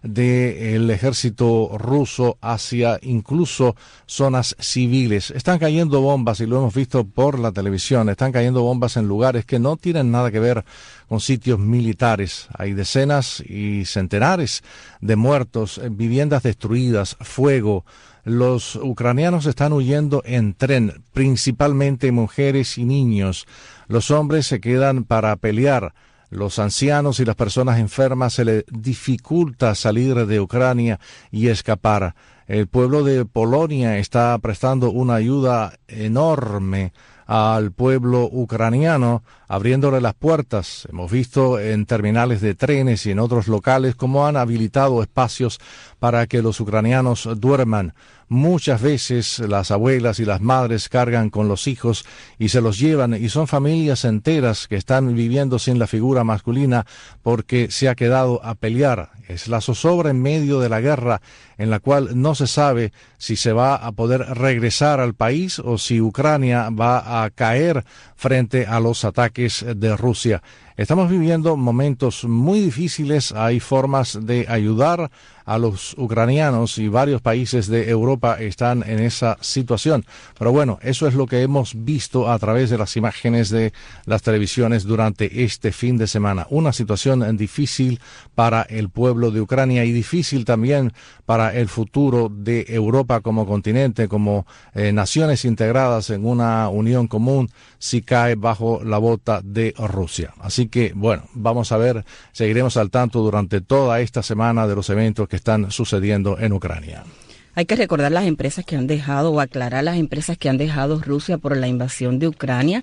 del ejército ruso hacia incluso zonas civiles. Están cayendo bombas, y lo hemos visto por la televisión, están cayendo bombas en lugares que no tienen nada que ver con sitios militares. Hay decenas y centenares de muertos, viviendas destruidas, fuego. Los ucranianos están huyendo en tren, principalmente mujeres y niños. Los hombres se quedan para pelear. Los ancianos y las personas enfermas se les dificulta salir de Ucrania y escapar. El pueblo de Polonia está prestando una ayuda enorme al pueblo ucraniano, abriéndole las puertas. Hemos visto en terminales de trenes y en otros locales cómo han habilitado espacios para que los ucranianos duerman. Muchas veces las abuelas y las madres cargan con los hijos y se los llevan, y son familias enteras que están viviendo sin la figura masculina porque se ha quedado a pelear. Es la zozobra en medio de la guerra, en la cual no se sabe si se va a poder regresar al país o si Ucrania va a caer frente a los ataques de Rusia. Estamos viviendo momentos muy difíciles. Hay formas de ayudar a los ucranianos y varios países de Europa están en esa situación. Pero bueno, eso es lo que hemos visto a través de las imágenes de las televisiones durante este fin de semana. Una situación difícil para el pueblo de Ucrania y difícil también para el futuro de Europa como continente, como naciones integradas en una unión común, si cae bajo la bota de Rusia. Así que, bueno, vamos a ver, seguiremos al tanto durante toda esta semana de los eventos que están sucediendo en Ucrania. Hay que recordar las empresas que han dejado, o aclarar las empresas que han dejado Rusia por la invasión de Ucrania,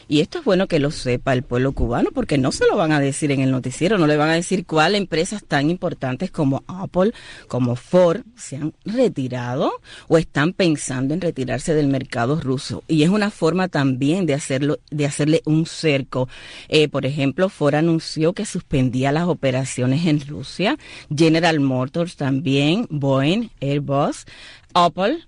Y esto es bueno que lo sepa el pueblo cubano, porque no se lo van a decir en el noticiero, no le van a decir cuáles empresas tan importantes como Apple, como Ford, se han retirado o están pensando en retirarse del mercado ruso. Y es una forma también de hacerle un cerco. Por ejemplo, Ford anunció que suspendía las operaciones en Rusia, General Motors también, Boeing, Airbus, Apple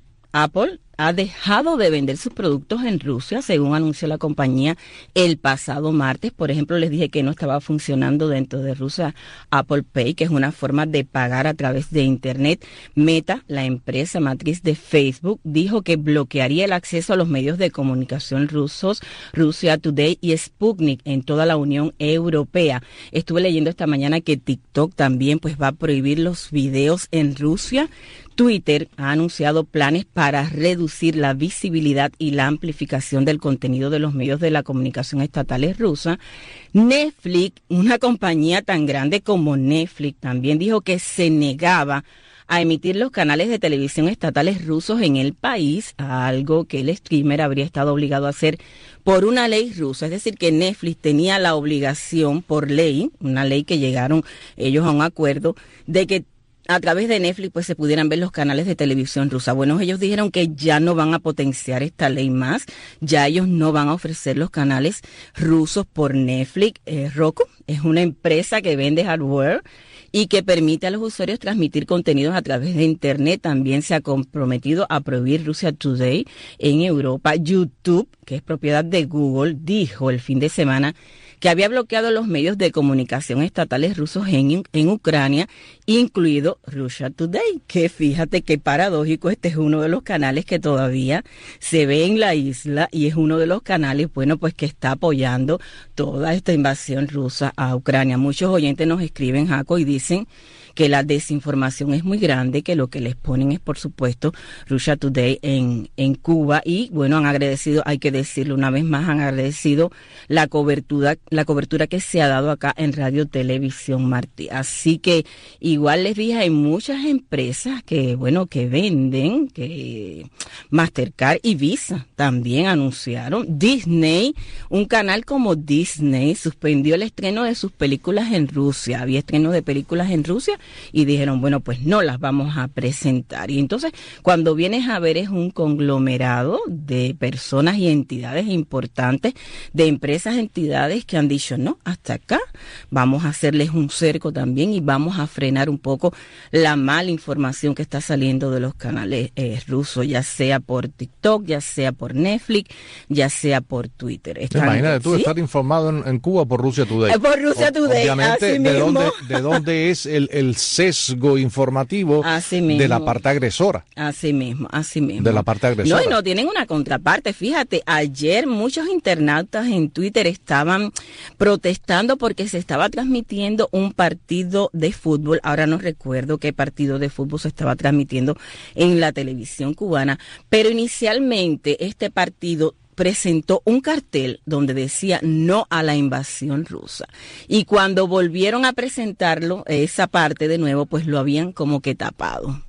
ha dejado de vender sus productos en Rusia, según anunció la compañía el pasado martes. Por ejemplo, les dije que no estaba funcionando dentro de Rusia Apple Pay, que es una forma de pagar a través de Internet. Meta, la empresa matriz de Facebook, dijo que bloquearía el acceso a los medios de comunicación rusos, Russia Today y Sputnik en toda la Unión Europea. Estuve leyendo esta mañana que TikTok también pues va a prohibir los videos en Rusia. Twitter ha anunciado planes para reducir la visibilidad y la amplificación del contenido de los medios de la comunicación estatales rusas. Netflix, una compañía tan grande como Netflix, también dijo que se negaba a emitir los canales de televisión estatales rusos en el país, algo que el streamer habría estado obligado a hacer por una ley rusa. Es decir, que Netflix tenía la obligación por ley, una ley que llegaron ellos a un acuerdo, de que a través de Netflix pues se pudieran ver los canales de televisión rusa. Bueno, ellos dijeron que ya no van a potenciar esta ley más, ya ellos no van a ofrecer los canales rusos por Netflix. Roku es una empresa que vende hardware y que permite a los usuarios transmitir contenidos a través de Internet. También se ha comprometido a prohibir Russia Today en Europa. YouTube, que es propiedad de Google, dijo el fin de semana que había bloqueado los medios de comunicación estatales rusos en Ucrania, incluido Russia Today, que fíjate qué paradójico, este es uno de los canales que todavía se ve en la isla y es uno de los canales, bueno, pues que está apoyando toda esta invasión rusa a Ucrania. Muchos oyentes nos escriben, Jaco, y dicen que la desinformación es muy grande, que lo que les ponen es, por supuesto, Russia Today en Cuba. Y, bueno, han agradecido, hay que decirlo una vez más, han agradecido la cobertura que se ha dado acá en Radio Televisión Martí. Así que, igual les dije, hay muchas empresas que, bueno, que venden, que Mastercard y Visa también anunciaron. Disney, un canal como Disney, suspendió el estreno de sus películas en Rusia. Había estreno de películas en Rusia y dijeron, bueno, pues no las vamos a presentar. Y entonces, cuando vienes a ver, es un conglomerado de personas y entidades importantes, de empresas, entidades que han dicho, no, hasta acá, vamos a hacerles un cerco también y vamos a frenar un poco la mala información que está saliendo de los canales rusos, ya sea por TikTok, ya sea por Netflix, ya sea por Twitter. Imagínate tú, ¿sí?, estar informado en Cuba por Russia Today. Por Russia Today, obviamente, así mismo. ¿De dónde es el sesgo informativo de la parte agresora? Así mismo. De la parte agresora. No, y no tienen una contraparte. Fíjate, ayer muchos internautas en Twitter estaban protestando porque se estaba transmitiendo un partido de fútbol. Ahora no recuerdo qué partido de fútbol se estaba transmitiendo en la televisión cubana, pero inicialmente este partido presentó un cartel donde decía no a la invasión rusa. Y cuando volvieron a presentarlo, esa parte de nuevo, pues lo habían como que tapado.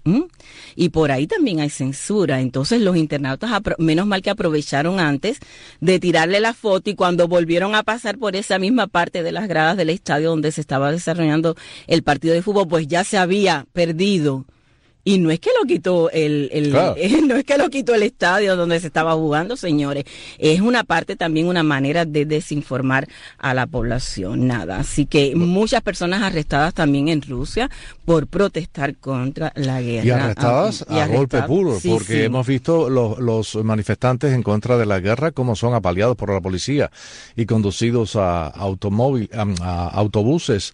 Y por ahí también hay censura. Entonces los internautas, menos mal que aprovecharon antes de tirarle la foto, y cuando volvieron a pasar por esa misma parte de las gradas del estadio donde se estaba desarrollando el partido de fútbol, pues ya se había perdido. Y no es que lo quitó no es que lo quitó el estadio donde se estaba jugando, señores. Es una parte también, una manera de desinformar a la población, nada. Así que muchas personas arrestadas también en Rusia por protestar contra la guerra. Y arrestadas a golpe puro, sí, porque hemos visto los manifestantes en contra de la guerra cómo son apaleados por la policía y conducidos a autobuses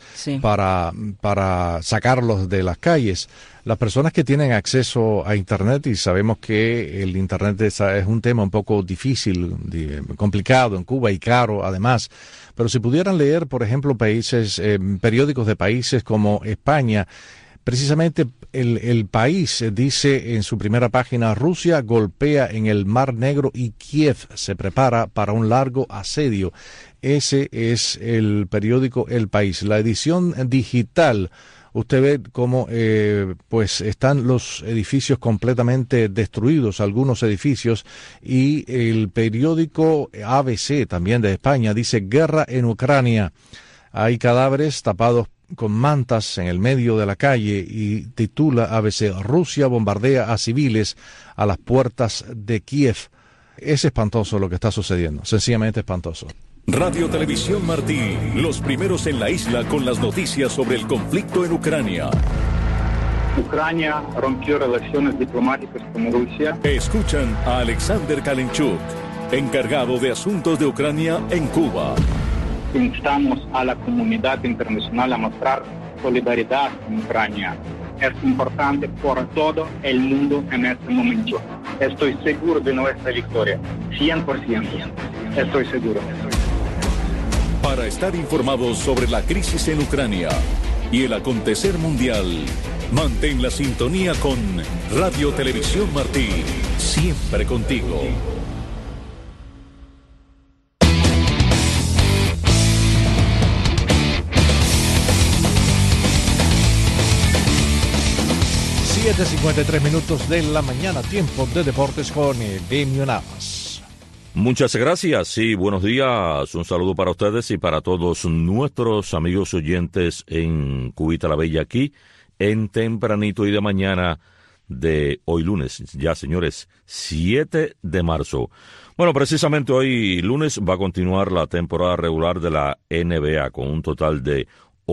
para sacarlos de las calles. Las personas que tienen acceso a Internet, y sabemos que el Internet es un tema un poco difícil, complicado en Cuba y caro además, pero si pudieran leer, por ejemplo, periódicos de países como España, precisamente el país dice en su primera página: Rusia golpea en el Mar Negro y Kiev se prepara para un largo asedio. Ese es el periódico El País. La edición digital usted ve cómo pues están los edificios completamente destruidos, algunos edificios, y el periódico ABC, también de España, dice guerra en Ucrania. Hay cadáveres tapados con mantas en el medio de la calle y titula ABC, Rusia bombardea a civiles a las puertas de Kiev. Es espantoso lo que está sucediendo, sencillamente espantoso. Radio Televisión Martí, los primeros en la isla con las noticias sobre el conflicto en Ucrania. Ucrania rompió relaciones diplomáticas con Rusia. Escuchan a Alexander Kalinchuk, encargado de asuntos de Ucrania en Cuba. Instamos a la comunidad internacional a mostrar solidaridad con Ucrania. Es importante por todo el mundo en este momento. Estoy seguro de nuestra victoria. 100%. Estoy seguro. Para estar informados sobre la crisis en Ucrania y el acontecer mundial, mantén la sintonía con Radio Televisión Martí, siempre contigo. De 53 minutos de la mañana, tiempo de deportes con Demio Navas. Muchas gracias y buenos días. Un saludo para ustedes y para todos nuestros amigos oyentes en Cubita la Bella, aquí en Tempranito y de Mañana de hoy lunes. Ya, señores, 7 de marzo. Bueno, precisamente hoy lunes va a continuar la temporada regular de la NBA con un total de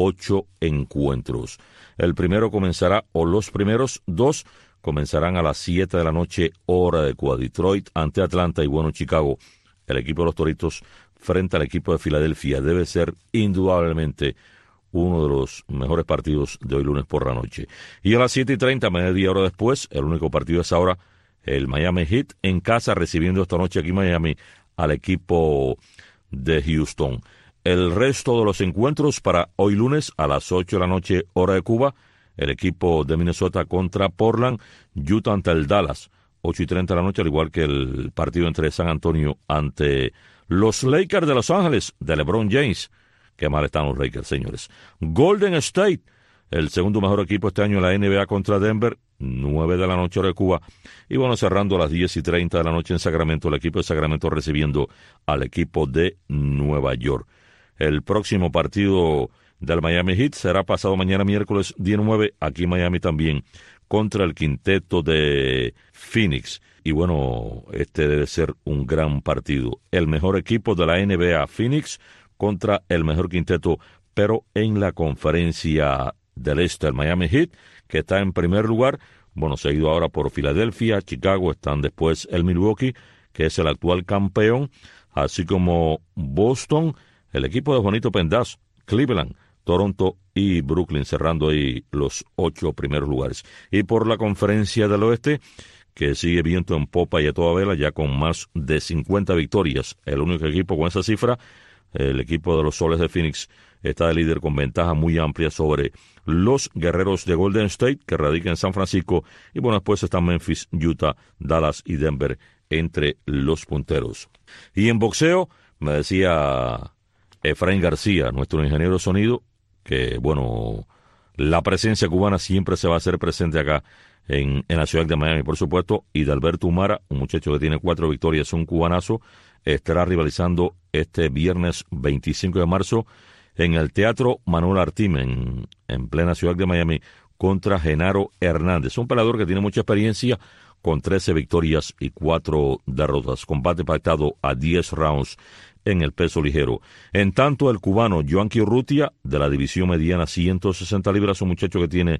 8 encuentros. El primero comenzará, o los primeros 2 comenzarán a las 7 de la noche, hora de Cuba. Detroit ante Atlanta y bueno, Chicago. El equipo de los Toritos frente al equipo de Filadelfia debe ser indudablemente uno de los mejores partidos de hoy lunes por la noche. Y a las 7:30, media hora después, el único partido es ahora, el Miami Heat en casa recibiendo esta noche aquí en Miami al equipo de Houston. El resto de los encuentros para hoy lunes a las 8 de la noche, hora de Cuba, el equipo de Minnesota contra Portland, Utah ante el Dallas, 8:30 de la noche, al igual que el partido entre San Antonio ante los Lakers de Los Ángeles, de LeBron James. Qué mal están los Lakers, señores. Golden State, el segundo mejor equipo este año en la NBA contra Denver, 9 de la noche, hora de Cuba. Y bueno, cerrando a las 10:30 de la noche en Sacramento, el equipo de Sacramento recibiendo al equipo de Nueva York. El próximo partido del Miami Heat será pasado mañana miércoles 19, aquí en Miami también, contra el quinteto de Phoenix. Y bueno, este debe ser un gran partido. El mejor equipo de la NBA, Phoenix, contra el mejor quinteto, pero en la conferencia del Este, el Miami Heat, que está en primer lugar, bueno, seguido ahora por Filadelfia, Chicago, están después el Milwaukee, que es el actual campeón, así como Boston, el equipo de Juanito Pendaz, Cleveland, Toronto y Brooklyn, cerrando ahí los 8 primeros lugares. Y por la conferencia del Oeste, que sigue viento en popa y a toda vela, ya con más de 50 victorias. El único equipo con esa cifra, el equipo de los Soles de Phoenix, está de líder con ventaja muy amplia sobre los Guerreros de Golden State, que radican en San Francisco. Y bueno, después están Memphis, Utah, Dallas y Denver entre los punteros. Y en boxeo, me decía Efraín García, nuestro ingeniero de sonido, que bueno, la presencia cubana siempre se va a hacer presente acá en la ciudad de Miami, por supuesto. Y de Alberto Humara, un muchacho que tiene 4 victorias, un cubanazo, estará rivalizando este viernes 25 de marzo en el Teatro Manuel Artim, en plena ciudad de Miami, contra Genaro Hernández, un peleador que tiene mucha experiencia, con 13 victorias y 4 derrotas. Combate pactado a 10 rounds en el peso ligero. En tanto, el cubano Joanqui Urrutia, de la división mediana 160 libras, un muchacho que tiene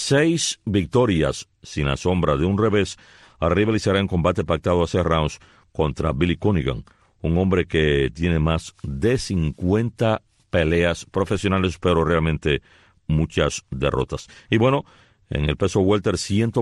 6 victorias sin la sombra de un revés, rivalizará en combate pactado a 6 rounds contra Billy Cunningham, un hombre que tiene más de 50 peleas profesionales, pero realmente muchas derrotas. Y bueno, en el peso welter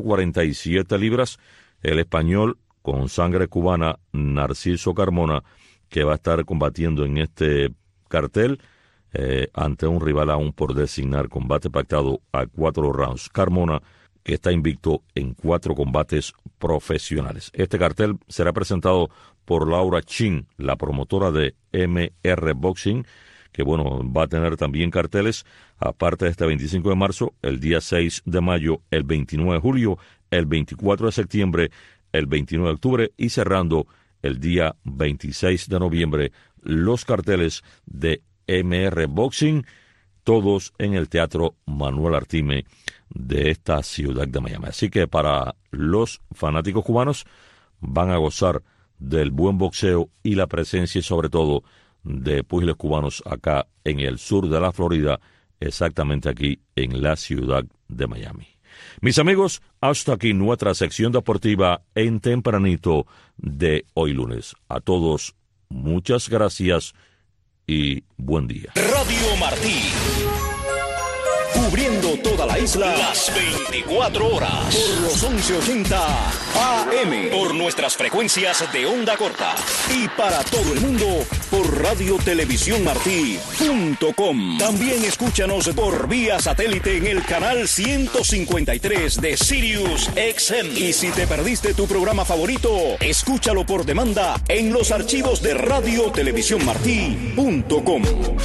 147 libras, el español con sangre cubana Narciso Carmona, que va a estar combatiendo en este cartel ante un rival aún por designar, combate pactado a 4 rounds. Carmona, que está invicto en 4 combates profesionales. Este cartel será presentado por Laura Chin, la promotora de MR Boxing, que bueno, va a tener también carteles, aparte de este 25 de marzo, el día 6 de mayo, el 29 de julio, el 24 de septiembre, el 29 de octubre y cerrando el día 26 de noviembre, los carteles de MR Boxing, todos en el Teatro Manuel Artime de esta ciudad de Miami. Así que para los fanáticos cubanos van a gozar del buen boxeo y la presencia y sobre todo de púgiles cubanos acá en el sur de la Florida, exactamente aquí en la ciudad de Miami. Mis amigos, hasta aquí nuestra sección deportiva en Tempranito de hoy lunes. A todos, muchas gracias y buen día. Radio Martí, cubriendo toda la isla las 24 horas por los 1180 AM, por nuestras frecuencias de onda corta y para todo el mundo por radiotelevisiónmartí.com. También escúchanos por vía satélite en el canal 153 de Sirius XM. Y si te perdiste tu programa favorito, escúchalo por demanda en los archivos de radiotelevisiónmartí.com.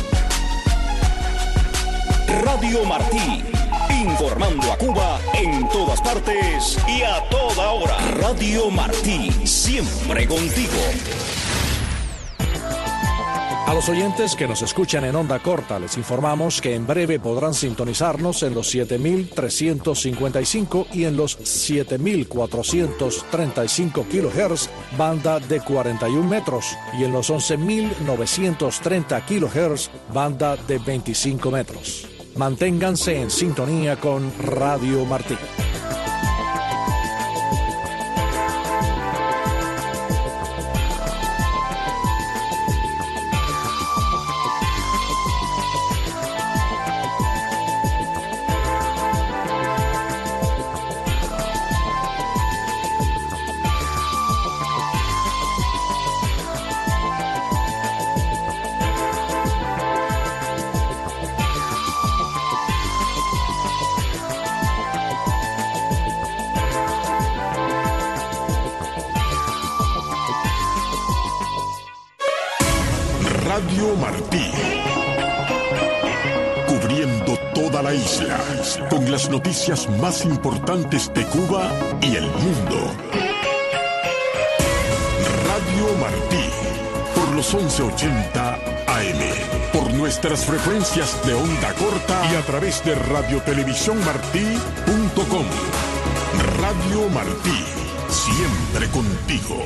Radio Martí, informando a Cuba en todas partes y a toda hora. Radio Martí, siempre contigo. A los oyentes que nos escuchan en onda corta, les informamos que en breve podrán sintonizarnos en los 7.355 y en los 7.435 kHz, banda de 41 metros, y en los 11.930 kHz, banda de 25 metros. Manténganse en sintonía con Radio Martí. Radio Martí, cubriendo toda la isla, con las noticias más importantes de Cuba y el mundo. Radio Martí, por los 1180 AM, por nuestras frecuencias de onda corta y a través de radiotelevisiónmartí.com. Radio Martí, siempre contigo.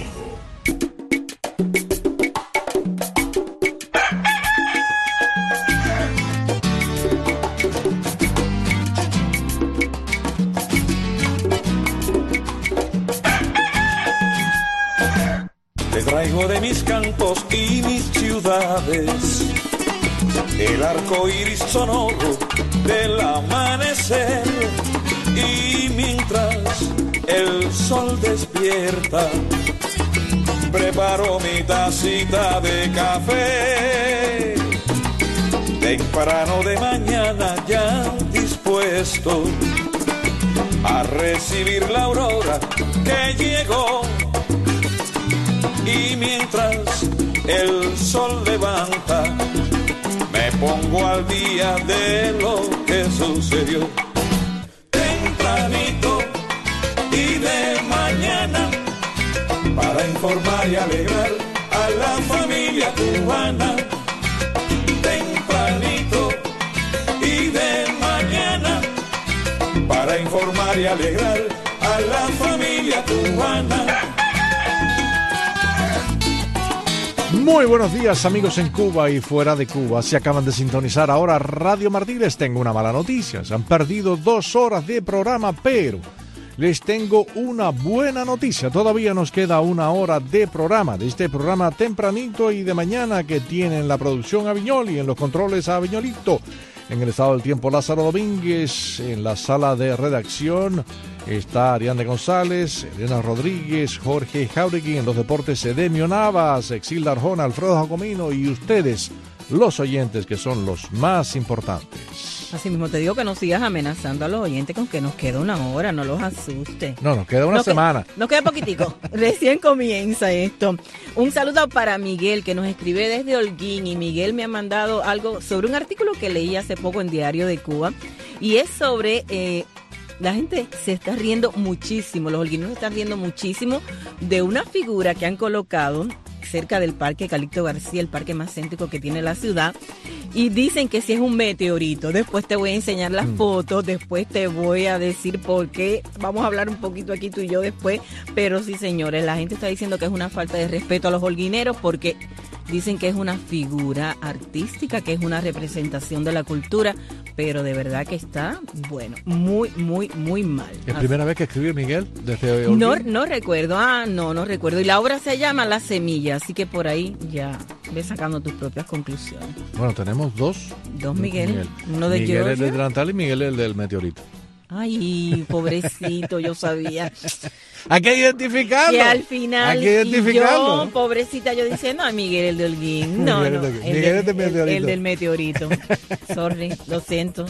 Traigo de mis campos y mis ciudades el arco iris sonoro del amanecer, y mientras el sol despierta preparo mi tacita de café temprano de mañana, ya dispuesto a recibir la aurora que llegó. Y mientras el sol levanta, me pongo al día de lo que sucedió. Tempranito y de mañana, para informar y alegrar a la familia cubana. Tempranito y de mañana, para informar y alegrar a la familia cubana. Muy buenos días, amigos en Cuba y fuera de Cuba. Si acaban de sintonizar ahora Radio Martí, les tengo una mala noticia. Se han perdido 2 horas de programa, pero les tengo una buena noticia. Todavía nos queda 1 hora de programa, de este programa tempranito y de mañana, que tienen la producción a Viñoli, en los controles a Viñolito, en el estado del tiempo Lázaro Domínguez, en la sala de redacción está Ariane González, Elena Rodríguez, Jorge Jauregui, en los deportes Edemio Navas, Exilda Arjona, Alfredo Jacomino y ustedes, los oyentes, que son los más importantes. Así mismo te digo que no sigas amenazando a los oyentes con que nos queda una hora, no los asustes. No, nos queda una semana. Nos queda poquitico, recién comienza esto. Un saludo para Miguel, que nos escribe desde Holguín, y Miguel me ha mandado algo sobre un artículo que leí hace poco en Diario de Cuba, y es sobre... la gente se está riendo muchísimo, los holguinos se están riendo muchísimo de una figura que han colocado cerca del Parque Calixto García, el parque más céntrico que tiene la ciudad, y dicen que si es un meteorito. Después te voy a enseñar las fotos, después te voy a decir por qué, vamos a hablar un poquito aquí tú y yo después, pero sí, señores, la gente está diciendo que es una falta de respeto a los holguineros porque dicen que es una figura artística, que es una representación de la cultura, pero de verdad que está, bueno, muy, muy, muy mal. ¿Es primera vez que escribe Miguel desde hoy? No recuerdo, no recuerdo. Y la obra se llama La Semilla, así que por ahí ya ves sacando tus propias conclusiones. Bueno, tenemos dos Miguel. Uno de Miguel Georgia. el del delantal y Miguel el del meteorito. Ay, pobrecito, yo sabía. Hay que identificarlo. Que al final, hay que identificarlo. Yo, pobrecita, yo diciendo, Miguel el de Holguín. No, Miguel el del meteorito. Sorry, lo siento.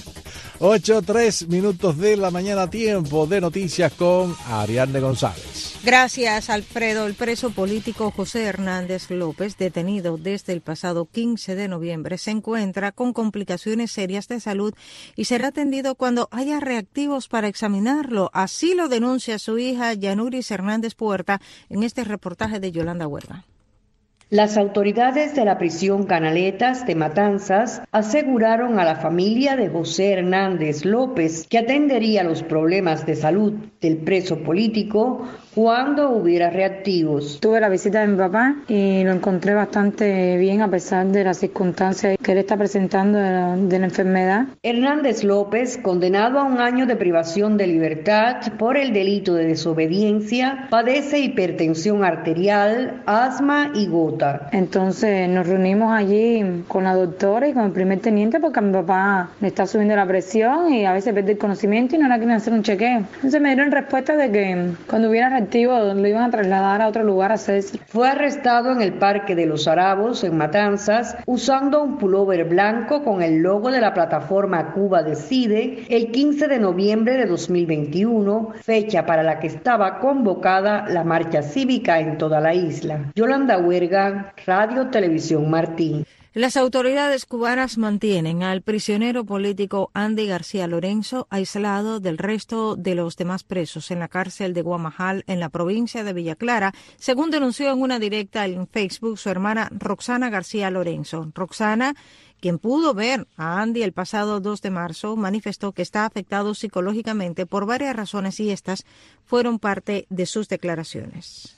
8:03 minutos de la mañana, tiempo de noticias con Ariadne González. Gracias, Alfredo. El preso político José Hernández López, detenido desde el pasado 15 de noviembre, se encuentra con complicaciones serias de salud y será atendido cuando haya reactivos para examinarlo. Así lo denuncia su hija Yanuris Hernández Puerta en este reportaje de Yolanda Huerga. Las autoridades de la prisión Canaletas de Matanzas aseguraron a la familia de José Hernández López que atendería los problemas de salud del preso político cuando hubiera reactivos. Tuve la visita de mi papá y lo encontré bastante bien a pesar de las circunstancias que él está presentando de la enfermedad. Hernández López, condenado a 1 año de privación de libertad por el delito de desobediencia, padece hipertensión arterial, asma y gota. Entonces nos reunimos allí con la doctora y con el primer teniente porque a mi papá le está subiendo la presión y a veces pierde el conocimiento y no le quieren hacer un chequeo. Entonces me dieron respuesta de que cuando hubiera reactivo lo iban a trasladar a otro lugar a hacerse. Fue arrestado en el Parque de los Arabos en Matanzas usando un pullover blanco con el logo de la plataforma Cuba Decide el 15 de noviembre de 2021, fecha para la que estaba convocada la marcha cívica en toda la isla. Yolanda Huerga, Radio Televisión Martí. Las autoridades cubanas mantienen al prisionero político Andy García Lorenzo aislado del resto de los demás presos en la cárcel de Guamajal, en la provincia de Villa Clara, según denunció en una directa en Facebook su hermana Roxana García Lorenzo. Roxana, quien pudo ver a Andy el pasado 2 de marzo, manifestó que está afectado psicológicamente por varias razones y estas fueron parte de sus declaraciones.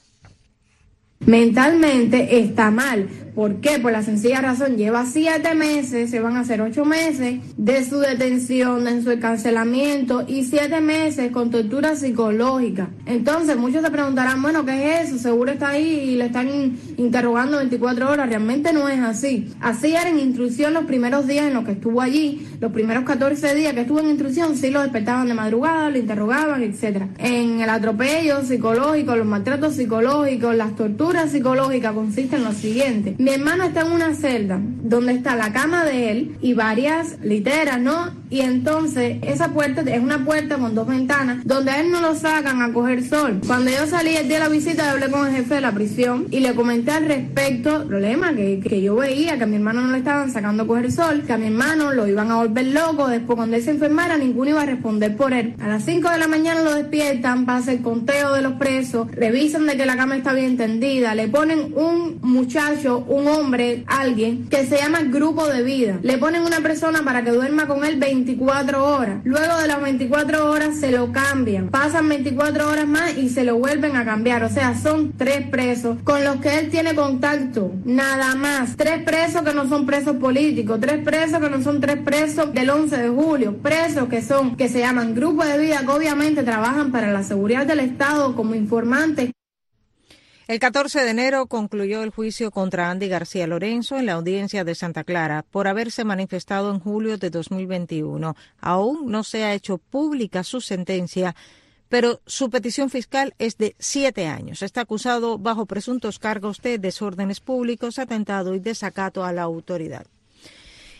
Mentalmente está mal. ¿Por qué? Por la sencilla razón, lleva 7 meses, se van a hacer 8 meses de su detención, de su encarcelamiento y 7 meses con tortura psicológica. Entonces muchos se preguntarán, bueno, ¿qué es eso? Seguro está ahí y le están interrogando 24 horas. Realmente no es así. Así era en instrucción los primeros días en los que estuvo allí, los primeros 14 días que estuvo en instrucción, sí lo despertaban de madrugada, lo interrogaban, etcétera. En el atropello psicológico, los maltratos psicológicos, las torturas psicológica consiste en lo siguiente. Mi hermano está en una celda donde está la cama de él y varias literas, ¿no? Y entonces esa puerta es una puerta con 2 ventanas donde a él no lo sacan a coger sol. Cuando yo salí el día de la visita, hablé con el jefe de la prisión y le comenté al respecto el problema que yo veía, que a mi hermano no le estaban sacando a coger sol, que a mi hermano lo iban a volver loco. Después cuando él se enfermara, ninguno iba a responder por él. A las 5 de la mañana lo despiertan, pasa el conteo de los presos, revisan de que la cama está bien tendida, le ponen un muchacho, un hombre, alguien que se llama grupo de vida. Le ponen una persona para que duerma con él 24 horas. Luego de las 24 horas se lo cambian. Pasan 24 horas más y se lo vuelven a cambiar. O sea, son 3 presos con los que él tiene contacto. Nada más. 3 presos que no son presos políticos. 3 presos que no son 3 presos del 11 de julio. Presos que se llaman grupo de vida, que obviamente trabajan para la seguridad del Estado como informantes. El 14 de enero concluyó el juicio contra Andy García Lorenzo en la audiencia de Santa Clara por haberse manifestado en julio de 2021. Aún no se ha hecho pública su sentencia, pero su petición fiscal es de 7 años. Está acusado bajo presuntos cargos de desórdenes públicos, atentado y desacato a la autoridad.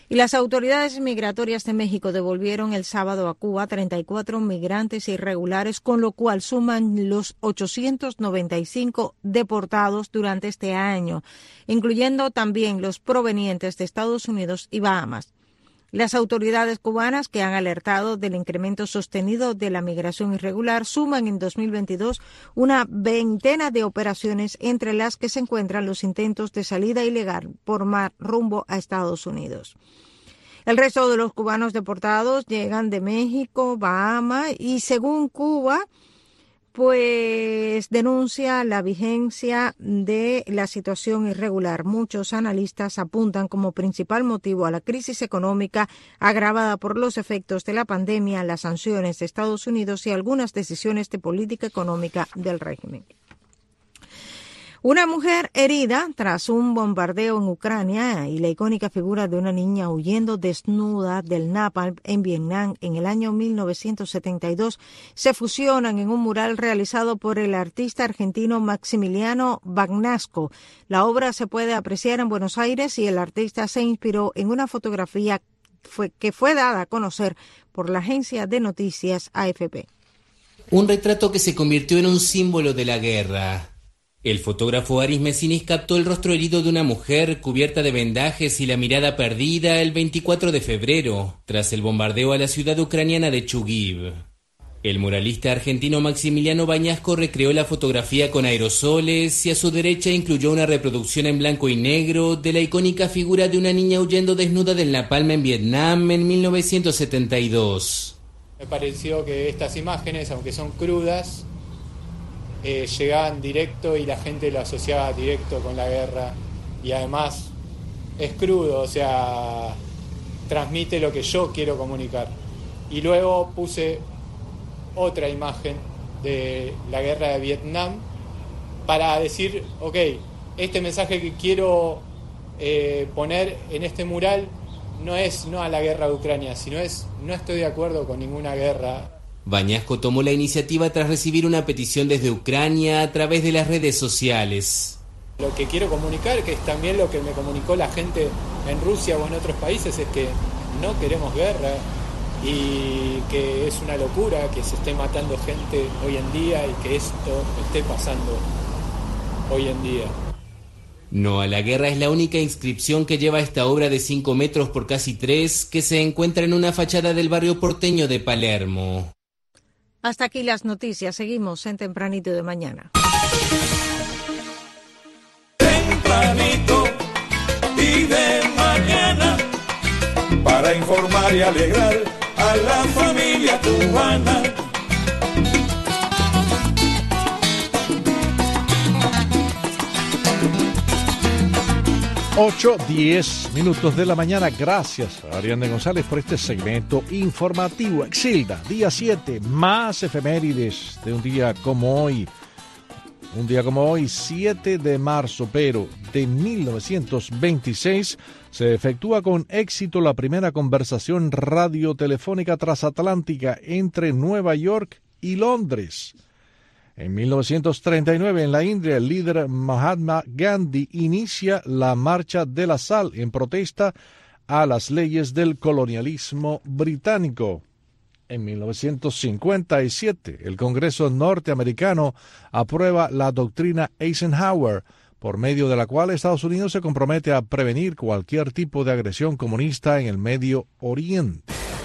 Y las autoridades migratorias de México devolvieron el sábado a Cuba 34 migrantes irregulares, con lo cual suman los 895 deportados durante este año, incluyendo también los provenientes de Estados Unidos y Bahamas. Las autoridades cubanas, que han alertado del incremento sostenido de la migración irregular, suman en 2022 una veintena de operaciones, entre las que se encuentran los intentos de salida ilegal por mar rumbo a Estados Unidos. El resto de los cubanos deportados llegan de México, Bahamas, y según Cuba, pues denuncia la vigencia de la situación irregular. Muchos analistas apuntan como principal motivo a la crisis económica agravada por los efectos de la pandemia, las sanciones de Estados Unidos y algunas decisiones de política económica del régimen. Una mujer herida tras un bombardeo en Ucrania y la icónica figura de una niña huyendo desnuda del napalm en Vietnam en el año 1972 se fusionan en un mural realizado por el artista argentino Maximiliano Bagnasco. La obra se puede apreciar en Buenos Aires y el artista se inspiró en una fotografía que fue dada a conocer por la agencia de noticias AFP. Un retrato que se convirtió en un símbolo de la guerra. El fotógrafo Aris Messinis captó el rostro herido de una mujer cubierta de vendajes y la mirada perdida el 24 de febrero, tras el bombardeo a la ciudad ucraniana de Chugiv. El muralista argentino Maximiliano Bañasco recreó la fotografía con aerosoles y a su derecha incluyó una reproducción en blanco y negro de la icónica figura de una niña huyendo desnuda del napalm en Vietnam en 1972. Me pareció que estas imágenes, aunque son crudas, llegaban directo y la gente lo asociaba directo con la guerra, y además es crudo, o sea, transmite lo que yo quiero comunicar. Y luego puse otra imagen de la guerra de Vietnam para decir, ok, este mensaje que quiero poner en este mural no es no a la guerra de Ucrania, sino es no estoy de acuerdo con ninguna guerra. Bañasco tomó la iniciativa tras recibir una petición desde Ucrania a través de las redes sociales. Lo que quiero comunicar, que es también lo que me comunicó la gente en Rusia o en otros países, es que no queremos guerra y que es una locura que se esté matando gente hoy en día y que esto esté pasando hoy en día. No a la guerra es la única inscripción que lleva esta obra de 5 metros por casi 3 que se encuentra en una fachada del barrio porteño de Palermo. Hasta aquí las noticias. Seguimos en Tempranito de Mañana. Tempranito y de mañana, para informar y alegrar a la familia cubana. Ocho, 10 minutos de la mañana. Gracias a Ariane González por este segmento informativo. Exilda, día 7, más efemérides de un día como hoy. Un día como hoy, 7 de marzo, pero de 1926, se efectúa con éxito la primera conversación radiotelefónica transatlántica entre Nueva York y Londres. En 1939, en la India, el líder Mahatma Gandhi inicia la Marcha de la Sal en protesta a las leyes del colonialismo británico. En 1957, el Congreso norteamericano aprueba la doctrina Eisenhower, por medio de la cual Estados Unidos se compromete a prevenir cualquier tipo de agresión comunista en el Medio Oriente.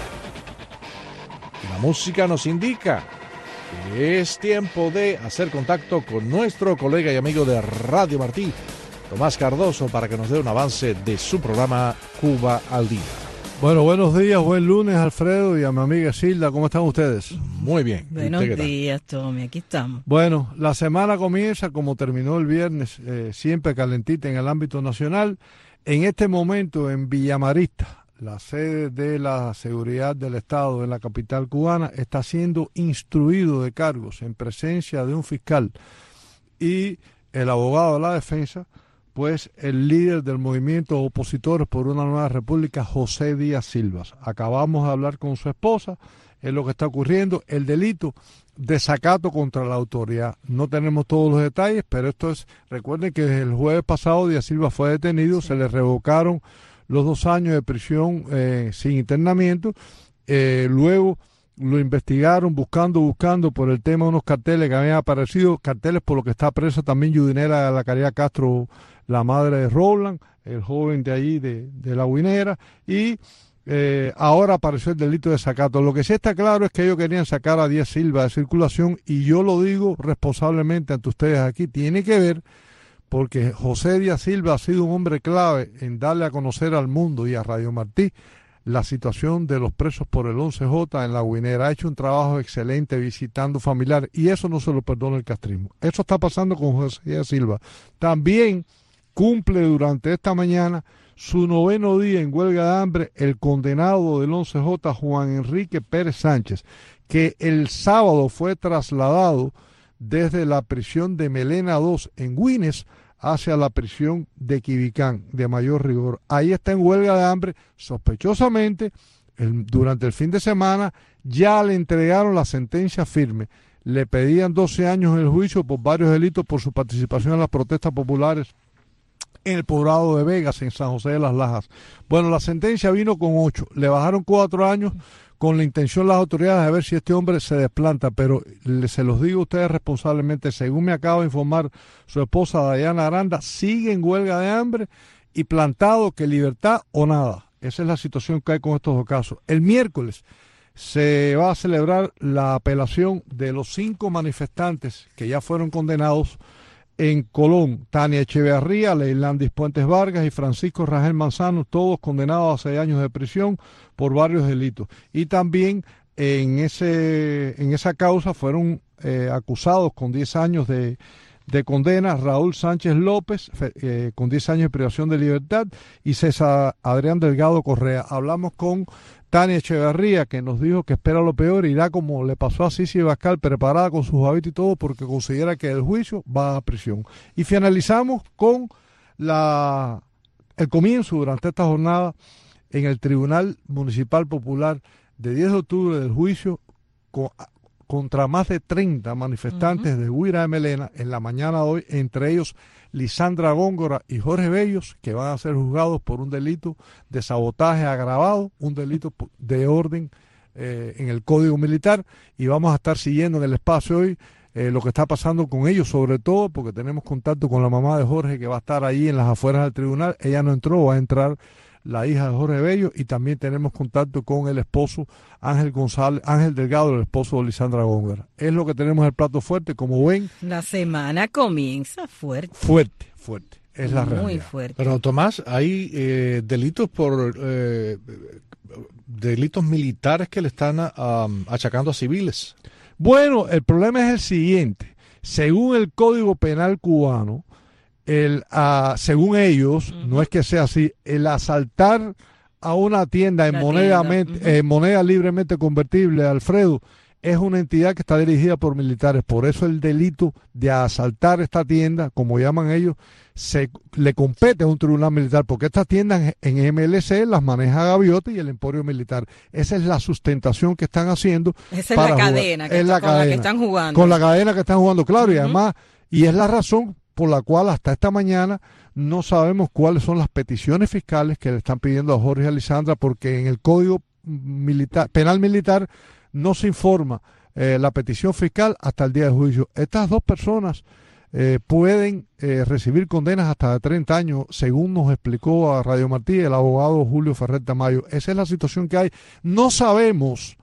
La música nos indica que es tiempo de hacer contacto con nuestro colega y amigo de Radio Martí, Tomás Cardoso, para que nos dé un avance de su programa Cuba al Día. Bueno, buenos días, buen lunes, Alfredo, y a mi amiga Silda. ¿Cómo están ustedes? Muy bien. Buenos días, Tommy, aquí estamos. Bueno, la semana comienza como terminó el viernes, siempre calentita en el ámbito nacional. En este momento en Villamarista, la sede de la seguridad del Estado en la capital cubana, está siendo instruido de cargos en presencia de un fiscal y el abogado de la defensa, pues el líder del movimiento Opositores por una Nueva República, José Díaz Silvas. Acabamos de hablar con su esposa, es lo que está ocurriendo, el delito desacato contra la autoridad. No tenemos todos los detalles, pero esto es, recuerden que el jueves pasado Díaz Silva fue detenido, se le revocaron los 2 años de prisión sin internamiento. Luego lo investigaron buscando por el tema de unos carteles que habían aparecido, carteles por lo que está presa también Yudinera de la Caridad Castro, la madre de Roland, el joven de allí de La Guinera, y ahora apareció el delito de desacato. Lo que sí está claro es que ellos querían sacar a Díaz Silva de circulación, y yo lo digo responsablemente ante ustedes aquí, tiene que ver porque José Díaz Silva ha sido un hombre clave en darle a conocer al mundo y a Radio Martí la situación de los presos por el 11J en La Guinera. Ha hecho un trabajo excelente visitando familiares, y eso no se lo perdona el castrismo. Eso está pasando con José Díaz Silva. También cumple durante esta mañana su 9º día en huelga de hambre el condenado del 11J Juan Enrique Pérez Sánchez, que el sábado fue trasladado desde la prisión de Melena II en Güines hacia la prisión de Quibicán, de mayor rigor. Ahí está en huelga de hambre. Sospechosamente, durante el fin de semana, ya le entregaron la sentencia firme. Le pedían 12 años en el juicio por varios delitos por su participación en las protestas populares en el poblado de Vegas, en San José de las Lajas. Bueno, la sentencia vino con 8. Le bajaron 4 años con la intención las autoridades de ver si este hombre se desplanta, pero se los digo a ustedes responsablemente, según me acaba de informar su esposa Dayana Aranda, sigue en huelga de hambre y plantado, que libertad o nada. Esa es la situación que hay con estos 2 casos. El miércoles se va a celebrar la apelación de los 5 manifestantes que ya fueron condenados en Colón: Tania Echeverría, Leilandis Puentes Vargas y Francisco Rangel Manzano, todos condenados a 6 años de prisión por varios delitos. Y también en esa causa fueron acusados con 10 años de condena Raúl Sánchez López, con 10 años de privación de libertad, y César Adrián Delgado Correa. Hablamos con Tania Echeverría, que nos dijo que espera lo peor, irá como le pasó a Cici Bascal, preparada con sus hábitos y todo, porque considera que el juicio va a prisión. Y finalizamos con el comienzo durante esta jornada en el Tribunal Municipal Popular de 10 de octubre del juicio contra más de 30 manifestantes de Guira de Melena en la mañana de hoy, entre ellos Lisandra Góngora y Jorge Bellos, que van a ser juzgados por un delito de sabotaje agravado, un delito de orden en el Código Militar, y vamos a estar siguiendo en el espacio hoy lo que está pasando con ellos, sobre todo porque tenemos contacto con la mamá de Jorge, que va a estar ahí en las afueras del tribunal. Ella no entró, va a entrar la hija de Jorge Bello, y también tenemos contacto con el esposo Ángel Delgado, el esposo de Lisandra Góngora. Es lo que tenemos el plato fuerte, como ven. La semana comienza fuerte. Fuerte. Es la realidad. Muy fuerte. Pero Tomás, hay delitos por delitos militares que le están achacando a civiles. Bueno, el problema es el siguiente. Según el Código Penal cubano, según ellos, no es que sea así, el asaltar a una tienda en moneda libremente convertible, Alfredo, es una entidad que está dirigida por militares. Por eso el delito de asaltar esta tienda, como llaman ellos, le compete a un tribunal militar, porque estas tiendas en MLC las maneja Gaviota y el Emporio Militar. Esa es la sustentación que están haciendo. Esa es la cadena con la que están jugando. Con la cadena que están jugando, claro, y además, y es la razón por la cual hasta esta mañana no sabemos cuáles son las peticiones fiscales que le están pidiendo a Jorge y a Lisandra, porque en el Código Penal Militar no se informa la petición fiscal hasta el día del juicio. Estas 2 personas pueden recibir condenas hasta de 30 años, según nos explicó a Radio Martí el abogado Julio Ferrer Tamayo. Esa es la situación que hay. No sabemos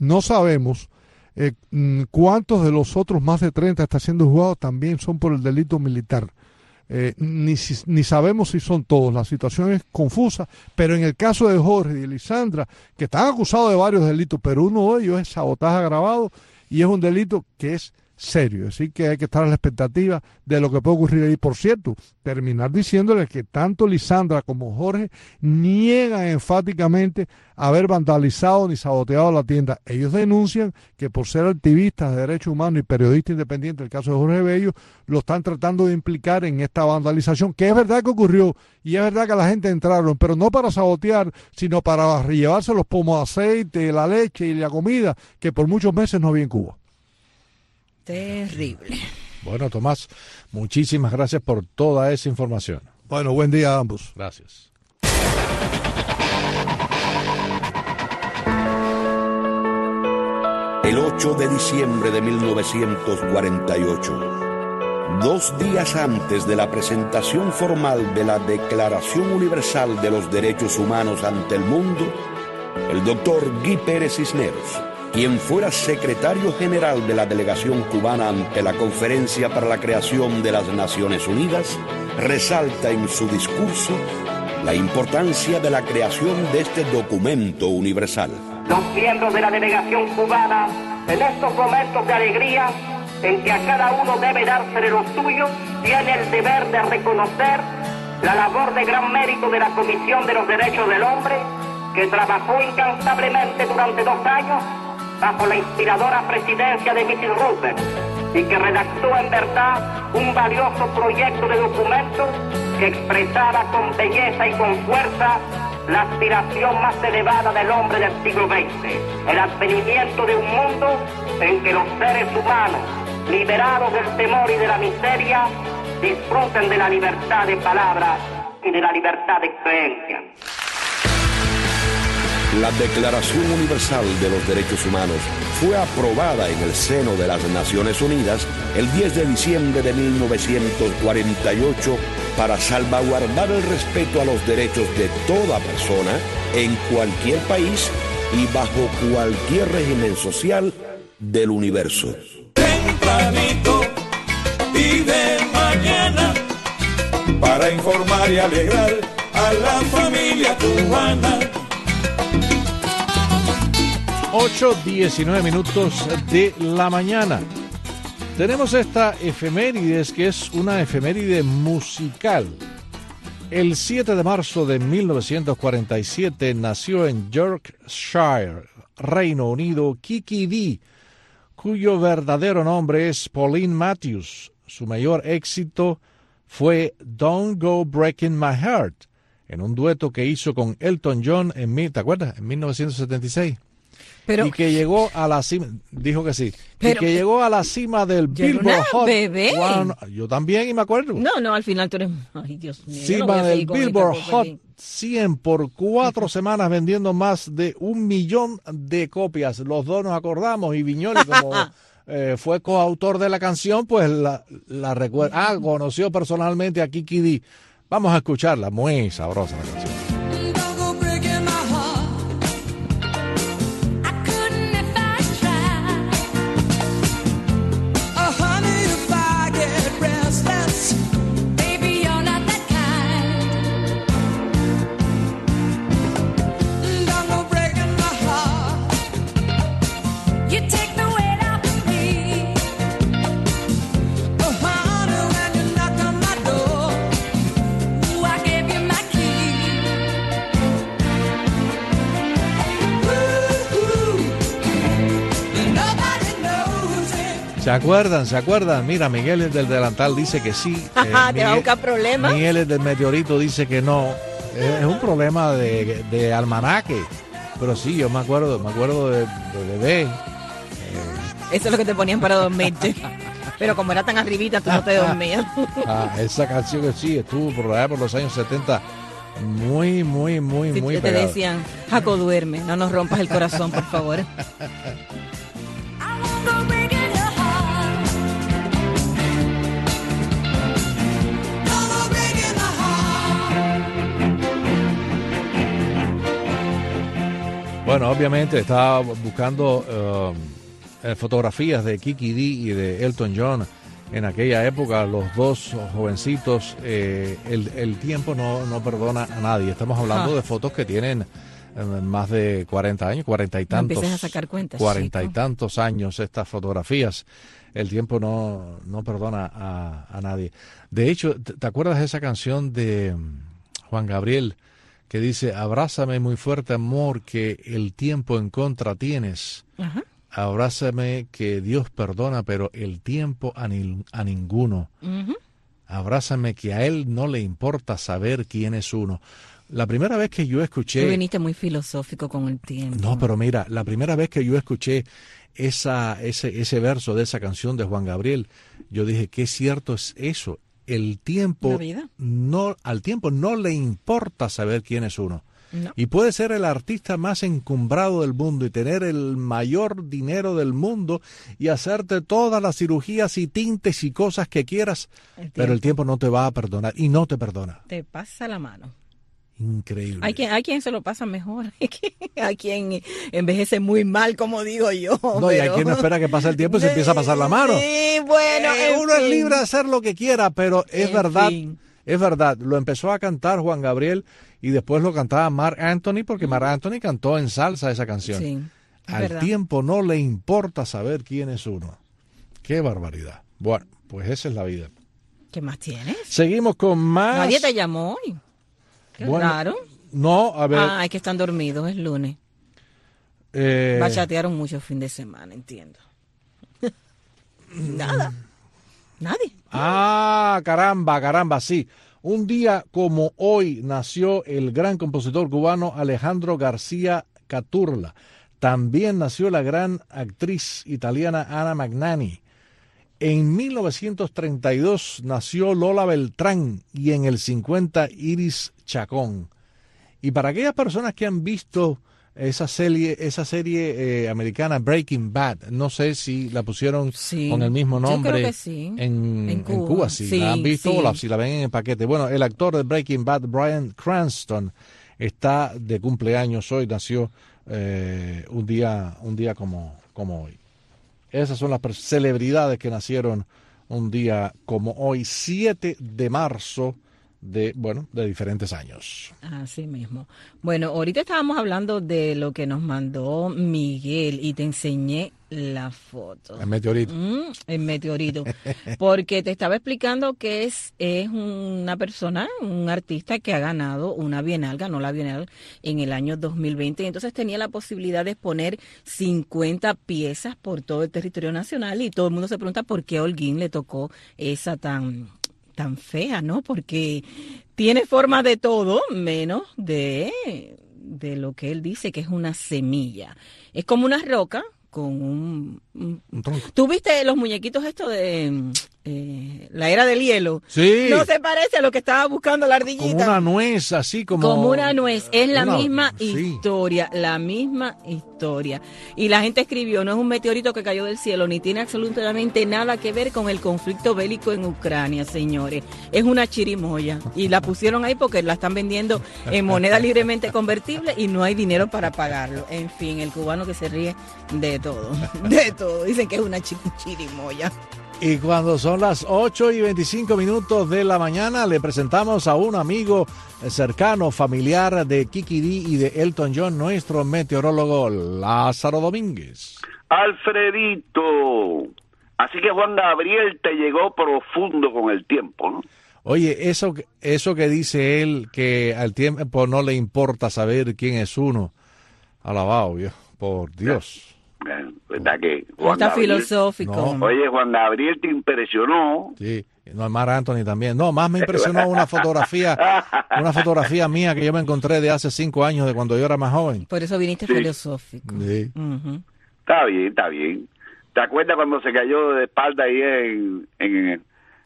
cuántos de los otros más de 30 están siendo juzgados también son por el delito militar. Ni sabemos si son todos. La situación es confusa, pero en el caso de Jorge y de Lisandra, que están acusados de varios delitos, pero uno de ellos es sabotaje agravado, y es un delito que es serio, así que hay que estar a la expectativa de lo que puede ocurrir ahí. Por cierto, terminar diciéndole que tanto Lisandra como Jorge niegan enfáticamente haber vandalizado ni saboteado la tienda. Ellos denuncian que por ser activistas de derechos humanos y periodistas independientes, el caso de Jorge Bello, lo están tratando de implicar en esta vandalización, que es verdad que ocurrió y es verdad que la gente entraron, pero no para sabotear, sino para llevarse los pomos de aceite, la leche y la comida que por muchos meses no había en Cuba. Terrible. Bueno, Tomás, muchísimas gracias por toda esa información. Bueno, buen día a ambos. Gracias. el 8 de diciembre de 1948. 2 días antes de la presentación formal de la Declaración Universal de los Derechos Humanos ante el mundo, el doctor Guy Pérez Cisneros, quien fuera secretario general de la delegación cubana ante la Conferencia para la Creación de las Naciones Unidas, resalta en su discurso la importancia de la creación de este documento universal. Los miembros de la delegación cubana, en estos momentos de alegría, en que a cada uno debe dársele lo suyo, tiene el deber de reconocer la labor de gran mérito de la Comisión de los Derechos del Hombre, que trabajó incansablemente durante 2 años bajo la inspiradora presidencia de Mrs. Roosevelt y que redactó en verdad un valioso proyecto de documento que expresaba con belleza y con fuerza la aspiración más elevada del hombre del siglo XX, el advenimiento de un mundo en que los seres humanos, liberados del temor y de la miseria, disfruten de la libertad de palabra y de la libertad de creencia. La Declaración Universal de los Derechos Humanos fue aprobada en el seno de las Naciones Unidas el 10 de diciembre de 1948 para salvaguardar el respeto a los derechos de toda persona en cualquier país y bajo cualquier régimen social del universo. Tempranito y de mañana, para informar y alegrar a la familia cubana. 8:19 minutos de la mañana. Tenemos esta efemérides que es una efeméride musical. El 7 de marzo de 1947 nació en Yorkshire, Reino Unido, Kiki Dee, cuyo verdadero nombre es Pauline Matthews. Su mayor éxito fue Don't Go Breaking My Heart, en un dueto que hizo con Elton John ¿te acuerdas? En 1976. Pero, y que llegó a la cima, dijo que sí, y que llegó a la cima del Billboard Hot. Bebé. Yo también, y me acuerdo. No, al final tú eres, ay Dios mío. Cima del Billboard Hot 100 por 4 semanas vendiendo más de 1 millón de copias. Los dos nos acordamos y Viñoles, como fue coautor de la canción, pues la recuerda. Conoció personalmente a Kiki Dee. Vamos a escucharla, muy sabrosa la canción. ¿Se acuerdan? Mira, Miguel del Delantal dice que sí. ¿Te va a buscar problemas? Miguel del Meteorito dice que no. Es un problema de almanaque. Pero sí, yo me acuerdo de bebé. Eso es lo que te ponían para dormirte. Pero como era tan arribita, tú no te dormías. Esa canción que sí, estuvo por allá por los años 70. Muy te pegada. Decían, Jaco, duerme, no nos rompas el corazón, por favor. Bueno, obviamente estaba buscando fotografías de Kiki Dee y de Elton John en aquella época, los dos jovencitos. El tiempo no perdona a nadie. Estamos hablando de fotos que tienen más de 40 años, 40 y tantos. Empieces a sacar cuentas, 40 chico. y tantos años estas fotografías. El tiempo no perdona a nadie. De hecho, ¿te acuerdas de esa canción de Juan Gabriel que dice: abrázame muy fuerte, amor, que el tiempo en contra tienes? Ajá. Abrázame, que Dios perdona, pero el tiempo a ninguno. Uh-huh. Abrázame, que a él no le importa saber quién es uno. La primera vez que yo escuché... Tú viniste muy filosófico con el tiempo. No, pero mira, la primera vez que yo escuché ese verso de esa canción de Juan Gabriel, yo dije, qué cierto es eso. El tiempo, al tiempo no le importa saber quién es uno. No. Y puede ser el artista más encumbrado del mundo y tener el mayor dinero del mundo y hacerte todas las cirugías y tintes y cosas que quieras, pero el tiempo no te va a perdonar y no te perdona. Te pasa la mano. Increíble. Hay quien se lo pasa mejor, hay quien envejece muy mal, como digo yo. No, y hay quien no espera que pase el tiempo y se empieza a pasar la mano. Sí, bueno, uno es libre de hacer lo que quiera, pero es verdad, es verdad. Lo empezó a cantar Juan Gabriel y después lo cantaba Marc Anthony, porque Marc Anthony cantó en salsa esa canción. Sí, al verdad. tiempo no le importa saber quién es uno. Qué barbaridad. Bueno, pues esa es la vida. ¿Qué más tienes? Seguimos con más. Nadie te llamó hoy. Qué raro. No, a ver. Ah, es que están dormidos, es lunes. Bachatearon mucho fin de semana, entiendo. Nada. Nadie. Ah, caramba, sí. Un día como hoy nació el gran compositor cubano Alejandro García Caturla. También nació la gran actriz italiana Anna Magnani. En 1932 nació Lola Beltrán y en el 50 Iris Chacón. Y para aquellas personas que han visto esa serie americana Breaking Bad, no sé si la pusieron con el mismo nombre. Yo creo que sí. En Cuba sí. Sí, ¿La han visto sí. o si la ven en el paquete? Bueno, el actor de Breaking Bad, Bryan Cranston, está de cumpleaños hoy, nació un día como hoy. Esas son las celebridades que nacieron un día como hoy, 7 de marzo de diferentes años. Así mismo. Bueno, ahorita estábamos hablando de lo que nos mandó Miguel y te enseñé la foto. El meteorito. El meteorito. Porque te estaba explicando que es una persona, un artista que ha ganado una Bienal, ganó la Bienal en el año 2020 y entonces tenía la posibilidad de exponer 50 piezas por todo el territorio nacional y todo el mundo se pregunta por qué a Holguín le tocó esa tan fea, ¿no? Porque tiene forma de todo menos de lo que él dice que es una semilla. Es como una roca con un tronco. ¿Tú viste los muñequitos estos de la era del hielo? Sí. No se parece a lo que estaba buscando la ardillita. Como una nuez, así como una nuez. Es la misma sí. historia, la misma historia. Y la gente escribió, no es un meteorito que cayó del cielo, ni tiene absolutamente nada que ver con el conflicto bélico en Ucrania, señores. Es una chirimoya. Y la pusieron ahí porque la están vendiendo en moneda libremente convertible y no hay dinero para pagarlo. En fin, el cubano que se ríe de todo. De todo. Dicen que es una chirimoya. Y cuando son las 8:25 de la mañana, le presentamos a un amigo cercano, familiar de Kiki D y de Elton John, nuestro meteorólogo Lázaro Domínguez. Alfredito, así que Juan Gabriel te llegó profundo con el tiempo, ¿no? Oye, eso que dice él, que al tiempo no le importa saber quién es uno, alabado, Dios, por Dios. ¿Verdad que Juan Está Gabriel, filosófico. No. Oye, Juan Gabriel te impresionó. Sí, no, Marc Anthony también. No, más me impresionó una fotografía mía que yo me encontré de hace 5 años, de cuando yo era más joven. Por eso viniste filosófico. Sí. Uh-huh. Está bien. ¿Te acuerdas cuando se cayó de espalda ahí en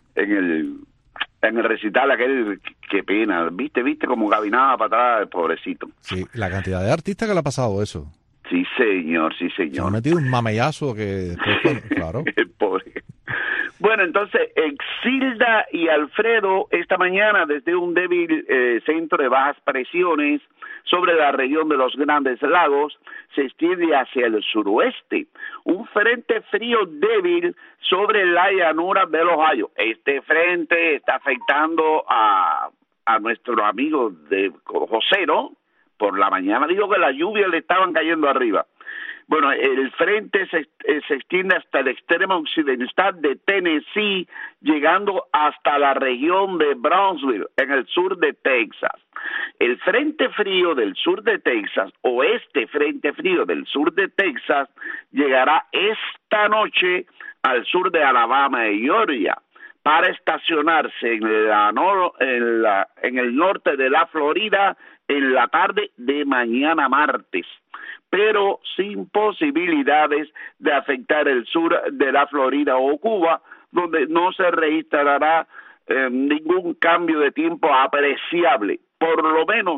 el recital aquel? Qué pena, viste como caminaba para atrás el pobrecito. Sí, la cantidad de artistas que le ha pasado eso. Sí, señor. Se ha metido un mamellazo que después, claro. El pobre. Bueno, entonces, Exilda y Alfredo, esta mañana, desde un débil centro de bajas presiones sobre la región de los Grandes Lagos, se extiende hacia el suroeste. Un frente frío débil sobre la llanura del Ohio. Este frente está afectando a nuestro amigo de José, ¿no? Por la mañana dijo que las lluvias le estaban cayendo arriba. Bueno, el frente se extiende hasta el extremo occidental de Tennessee, llegando hasta la región de Brownsville, en el sur de Texas. El frente frío del sur de Texas, o este frente frío del sur de Texas, llegará esta noche al sur de Alabama y Georgia, para estacionarse en el norte de la Florida en la tarde de mañana martes, pero sin posibilidades de afectar el sur de la Florida o Cuba, donde no se registrará ningún cambio de tiempo apreciable, por lo menos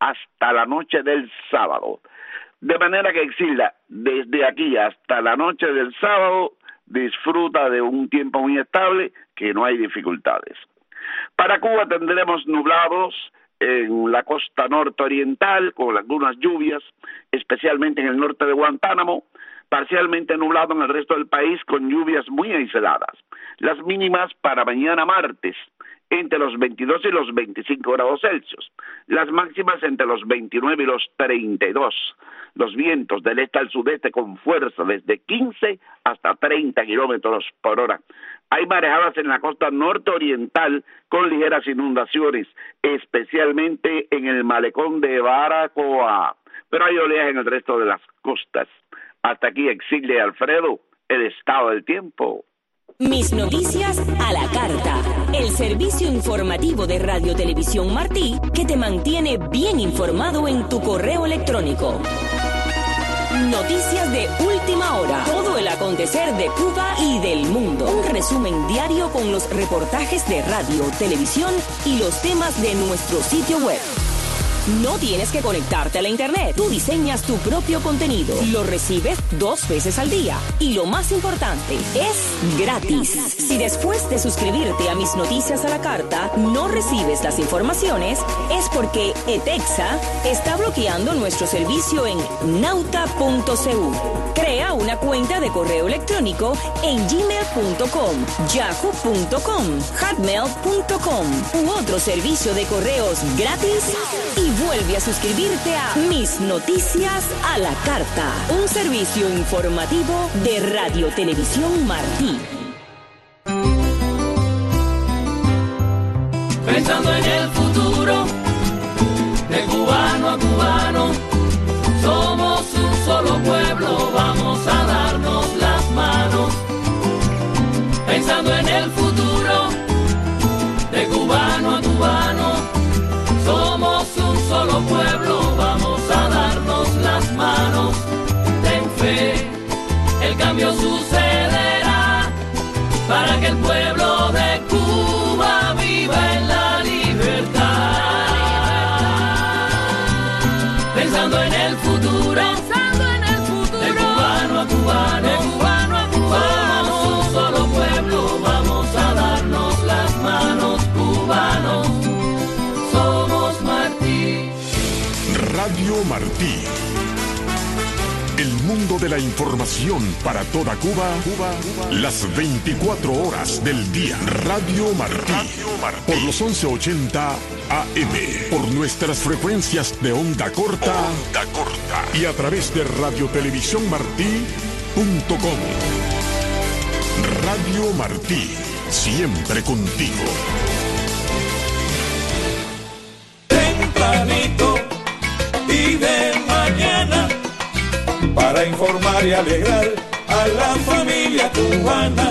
hasta la noche del sábado. De manera que, Exilda, desde aquí hasta la noche del sábado, disfruta de un tiempo muy estable, que no hay dificultades. Para Cuba tendremos nublados en la costa norte-oriental, con algunas lluvias, especialmente en el norte de Guantánamo, parcialmente nublado en el resto del país con lluvias muy aisladas. Las mínimas para mañana martes, entre los 22 y los 25 grados Celsius. Las máximas entre los 29 y los 32. Los vientos del este al sudeste con fuerza desde 15 hasta 30 kilómetros por hora. Hay marejadas en la costa norte-oriental con ligeras inundaciones, especialmente en el malecón de Baracoa. Pero hay oleaje en el resto de las costas. Hasta aquí, Exilda y Alfredo, el estado del tiempo. Mis noticias a la carta. El servicio informativo de Radio Televisión Martí que te mantiene bien informado en tu correo electrónico. Noticias de última hora. Todo el acontecer de Cuba y del mundo. Un resumen diario con los reportajes de radio, televisión y los temas de nuestro sitio web. No tienes que conectarte a la internet. Tú diseñas tu propio contenido. Lo recibes 2 veces al día. Y lo más importante, es gratis. Si después de suscribirte a Mis Noticias a la Carta no recibes las informaciones, es porque ETEXA está bloqueando nuestro servicio en nauta.cu. Crea una cuenta de correo electrónico en gmail.com, yahoo.com, hotmail.com u otro servicio de correos gratis y vuelve a suscribirte a Mis Noticias a la Carta, un servicio informativo de Radio Televisión Martí. Pensando en el futuro, de cubano a cubano, somos un solo pueblo, vamos a darnos las manos. Pensando en el futuro, de cubano a cubano, somos un solo pueblo, vamos a darnos las manos. Ten fe, el cambio sucederá, para que el pueblo de Cuba viva en la libertad. Pensando en el futuro, de cubano a cubano, somos un solo pueblo, vamos a darnos las manos, cubanos. Radio Martí. El mundo de la información para toda Cuba, las 24 horas del día. Radio Martí. Por los 1180 AM. Por nuestras frecuencias de onda corta. Y a través de radiotelevisiónmartí.com. Radio Martí. Siempre contigo. Tempranito y de mañana, para informar y alegrar a la familia cubana.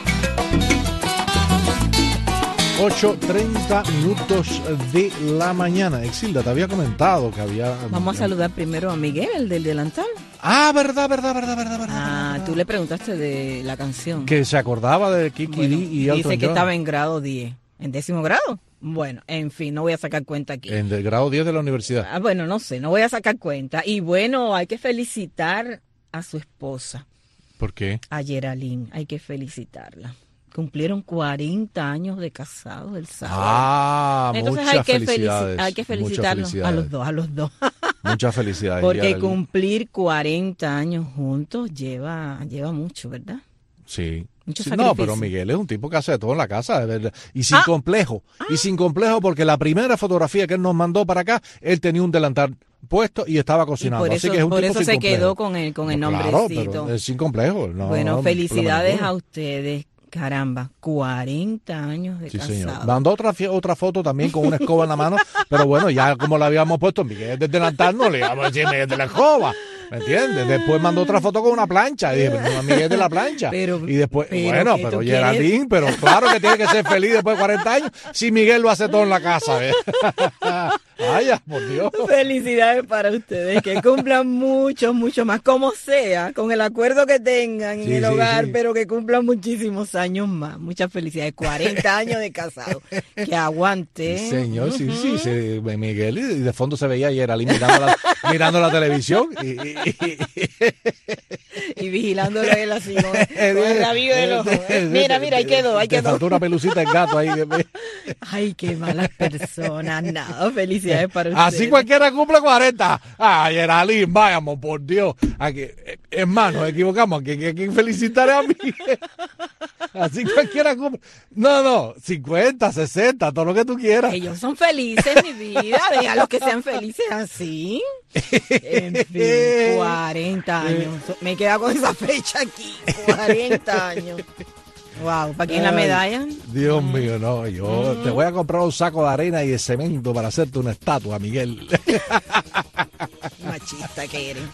8:30 minutos de la mañana. Exilda, te había comentado que había... Vamos a saludar primero a Miguel, el del delantal. Ah, verdad. Tú le preguntaste de la canción. Que se acordaba de Kiki Lee y Elton Dice que John. estaba en grado 10. ¿En 10º grado? Bueno, en fin, no voy a sacar cuenta aquí. En el grado 10 de la universidad. Bueno, no sé, no voy a sacar cuenta. Y bueno, hay que felicitar a su esposa. ¿Por qué? A Geraldine, hay que felicitarla. Cumplieron 40 años de casados el sábado. Ah, entonces muchas felicidades. Hay que felicitarlos a los dos. Muchas felicidades. Porque Geraldine. Cumplir 40 años juntos lleva mucho, ¿verdad? Sí. Mucho Sí, sacrificio. no, pero Miguel es un tipo que hace de todo en la casa, de verdad. Y sin complejo. Y sin complejo porque la primera fotografía que él nos mandó para acá, él tenía un delantal puesto y estaba cocinando. Por eso, así que es un por tipo eso sin se complejo. quedó con el Claro, nombrecito. pero es sin complejo. No, Bueno, no, felicidades problema a ustedes. Caramba, 40 años de Sí, señor. casado. Mandó otra foto también con una escoba en la mano, pero bueno, ya como la habíamos puesto Miguel del delantal, no le íbamos a decir Miguel de la escoba. ¿Me entiendes? Después mandó otra foto con una plancha. Y dije, no, Miguel de la plancha. Y después, bueno, pero Geraldine, pero claro que tiene que ser feliz después de 40 años. Si Miguel lo hace todo en la casa. Vaya, por Dios. Felicidades para ustedes, que cumplan mucho más, como sea, con el acuerdo que tengan en el hogar, pero que cumplan muchísimos años más. Muchas felicidades, 40 años de casado. Que aguante. Sí, señor, sí, Miguel, y de fondo se veía ayer Ali mirando la televisión y vigilándolo él así, con el rabillo del ojo. Mira, ahí quedó. Te faltó una pelucita de gato ahí. Ay, qué malas personas, nada, felicidades para ustedes. Así cualquiera cumple 40. Ay, Eralín, vayamos, por Dios. Aquí, hermano, nos equivocamos, que felicitaré a mí. Así cualquiera cumple. No, 50, 60, todo lo que tú quieras. Ellos son felices, mi vida, déjalos que sean felices así. En fin, 40 años. Me he quedado con esa fecha aquí, 40 años. Wow, ¿para quién la medalla? Dios mío, no, yo te voy a comprar un saco de arena y de cemento para hacerte una estatua, Miguel. Machista que eres.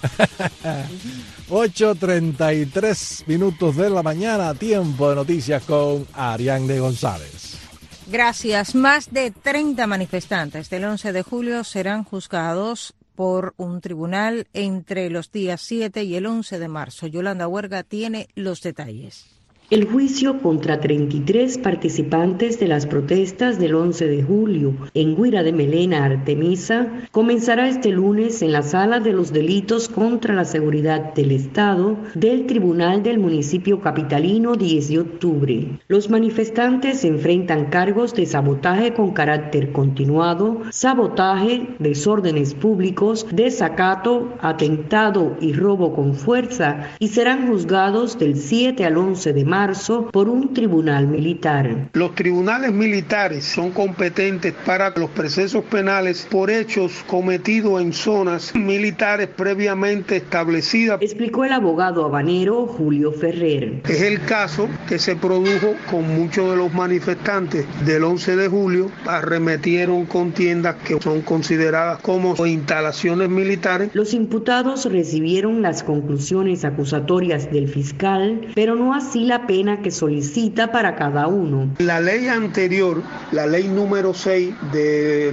8:33 de la mañana, tiempo de noticias con Ariadne González. Gracias. Más de 30 manifestantes del 11 de julio serán juzgados por un tribunal entre los días 7 y el 11 de marzo. Yolanda Huerga tiene los detalles. El juicio contra 33 participantes de las protestas del 11 de julio en Guira de Melena, Artemisa, comenzará este lunes en la Sala de los Delitos contra la Seguridad del Estado del Tribunal del Municipio Capitalino 10 de octubre. Los manifestantes enfrentan cargos de sabotaje con carácter continuado, sabotaje, desórdenes públicos, desacato, atentado y robo con fuerza y serán juzgados del 7 al 11 de marzo por un tribunal militar. Los tribunales militares son competentes para los procesos penales por hechos cometidos en zonas militares previamente establecidas, explicó el abogado habanero Julio Ferrer. Es el caso que se produjo con muchos de los manifestantes del 11 de julio, arremetieron contiendas que son consideradas como instalaciones militares. Los imputados recibieron las conclusiones acusatorias del fiscal, pero no así la pena que solicita para cada uno. La ley anterior, la ley número 6 de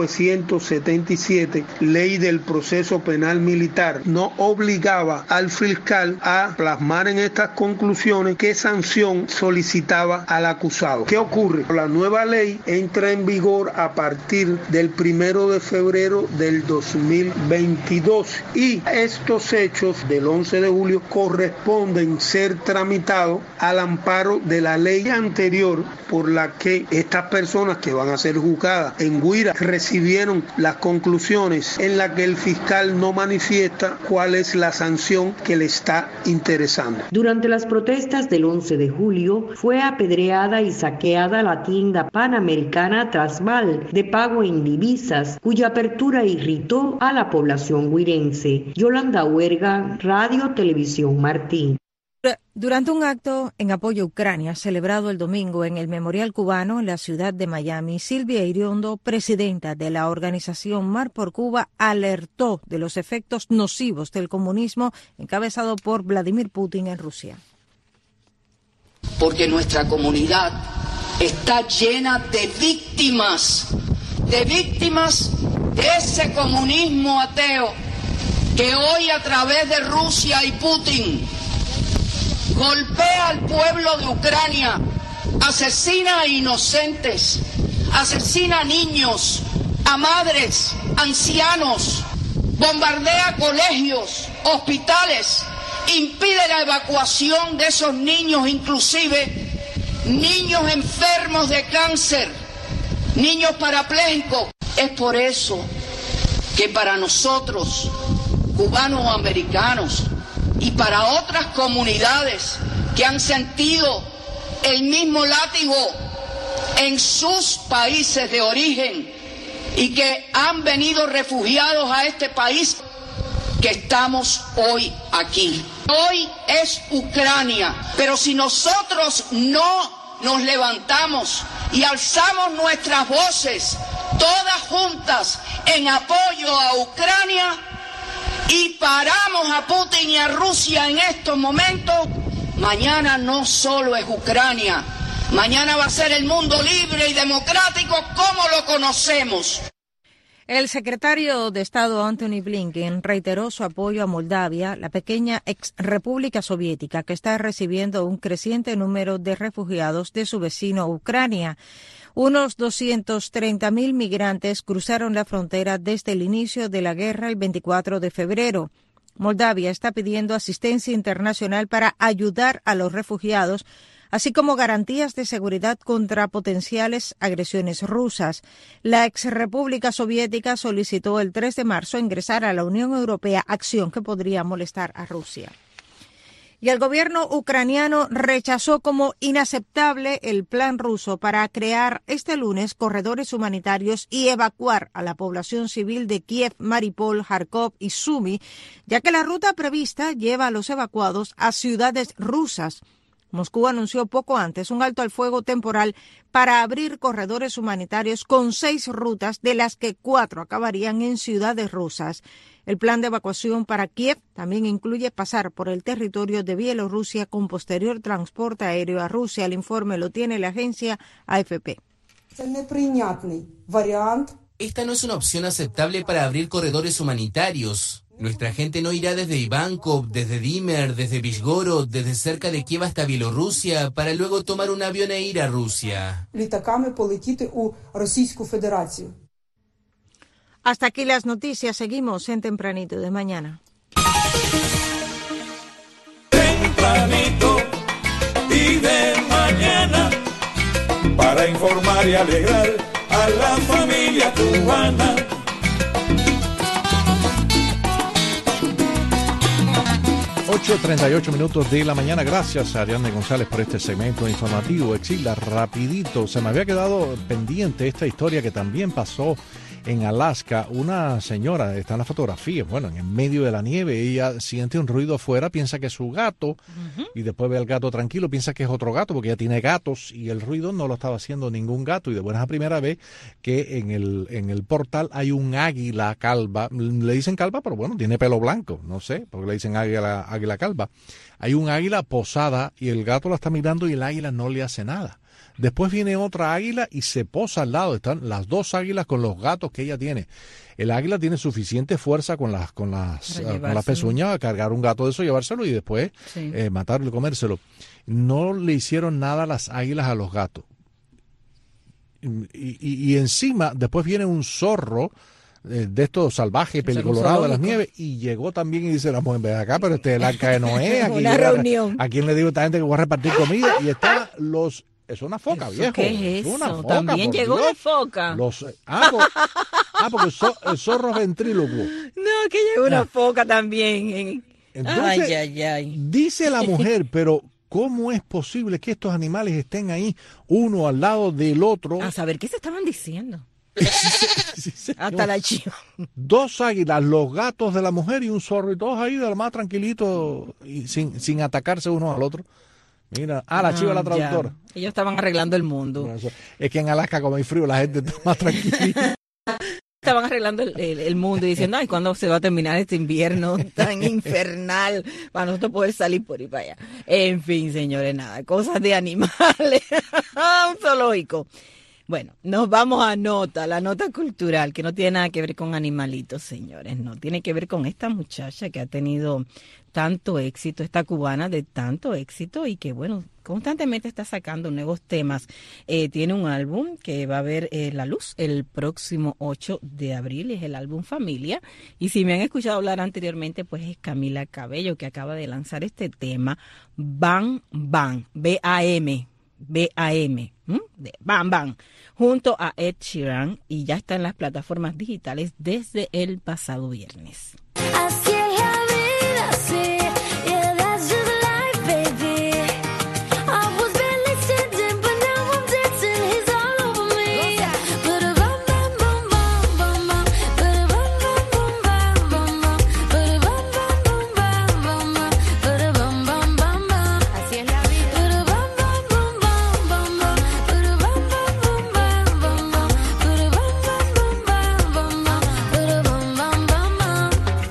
1977, ley del proceso penal militar, no obligaba al fiscal a plasmar en estas conclusiones qué sanción solicitaba al acusado. ¿Qué ocurre? La nueva ley entra en vigor a partir del 1 de febrero del 2022 y estos hechos del 11 de julio corresponden ser tramitados al amparo de la ley anterior por la que estas personas que van a ser juzgadas en Guira recibieron las conclusiones en las que el fiscal no manifiesta cuál es la sanción que le está interesando. Durante las protestas del 11 de julio fue apedreada y saqueada la tienda panamericana Trasval de pago en divisas, cuya apertura irritó a la población guirense. Yolanda Huerga, Radio Televisión Martí. Durante un acto en apoyo a Ucrania celebrado el domingo en el Memorial Cubano en la ciudad de Miami, Silvia Iriondo, presidenta de la organización Mar por Cuba, alertó de los efectos nocivos del comunismo encabezado por Vladimir Putin en Rusia. Porque nuestra comunidad está llena de víctimas de ese comunismo ateo que hoy a través de Rusia y Putin golpea al pueblo de Ucrania, asesina a inocentes, asesina a niños, a madres, ancianos, bombardea colegios, hospitales, impide la evacuación de esos niños, inclusive niños enfermos de cáncer, niños parapléjicos. Es por eso que para nosotros, cubanos o americanos, y para otras comunidades que han sentido el mismo látigo en sus países de origen y que han venido refugiados a este país, que estamos hoy aquí. Hoy es Ucrania, pero si nosotros no nos levantamos y alzamos nuestras voces, todas juntas, en apoyo a Ucrania, y paramos a Putin y a Rusia en estos momentos, mañana no solo es Ucrania, mañana va a ser el mundo libre y democrático como lo conocemos. El secretario de Estado Antony Blinken reiteró su apoyo a Moldavia, la pequeña ex república soviética que está recibiendo un creciente número de refugiados de su vecino Ucrania. Unos 230.000 migrantes cruzaron la frontera desde el inicio de la guerra el 24 de febrero. Moldavia está pidiendo asistencia internacional para ayudar a los refugiados, así como garantías de seguridad contra potenciales agresiones rusas. La exrepública soviética solicitó el 3 de marzo ingresar a la Unión Europea, acción que podría molestar a Rusia. Y el gobierno ucraniano rechazó como inaceptable el plan ruso para crear este lunes corredores humanitarios y evacuar a la población civil de Kiev, Mariupol, Kharkov y Sumy, ya que la ruta prevista lleva a los evacuados a ciudades rusas. Moscú anunció poco antes un alto al fuego temporal para abrir corredores humanitarios con 6 rutas, de las que 4 acabarían en ciudades rusas. El plan de evacuación para Kiev también incluye pasar por el territorio de Bielorrusia con posterior transporte aéreo a Rusia. El informe lo tiene la agencia AFP. Esta no es una opción aceptable para abrir corredores humanitarios. Nuestra gente no irá desde Ivankov, desde Dimer, desde Vizhgorod, desde cerca de Kiev hasta Bielorrusia, para luego tomar un avión e ir a Rusia. Hasta aquí las noticias. Seguimos en Tempranito de Mañana. Tempranito y de mañana, para informar y alegrar a la familia cubana. 8:38 minutos de la mañana. Gracias a Ariadne González por este segmento informativo. Exilda, rapidito, se me había quedado pendiente esta historia que también pasó en Alaska. Una señora, está en la fotografía, bueno, en medio de la nieve, ella siente un ruido afuera, piensa que es su gato, y después ve al gato tranquilo, piensa que es otro gato, porque ella tiene gatos, y el ruido no lo estaba haciendo ningún gato, y de buenas a primera vez que en el portal hay un águila calva, le dicen calva, pero bueno, tiene pelo blanco, no sé, porque le dicen águila calva. Hay un águila posada, y el gato la está mirando, y el águila no le hace nada. Después viene otra águila y se posa al lado. Están las 2 águilas con los gatos que ella tiene. El águila tiene suficiente fuerza con las pezuñas a cargar un gato de eso, llevárselo y después matarlo y comérselo. No le hicieron nada las águilas a los gatos. Y encima, después viene un zorro de estos salvajes, pelicolorado de las nieves, y llegó también y dice, la mujer, ven acá, pero este es el arca de Noé. Aquí una reunión. ¿A quién le digo a esta gente que voy a repartir comida? Y estaban los... Es una foca, viejo. ¿Qué es eso? Una foca, también llegó Dios. de foca. Porque el zorro es ventrílocuo. No, que llegó una foca también. Entonces, dice la mujer, pero ¿cómo es posible que estos animales estén ahí, uno al lado del otro? A saber qué se estaban diciendo. Hasta la chiva. 2 águilas, los gatos de la mujer y un zorro, y todos ahí de lo más tranquilito, y sin atacarse uno al otro. Mira, la chiva la traductora. Ya. Ellos estaban arreglando el mundo. Es que en Alaska, como hay frío, la gente está más tranquila. Estaban arreglando el mundo y diciendo, ay, ¿cuándo se va a terminar este invierno tan infernal para nosotros poder salir por ahí para allá? En fin, señores, nada, cosas de animales. Un zoológico. Bueno, nos vamos a la nota cultural, que no tiene nada que ver con animalitos, señores, no, tiene que ver con esta muchacha que ha tenido tanto éxito, esta cubana de tanto éxito y que, bueno, constantemente está sacando nuevos temas. Tiene un álbum que va a ver la luz el próximo 8 de abril, es el álbum Familia, y si me han escuchado hablar anteriormente, pues es Camila Cabello, que acaba de lanzar este tema, Bam Bam, B-A-M, de Bam Bam, junto a Ed Sheeran, y ya está en las plataformas digitales desde el pasado viernes. Así es la vida, sí. Yeah, that's just life, baby. I was barely sitting, but now I'm dancing. He's all over me. But a bum bum bum bum bum bum. But a bum bum bum bum bum bum. But a bum bum bum bum bum bum. But a bum bum bum bum. Así es la vida. But a bum bum bum bum bum bum. But a bum bum bum bum bum bum. But a bum bum bum bum bum bum. But a bum bum bum bum.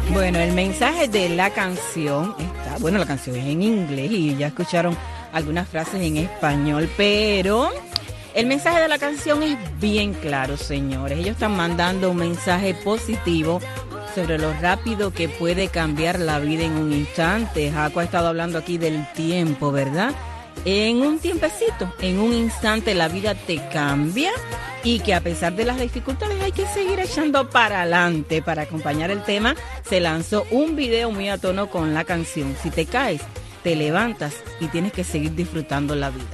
Bueno, el mensaje de la canción está, bueno, la canción es en inglés y ya escucharon algunas frases en español, pero el mensaje de la canción es bien claro, señores. Ellos están mandando un mensaje positivo sobre lo rápido que puede cambiar la vida en un instante. Jaco ha estado hablando aquí del tiempo, ¿verdad? En un tiempecito, en un instante la vida te cambia y que a pesar de las dificultades hay que seguir echando para adelante. Para acompañar el tema se lanzó un video muy a tono con la canción. Si te caes, te levantas y tienes que seguir disfrutando la vida.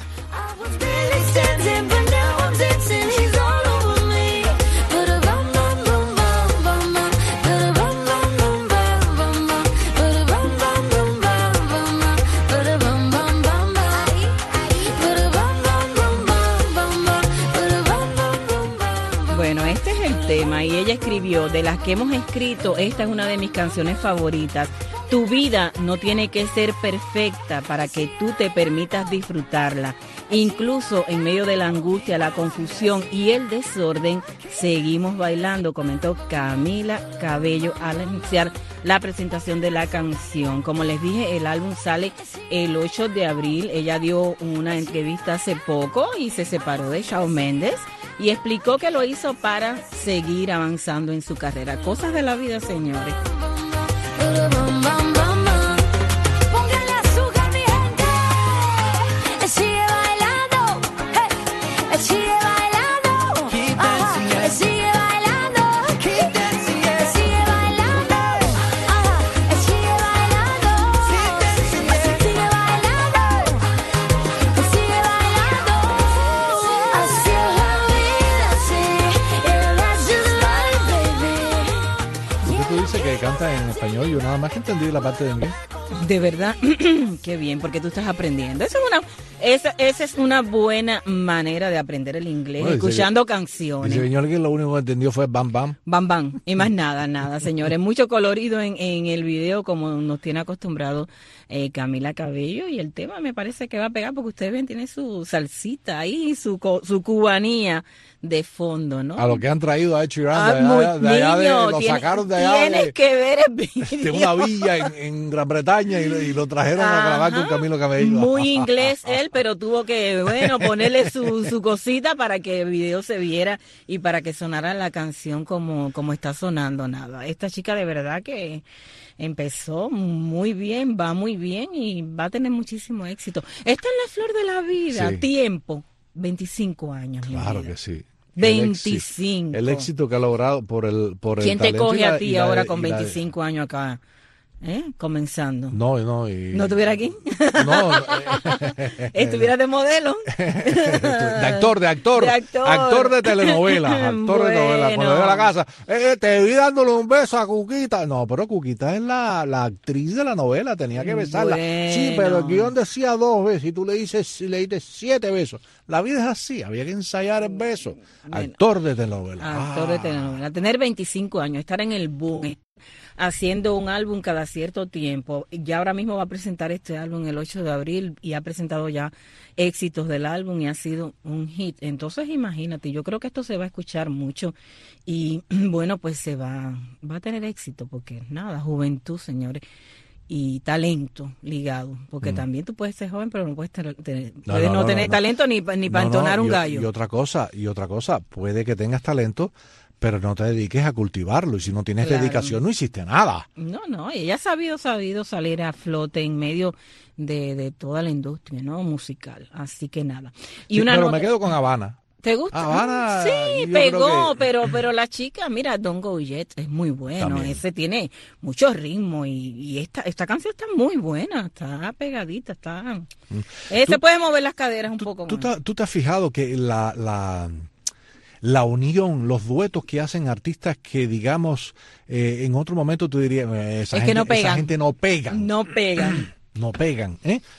Bueno, este es el tema y ella escribió, de las que hemos escrito, esta es una de mis canciones favoritas. Tu vida no tiene que ser perfecta para que tú te permitas disfrutarla. Incluso en medio de la angustia, la confusión y el desorden, seguimos bailando, comentó Camila Cabello al anunciar la presentación de la canción. Como les dije, el álbum sale el 8 de abril. Ella dio una entrevista hace poco y se separó de Shawn Mendes y explicó que lo hizo para seguir avanzando en su carrera. Cosas de la vida, señores. Que canta en español, yo nada más que entendí la parte de inglés. De verdad, qué bien, porque tú estás aprendiendo. Esa es una buena manera de aprender el inglés, bueno, escuchando canciones. Dice señor que lo único que entendió fue bam bam. Bam bam, y más nada, señores. Mucho colorido en el video, como nos tiene acostumbrado Camila Cabello, y el tema me parece que va a pegar porque ustedes ven, tiene su salsita ahí, su cubanía de fondo, ¿no? A lo que han traído a Ed Sheeran lo sacaron de allá. Tienes que ver el video. De una villa en Gran Bretaña y lo trajeron a grabar con Camilo Cabello. Muy inglés él, pero tuvo que, bueno, ponerle su cosita para que el video se viera y para que sonara la canción como está sonando. Nada, esta chica de verdad que empezó muy bien, va muy bien y va a tener muchísimo éxito. Está en la flor de la vida, sí. Tiempo, 25 años. Claro que sí. 25. El éxito que ha logrado por el ¿Quién te coge a ti ahora con 25 años acá? Comenzando. No. ¿No estuviera aquí? No. ¿Estuviera de modelo? De actor. Actor de telenovela. Actor de novela. Cuando llega a la casa, te vi dándole un beso a Cuquita. No, pero Cuquita es la actriz de la novela. Tenía que besarla. Bueno. Sí, pero el guión decía 2 veces y tú le diste 7 besos. La vida es así. Había que ensayar el beso. Bueno, actor de telenovela. Actor de telenovela. Tener 25 años, estar en el boom, haciendo un álbum cada cierto tiempo. Ya ahora mismo va a presentar este álbum el 8 de abril y ha presentado ya éxitos del álbum y ha sido un hit. Entonces imagínate, yo creo que esto se va a escuchar mucho y bueno, pues se va a tener éxito porque nada, juventud, señores. Y talento ligado, porque también tú puedes ser joven, pero no puedes tener talento ni para entonar un gallo. Y otra cosa, puede que tengas talento, pero no te dediques a cultivarlo, y si no tienes dedicación no hiciste nada. No, ella ha sabido salir a flote en medio de toda la industria, ¿no? Musical, así que nada. Y sí, pero me quedo con Habana. ¿Te gusta? Habana, sí, pegó, pero la chica, mira, Don't Go Yet es muy bueno. También. Ese tiene mucho ritmo y esta canción está muy buena, está pegadita, está... se puede mover las caderas un poco más. ¿Tú te has fijado que la unión, los duetos que hacen artistas que, digamos, en otro momento tú dirías, esa gente no pega. No pegan. No pegan, ¿eh?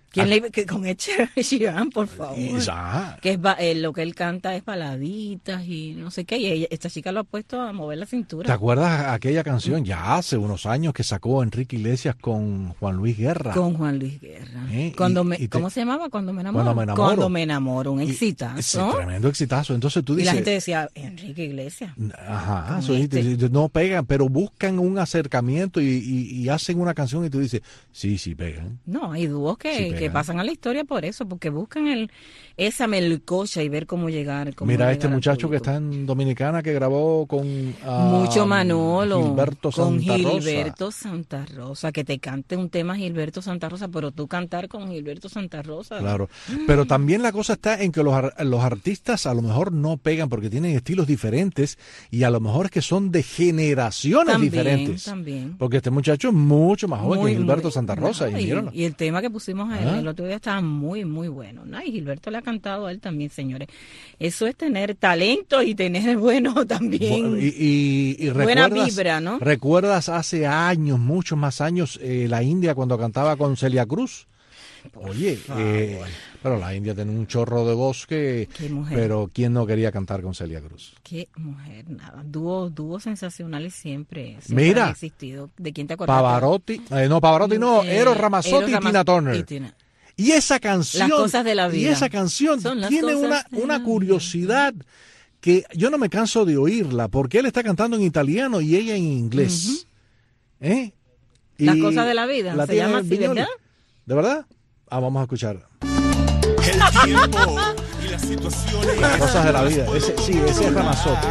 Que con Ed Sheeran, por favor. Que es lo que él canta es baladitas y no sé qué. Y esta chica lo ha puesto a mover la cintura. ¿Te acuerdas aquella canción ya hace unos años que sacó Enrique Iglesias con Juan Luis Guerra? Con Juan Luis Guerra. ¿Cómo se llamaba? Cuando me enamoro. Cuando me enamoro, un exitazo. Tremendo exitazo. Entonces tú y dices... la gente decía, Enrique Iglesias. Ajá, no pegan, pero buscan un acercamiento y hacen una canción y tú dices, sí pegan. No, hay dúos que pasan a la historia por eso, porque buscan esa melcocha y ver cómo llegar. Mira, este muchacho que está en Dominicana que grabó con Mucho Manolo, Gilberto Santa Rosa, que te cante un tema Gilberto Santa Rosa, pero tú cantar con Gilberto Santa Rosa. Claro, pero también la cosa está en que los artistas a lo mejor no pegan porque tienen estilos diferentes y a lo mejor es que son de generaciones diferentes. También. Porque este muchacho es mucho más joven que Gilberto Santa Rosa. Y el tema que pusimos el otro día estaba muy, muy bueno, ¿no? Y Gilberto le ha cantado a él también, señores. Eso es tener talento y tener bueno también. Y buena vibra, ¿no? ¿Recuerdas hace años, muchos más años, la India cuando cantaba con Celia Cruz? Oye, pero la India tiene un chorro de voz pero ¿quién no quería cantar con Celia Cruz? Qué mujer, nada. Dúos sensacionales siempre Mira, han existido. ¿De quién te acuerdas? Pavarotti, Eros Ramazzotti y Tina Turner. Y esa canción, Las cosas de la vida. Y esa canción tiene una curiosidad que yo no me canso de oírla, porque él está cantando en italiano y ella en inglés. Las cosas de la vida, se llama así, ¿verdad? ¿De verdad? Vamos a escuchar. El tiempo y las situaciones. Las cosas de la vida. Ese es Ramazzotti.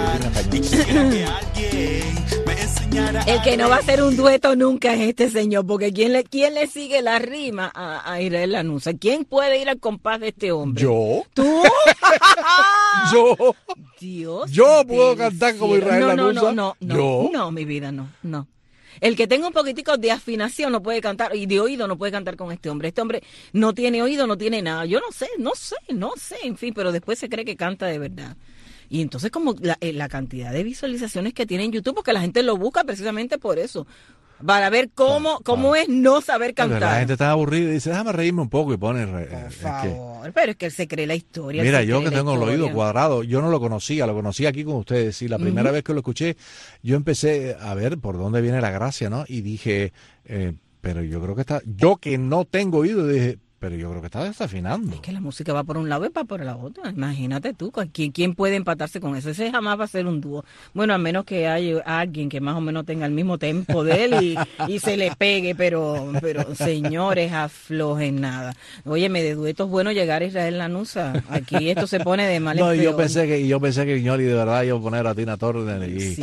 El que no va a hacer un dueto nunca es este señor, porque ¿quién le sigue la rima a Israel Lanuza? ¿Quién puede ir al compás de este hombre? ¿Yo? ¿Tú? Yo. Dios. Yo puedo cantar como Israel Lanuza. No, mi vida, no. El que tenga un poquitico de afinación no puede cantar, y de oído no puede cantar con este hombre. Este hombre no tiene oído, no tiene nada. Yo no sé, en fin, pero después se cree que canta de verdad. Y entonces como la cantidad de visualizaciones que tiene en YouTube, porque la gente lo busca precisamente por eso, para ver cómo es no saber cantar. La gente está aburrida y dice, déjame reírme un poco y pone... Por favor, pero es que él se cree la historia. Mira, yo que tengo el oído cuadrado, yo no lo conocía aquí con ustedes. Y la primera vez que lo escuché, yo empecé a ver por dónde viene la gracia, ¿no? Y dije, pero yo creo que yo que no tengo oído, dije... Pero yo creo que está desafinando. Es que la música va por un lado y va por la otra. Imagínate tú, ¿quién puede empatarse con eso? Ese jamás va a ser un dúo. Bueno, a menos que haya alguien que más o menos tenga el mismo tempo de él y se le pegue, pero señores, aflojen nada. Óyeme, de duetos bueno llegar a Israel Lanuza. Aquí esto se pone de mal en peor. Yo pensé que Viñoli de verdad iba a poner a Tina Turner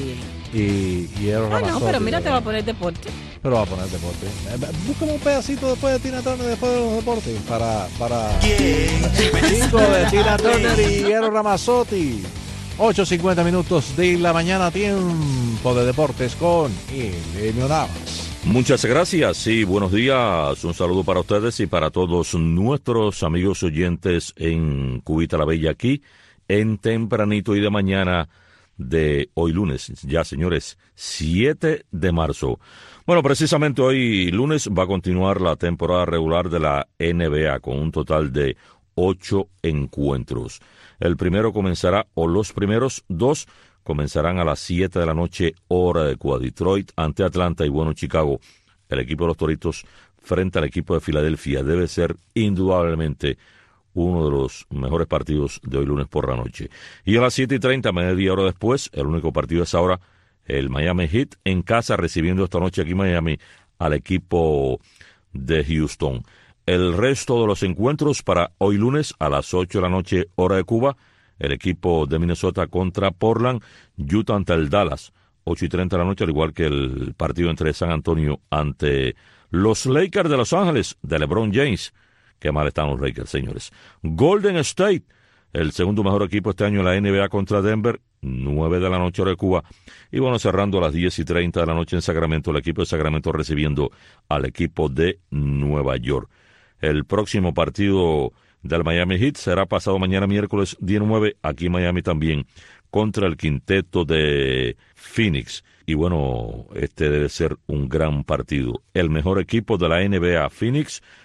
y Eros Ramazzotti. No, pero mira, te va a poner deporte. Pero va a poner deporte. Búscame un pedacito después de Tina Turner, después de los deportes. Para chico de Tina Turner y Eros Ramazzotti. 8:50 minutos de la mañana, tiempo de deportes con Elenio Navas. Muchas gracias y buenos días. Un saludo para ustedes y para todos nuestros amigos oyentes en Cubita la Bella, aquí en Tempranito y de Mañana de hoy lunes. Ya, señores, 7 de marzo. Bueno, precisamente hoy lunes va a continuar la temporada regular de la NBA con un total de 8 encuentros. El primero comenzará, o los primeros 2 comenzarán a las 7 de la noche, hora de Cuba. Detroit ante Atlanta y bueno, Chicago. El equipo de los Toritos frente al equipo de Filadelfia debe ser indudablemente uno de los mejores partidos de hoy lunes por la noche. Y a las 7:30, media hora después, el único partido es ahora, el Miami Heat en casa recibiendo esta noche aquí en Miami al equipo de Houston. El resto de los encuentros para hoy lunes a las 8 de la noche, hora de Cuba, el equipo de Minnesota contra Portland, Utah ante el Dallas, 8:30 de la noche, al igual que el partido entre San Antonio ante los Lakers de Los Ángeles, de LeBron James. Qué mal están los Lakers, señores. Golden State, el segundo mejor equipo este año en la NBA contra Denver, 9 de la noche hora de Cuba. Y bueno, cerrando a las 10:30 de la noche en Sacramento, el equipo de Sacramento recibiendo al equipo de Nueva York. El próximo partido del Miami Heat será pasado mañana miércoles 19, aquí en Miami también, contra el quinteto de Phoenix. Y bueno, este debe ser un gran partido. El mejor equipo de la NBA, Phoenix,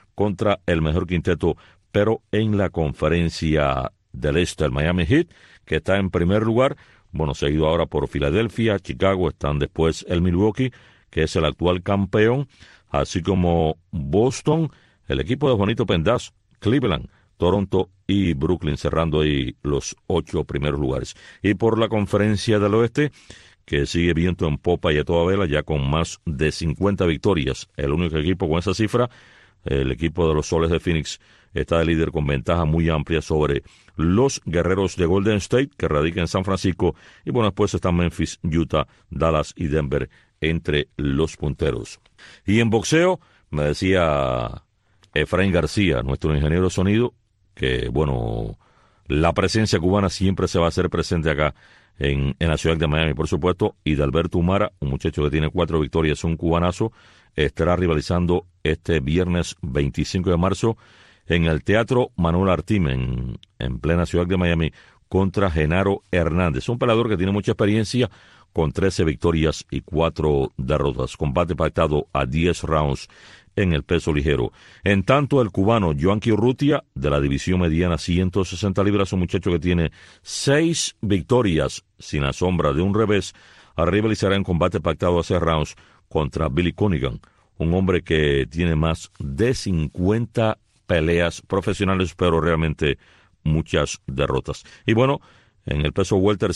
contra el mejor quinteto, pero en la conferencia del Este, el Miami Heat, que está en primer lugar, bueno, seguido ahora por Filadelfia, Chicago, están después el Milwaukee, que es el actual campeón, así como Boston, el equipo de Juanito Pendaz, Cleveland, Toronto y Brooklyn, cerrando ahí los 8 primeros lugares. Y por la conferencia del Oeste, que sigue viento en popa y a toda vela, ya con más de 50 victorias. El único equipo con esa cifra, el equipo de los Soles de Phoenix, está de líder con ventaja muy amplia sobre los Guerreros de Golden State, que radican en San Francisco, y bueno, después están Memphis, Utah, Dallas y Denver entre los punteros. Y en boxeo, me decía Efraín García, nuestro ingeniero de sonido, que bueno, la presencia cubana siempre se va a hacer presente acá en la ciudad de Miami, por supuesto, y de Alberto Humara, un muchacho que tiene 4 victorias, un cubanazo, estará rivalizando este viernes 25 de marzo en el Teatro Manuel Artime, en plena ciudad de Miami, contra Genaro Hernández, un peleador que tiene mucha experiencia, con 13 victorias y 4 derrotas. Combate pactado a 10 rounds en el peso ligero. En tanto, el cubano Joanqui Urrutia, de la división mediana 160 libras, un muchacho que tiene 6 victorias sin la sombra de un revés, rivalizará en combate pactado a 6 rounds contra Billy Cunningham, un hombre que tiene más de 50 peleas profesionales, pero realmente muchas derrotas. Y bueno, en el peso welter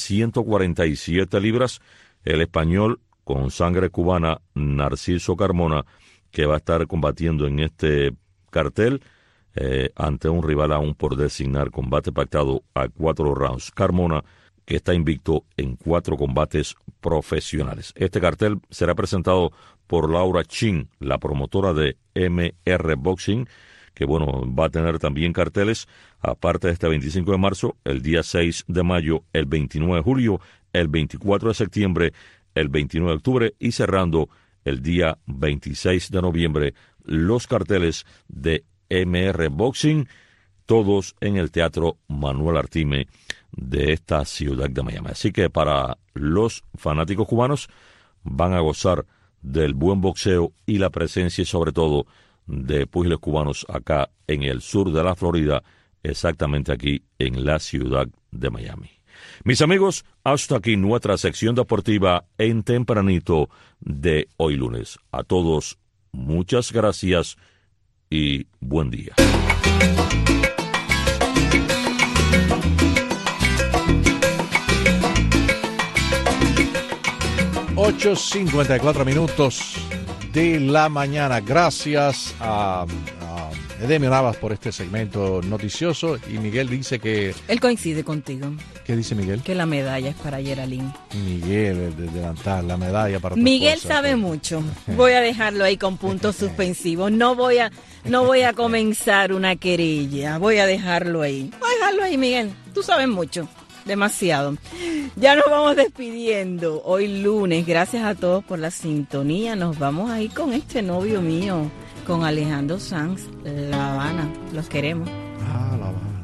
147 libras, el español con sangre cubana Narciso Carmona, que va a estar combatiendo en este cartel ante un rival aún por designar, combate pactado a 4 rounds. Carmona, que está invicto en 4 combates profesionales. Este cartel será presentado por Laura Chin, la promotora de MR Boxing, que bueno, va a tener también carteles, aparte de este 25 de marzo, el día 6 de mayo, el 29 de julio, el 24 de septiembre, el 29 de octubre y cerrando el día 26 de noviembre, los carteles de MR Boxing, todos en el Teatro Manuel Artime de esta ciudad de Miami. Así que para los fanáticos cubanos van a gozar del buen boxeo y la presencia y sobre todo de púgiles cubanos acá en el sur de la Florida, exactamente aquí en la ciudad de Miami. Mis amigos, hasta aquí nuestra sección deportiva en tempranito de hoy lunes. A todos, muchas gracias y buen día. 8:54 de la mañana. Gracias a Edemio Navas por este segmento noticioso. Y Miguel dice que... Él coincide contigo. ¿Qué dice Miguel? Que la medalla es para Geraldine. Miguel, de levantar la medalla para... Miguel sabe mucho. Voy a dejarlo ahí con puntos suspensivos. No voy a comenzar una querella. Voy a dejarlo ahí. Miguel. Tú sabes mucho. Demasiado. Ya nos vamos despidiendo. Hoy lunes. Gracias a todos por la sintonía. Nos vamos a ir con este novio mío, con Alejandro Sanz, La Habana. Los queremos. Ah, La Habana.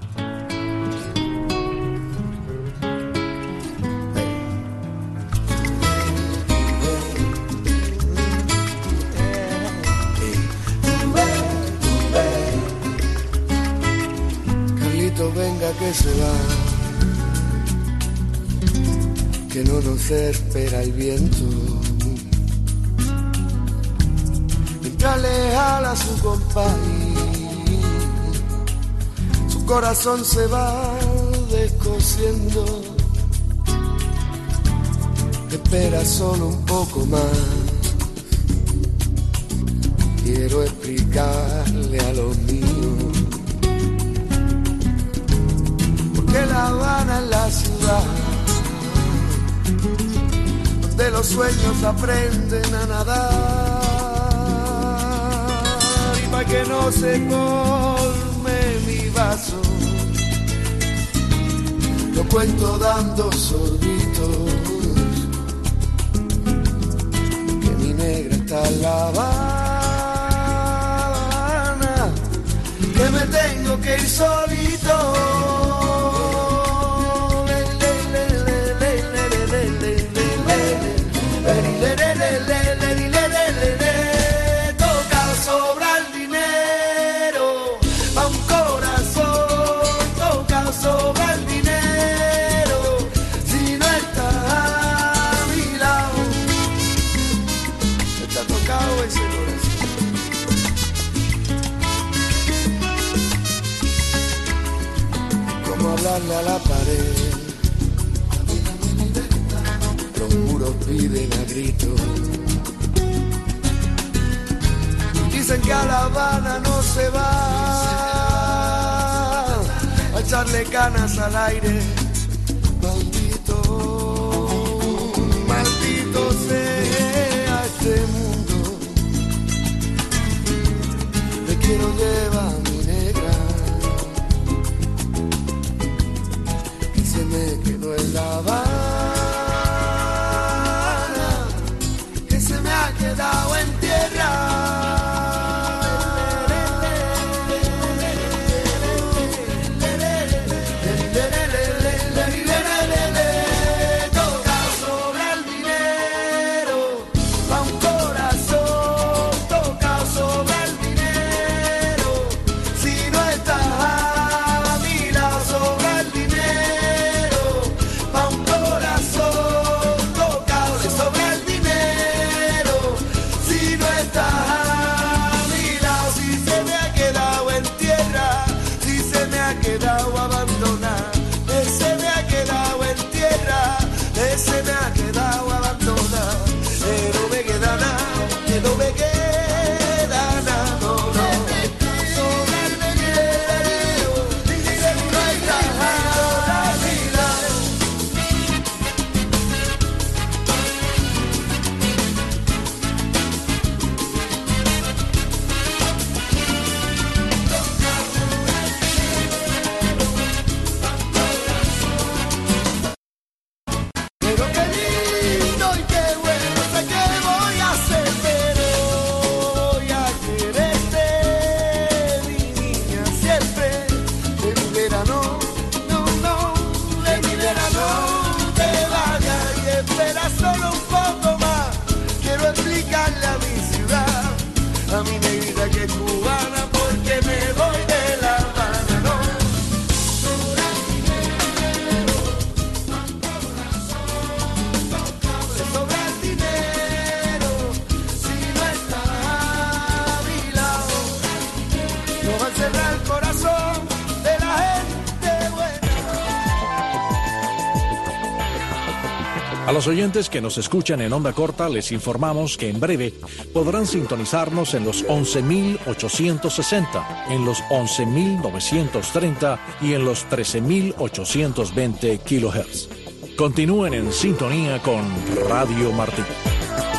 Carlito, venga que se va, que no nos espera el viento. Mientras le jala su compás, su corazón se va descosiendo. Espera solo un poco más. Quiero explicarle a los míos porque La Habana es la ciudad donde los sueños aprenden a nadar. Y para que no se colme mi vaso, lo cuento dando sorbitos, que mi negra está en La Habana, que me tengo que ir solito. Toca sobrar dinero. tocado ese corazón. Como hablarle a la pared, los muros piden a gritos. Dicen que a La Habana no se va a echarle canas al aire. Maldito sea este mundo. Te quiero llevar, mi negra, que se me quedó en La Habana, que se me ha quedado en tierra. A los oyentes que nos escuchan en onda corta les informamos que en breve podrán sintonizarnos en los 11.860, en los 11.930 y en los 13.820 kHz. Continúen en sintonía con Radio Martí.